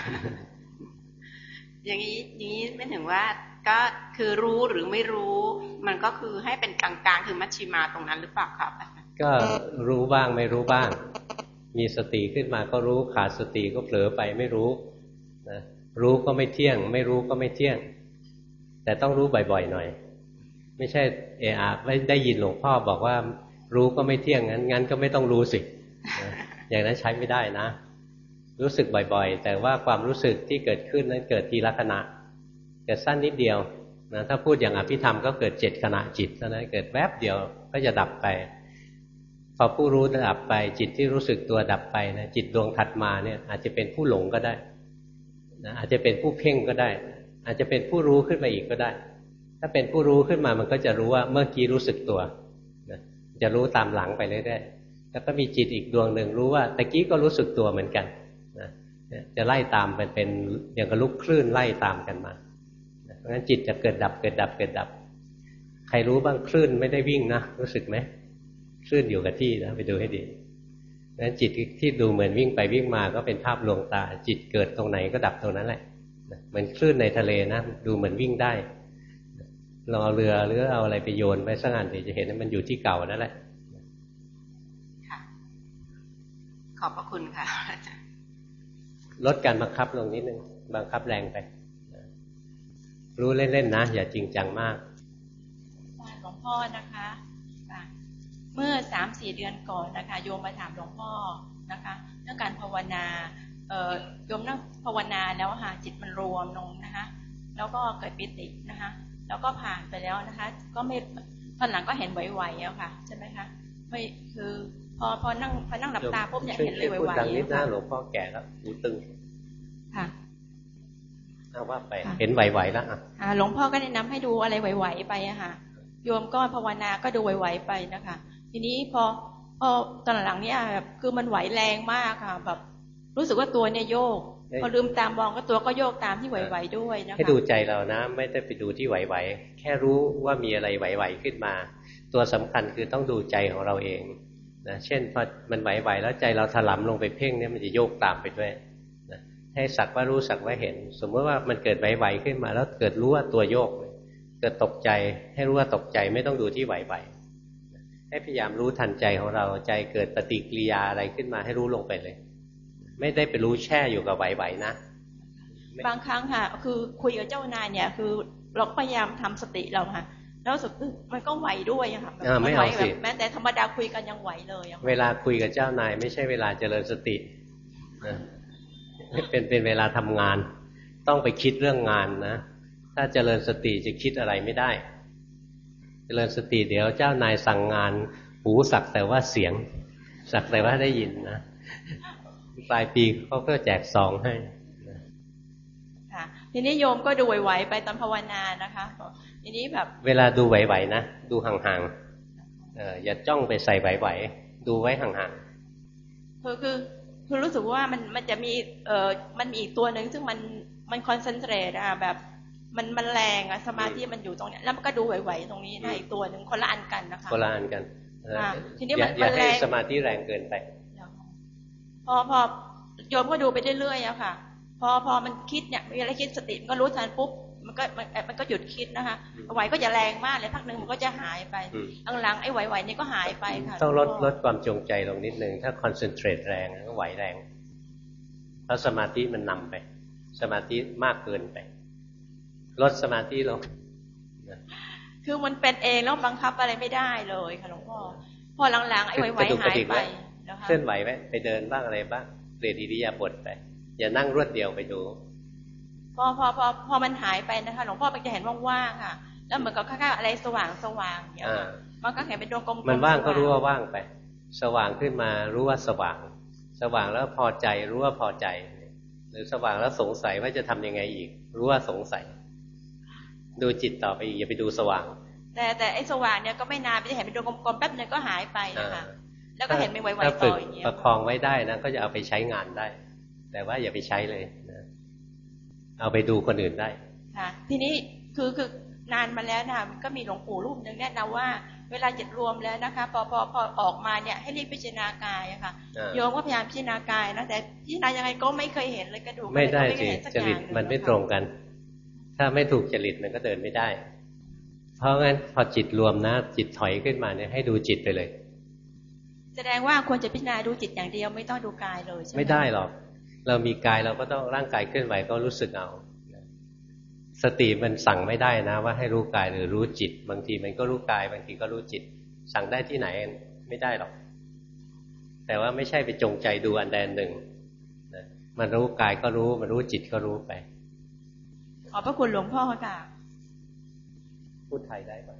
อย่างนี้อย่างนี้ไม่ถึงว่าก็คือรู้หรือไม่รู้มันก็คือให้เป็นกลางๆคือมัชชิมาตรงนั้นหรือเปล่าครับก็รู้บ้างไม่รู้บ้างมีสติขึ้นมาก็รู้ขาดสติก็เผลอไปไม่รู้นะรู้ก็ไม่เที่ยงไม่รู้ก็ไม่เที่ยงแต่ต้องรู้บ่อยๆหน่อยไม่ใช่เอะอะไม่ได้ยินหลวงพ่อบอกว่ารู้ก็ไม่เที่ยงงั้นงั้นก็ไม่ต้องรู้สินะอย่างนั้นใช้ไม่ได้นะรู้สึกบ่อยๆแต่ว่าความรู้สึกที่เกิดขึ้นนั้นเกิดทีละขณะเกิดสั้นนิดเดียวนะถ้าพูดอย่างอภิธรรมก็เกิดเจ็ดขณะจิตเท่านั้นเกิดแวบเดียวก็จะดับไปพอผู้รู้ดับไปจิตที่รู้สึกตัวดับไปนะจิตดวงถัดมาเนี่ยอาจจะเป็นผู้หลงก็ได้นะอาจจะเป็นผู้เพ่งก็ได้อาจจะเป็นผู้รู้ขึ้นมาอีกก็ได้ถ้าเป็นผู้รู้ขึ้นมามันก็จะรู้ว่าเมื่อกี้รู้สึกตัวนะจะรู้ตามหลังไปเรื่อยๆแล้วก็มีจิตอีกดวงหนึ่งรู้ว่าตะกี้ก็รู้สึกตัวเหมือนกันนะจะไล่ตามเป็นเป็นอย่างกับลูกคลื่นไล่ตามกันมาเพราะฉะนั้นจิตจะเกิดดับเกิดดับเกิดดับใครรู้บ้างคลื่นไม่ได้วิ่งนะรู้สึกไหมคลื่นอยู่กับที่นะไปดูให้ดีเพราะฉะนั้นจิตที่ดูเหมือนวิ่งไปวิ่งมาก็เป็นภาพลวงตาจิตเกิดตรงไหนก็ดับตรงนั้นแหละเหมือนคลื่นในทะเลนะดูเหมือนวิ่งได้ลองเอาเรือหรือเอาอะไรไปโยนไปสักอันเดี๋ยวจะเห็นว่ามันอยู่ที่เก่านั่นแหละค่ะขอบพระคุณค่ะลดการบังคับลงนิดนึงบังคับแรงไปรู้เล่นๆนะอย่าจริงจังมากหลวงพ่อนะคะเมื่อสามสี่เดือนก่อนนะคะโยมมาถามหลวงพ่อนะคะเรื่องการภาวนาเอ่อโยมนั่งภาวนาแล้วค่ะจิตมันรวมลงนะคะแล้วก็เกิดปิตินะคะแล้วก็ผ่านไปแล้วนะคะก็ไม่ตอนหลังก็เห็นไหวๆแล้วค่ะใช่ไหมคะไม่คือพอพอนั่งพอนั่งหลับตาปุ๊บเนี่ยเห็นเลยไหวๆพูดดังนิดนะหลวงพ่อแก่แล้วหูตึงค่ะเอาว่าไปเห็นไหวๆแล้วอ่ะหลวงพ่อก็แนะนำให้ดูอะไรไหวๆไปอะค่ะโยมก็ภาวนาก็ดูไหวๆไปนะคะทีนี้พอพอตอนหลังเนี่ยแบบคือมันไหวแรงมากค่ะแบบรู้สึกว่าตัวเนี่ยโยกพอลืมตามมองก็ตัวก็โยกตามที่ไหวๆด้วยนะคะให้ดูใจเรานะไม่ได้ไปดูที่ไหวๆแค่รู้ว่ามีอะไรไหวๆขึ้นมาตัวสำคัญคือต้องดูใจของเราเองนะเช่นพอมันไหวๆแล้วใจเราถลำลงไปเพ่งเนี่ยมันจะโยกตามไปด้วยนะให้สักว่ารู้สักว่าเห็นสมมติว่ามันเกิดไหวๆขึ้นมาแล้วเกิดรู้ว่าตัวโยกเกิดตกใจให้รู้ว่าตกใจไม่ต้องดูที่ไหวๆให้พยายามรู้ทันใจของเราใจเกิดปฏิกิริยาอะไรขึ้นมาให้รู้ลงไปเลยไม่ได้ไปรู้แช่อยู่กับไหวๆนะบางครั้งค่ะคือคุยกับเจ้านายเนี่ยคือเราพยายามทำสติเราค่ะแล้วรู้สึกมันก็ไหวด้วยค่ะไม่เอาสิแม้แต่ธรรมดาคุยกันยังไหวเลยเวลาคุยกับเจ้านายไม่ใช่เวลาเจริญสตินะเป็นเป็นเวลาทำงานต้องไปคิดเรื่องงานนะถ้าเจริญสติจะคิดอะไรไม่ได้เจริญสติเดี๋ยวเจ้านายสั่งงานหูสักแต่ว่าเสียงสักแต่ว่าได้ยินนะปลายปีเขาก็แจกซองให้ค่ะทีนี้โยมก็ดูไหวๆไปตอนภาวนานะคะทีนี้แบบเวลาดูไหวๆนะดูห่างๆเอ่ออย่าจ้องไปใส่ไหวๆดูไว้ห่างๆคือคือคือรู้สึกว่ามันมันจะมีเอ่อมันมีอีกตัวหนึ่งซึ่งมันมันคอนเซนเทรตอะแบบมันมันแรงอะสมาธิมันอยู่ตรงเนี้ยแล้วมันก็ดูไหวๆตรงนี้นะอีกตัวหนึ่งคนละอันกันนะคะคนละอันกันทีนี้มันอย่าให้สมาธิแรงเกินไปพอพอโยมก็ดูไปเรื่อยๆอะค่ะพอพอมันคิดเนี่ยมีอะไรคิดสติมันก็รู้ทันปุ๊บมันก็มันมันก็หยุดคิดนะคะไหวก็จะแรงมากเลยพักหนึ่งมันก็จะหายไปหลังๆไอ้ไหวๆนี่ก็หายไปค่ะต้องลดลดความจงใจลงนิดนึงถ้าคอนเซนเทรตแรงก็ไหวแรงเพราะสมาธิมันนำไปสมาธิมากเกินไปลดสมาธิลงคือมันเป็นเองแล้วบังคับอะไรไม่ได้เลยค่ะหลวงพ่อพอหลังๆไอ้ไหวๆหายไปเคลื่อนไหวไหมไปเดินบ้างอะไรบ้างเปลี่ยนอิริยาบถไปอย่านั่งรวดเดียวไปดูพอพอพอพอมันหายไปนะคะหลวงพ่อมันจะเห็นว่างๆค่ะแล้วเหมือนกับค่าๆอะไรสว่างสว่างอย่างเงี้ยมันก็เห็นเป็นดวงกลมมันว่างก็รู้ว่าว่างไปสว่างขึ้นมารู้ว่าสว่างสว่างแล้วพอใจรู้ว่าพอใจหรือสว่างแล้วสงสัยว่าจะทำยังไงอีกรู้ว่าสงสัยดูจิตต่อไปอีกอย่าไปดูสว่างแต่แต่ไอ้สว่างเนี่ยก็ไม่นานไปจะเห็นเป็นดวงกลมๆแป๊บนึงก็หายไปนะคะแล้วก็เห็นไม่ไวๆต่ออย่างเงี้ยประคองไว้ได้นะก็จะเอาไปใช้งานได้แต่ว่าอย่าไปใช้เลยนะเอาไปดูคนอื่นได้ค่ะทีนี้คือคือนานมาแล้วนะคะมันก็มีหลวงปู่รูปหนึ่งแนะนำว่าเวลาจิตรวมแล้วนะคะพอพอพอออกมาเนี่ยให้รีบพิจารณากายอะค่ะโยมก็พยายามพิจารณากายนะแต่พิจารณายังไงก็ไม่เคยเห็นเลยกระดูกไม่ได้สิจริตมันไม่ตรงกันถ้าไม่ถูกจริตมันก็เดินไม่ได้เพราะงั้นพอจิตรวมนะจิตถอยขึ้นมาเนี่ยให้ดูจิตไปเลยแสดงว่าควรจะพิจารณาดูจิตอย่างเดียวไม่ต้องดูกายเลยใช่ไหมไม่ได้หรอกเรามีกายเราก็ต้องร่างกายเคลื่อนไหวก็รู้สึกเอาสติมันสั่งไม่ได้นะว่าให้รู้กายหรือรู้จิตบางทีมันก็รู้กายบางทีก็รู้จิตสั่งได้ที่ไหนไม่ได้หรอกแต่ว่าไม่ใช่ไปจงใจดูอันใดอันหนึ่งนะมันรู้กายก็รู้มันรู้จิตก็รู้ไปขอบพระคุณหลวงพ่อค่ะพูดไทยได้ปะ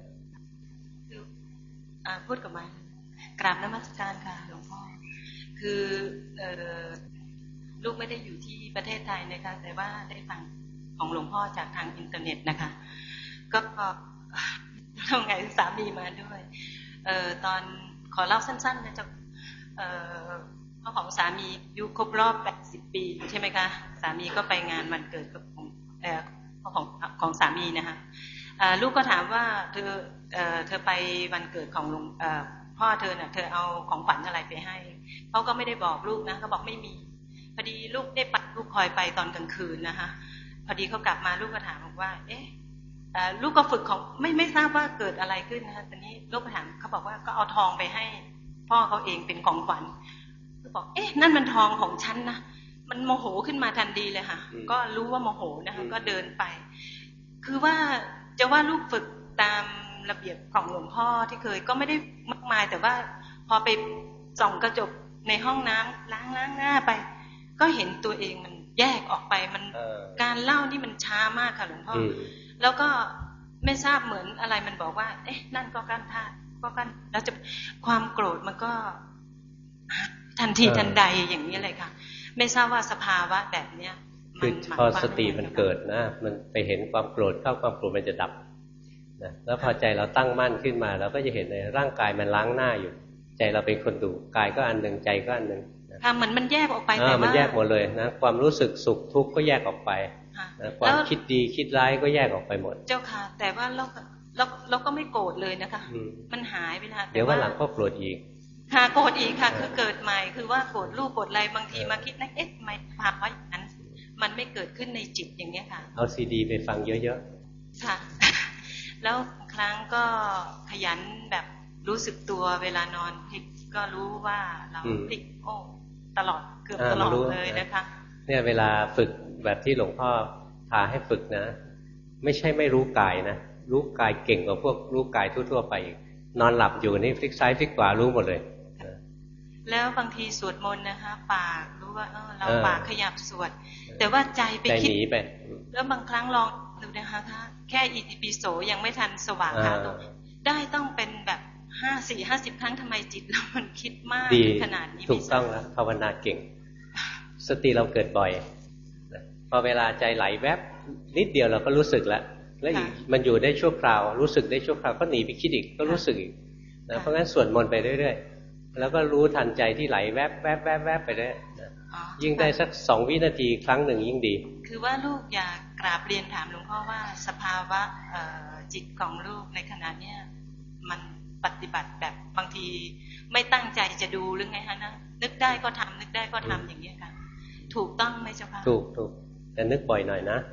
พูดกับมันกราบนมัสการค่ะหลวงพ่อคือลูกไม่ได้อยู่ที่ประเทศไทยนะคะแต่ว่าได้ฟังของหลวงพ่อจากทางอินเทอร์เน็ตนะคะก็ทำไงสามีมาด้วยเอ่อตอนขอเล่าสั้นๆนะจ๊ะเอ่อพ่อของสามีอายุครบรอบแปดสิบปีใช่ไหมคะสามีก็ไปงานวันเกิดของเอ่อพ่อของของสามีนะคะลูกก็ถามว่าเธอเอ่อเธอไปวันเกิดของลุงเอ่อพ่อเธอเนี่ยเธอเอาของขวัญอะไรไปให้เขาก็ไม่ได้บอกลูกนะเขาบอกไม่มีพอดีลูกได้ปัดลูกคอยไปตอนกลางคืนนะคะพอดีเขากลับมาลูกก็ถามบอกว่าเอ๊ะลูกก็ฝึกของไม่ไม่ทราบว่าเกิดอะไรขึ้นนะคะตอนนี้ลูกก็ถามเขาบอกว่าก็เอาทองไปให้พ่อเขาเองเป็นของขวัญก็บอกเอ๊ะนั่นมันทองของฉันนะมันโมโหขึ้นมาทันทีเลยค่ะก็รู้ว่าโมโหนะคะก็เดินไปคือว่าจะว่าลูกฝึกตามระเบียบของหลวงพ่อที่เคยก็ไม่ได้มากมายแต่ว่าพอไปส่องกระจกในห้องน้ำล้างล้างหน้าไปก็เห็นตัวเองมันแยกออกไปมันการเล่านี่มันช้ามากค่ะหลวงพ่อแล้วก็ไม่ทราบเหมือนอะไรมันบอกว่าเอ๊ะนั่นก็กั้นธาตุก็กั้นแล้วจะความโกรธมันก็ทันทีทันใดอย่างนี้เลยค่ะไม่ทราบว่าสภาวะแบบเนี้ยคือพอสติมันเกิดนะมันไปเห็นความโกรธเข้าความโกรธมันจะดับนะแล้วพอใจเราตั้งมั่นขึ้นมาเราก็จะเห็นในร่างกายมันล้างหน้าอยู่ใจเราเป็นคนดูกายก็อันหนึ่งใจก็อันหนึ่งค่ะเหมือนมันแยกออกไปแต่ว่ามันแยกหมดเลยนะความรู้สึกสุขทุกข์ก็แยกออกไปนะความคิดดีคิดร้ายก็แยกออกไปหมดเจ้าค่ะแต่ว่าเราเราเราก็ไม่โกรธเลยนะคะมันหายไปแล้วเดี๋ยววันหลังก็โกรธอีกค่ะโกรธอีกค่ะคือเกิดใหม่คือว่าโกรธลูกโกรธอะไรบางทีมาคิดนะเอ๊ะทำไมภาวะอย่างนั้นมันไม่เกิดขึ้นในจิตอย่างเนี้ยค่ะเอาซีดีไปฟังเยอะๆค่ะแล้วครั้งก็ขยันแบบรู้สึกตัวเวลานอนพลิกก็รู้ว่าเราพลิกโอ้ตลอดเกือบตลอดเลยนะคะเนี่ยเวลาฝึกแบบที่หลวงพ่อพาให้ฝึกนะไม่ใช่ไม่รู้กายนะรู้กายเก่งกว่าพวกรู้กายทั่วๆไปอีกนอนหลับอยู่นี่พลิกซ้ายพลิกขวารู้หมดเลยแล้วบางทีสวดมนต์นะคะปากรู้ว่าเออเราปากขยับสวดแต่ว่าใจไปคิดไปแล้วบางครั้งลองดูนะคะแค่อิติปิโสยังไม่ทันสว่างค่ะได้ต้องเป็นแบบห้าสี่ห้าสิบครั้งทำไมจิตเรามันคิดมากขนาดนี้ถูกต้องแล้วภาวนาเก่งสติเราเกิดบ่อยพอเวลาใจไหลแวบนิดเดียวเราก็รู้สึกแล้วแล้วมันอยู่ได้ชั่วคราวรู้สึกได้ชั่วคราวก็หนีไปคิดอีกก็รู้สึกอีกนะเพราะงั้นสวดมนต์ไปเรื่อยๆแล้วก็รู้ทันใจที่ไหลแวบแวบแวบแวบไปเรื่อยยิ่งได้สักสองวินาทีครั้งหนึ่งยิ่งดีคือว่าลูกอยากกราบเรียนถามหลวงพ่อว่าสภาวะจิตของลูกในขณะเนี้ยมันปฏิบัติแบบบางทีไม่ตั้งใจจะดูหรือไงฮะนะนึกได้ก็ทำนึกได้ก็ทำอย่างนี้ค่ะถูกต้องไหมเจ้าค่ะถูกถูกแต่นึกบ่อยหน่อยนะ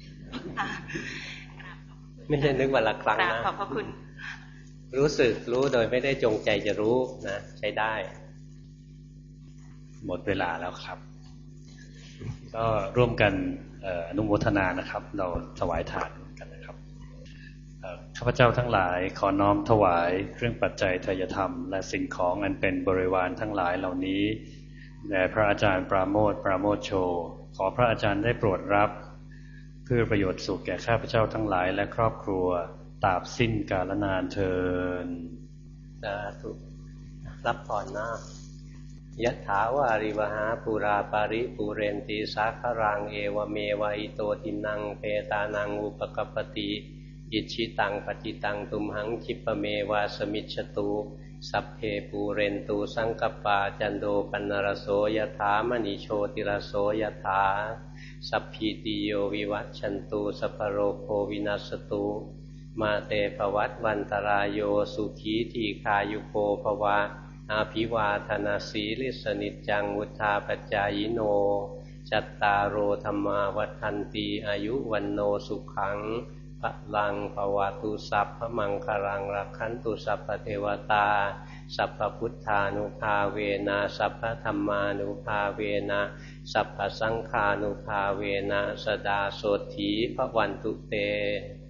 ไม่ใช่นึกวันละครั้งนะขอบพระคุณรู้สึกรู้โดยไม่ได้จงใจจะรู้นะใช้ได้หมดเวลาแล้วครับก็ร่วมกันอนุโมทนานะครับเราถวายทานกันนะครับข้าพเจ้าทั้งหลายขอน้อมถวายเครื่องปัจจัยทายธรรมและสิ่งของอันเป็นบริวารทั้งหลายเหล่านี้แด่พระอาจารย์ปราโมทย์ปราโมทโชขอพระอาจารย์ได้โปรดรับเพื่อประโยชน์สุขแก่ข้าพเจ้าทั้งหลายและครอบครัวตราบสิ้นกาลนานเทอญสาธุรับพรนะยะถาวาริวหาปุราปาริปุเรนติสาครังเอวเมวะอิโตทินังเปตานังอุปกัปปติอิชิตังปฏิตังตุมหังคิปเมวาสมิจฉตุสัพเพปูเรนตูสังกปาจันโดปนรโสยถามณีโชติรโสยถาสัพพิติโยวิวัชชันตุสัพพโรโควินัสตุมาเตภวัตวันตรายโยสุขีทีคายุโกภวะอาภิวาทนาสีลิสนิจจังวุธาปัจจายโนจัตตารโอธรรมาวัฏันติอายุวันโนสุขังพลังภวตุสัพพมังคลังรักขันตุสัพพเทวตาสัพพพุทธานุภาเวนะสัพพธัมมานุภาเวนะสัพพสังฆานุภาเวนะสดาโสถีพระวันตุเต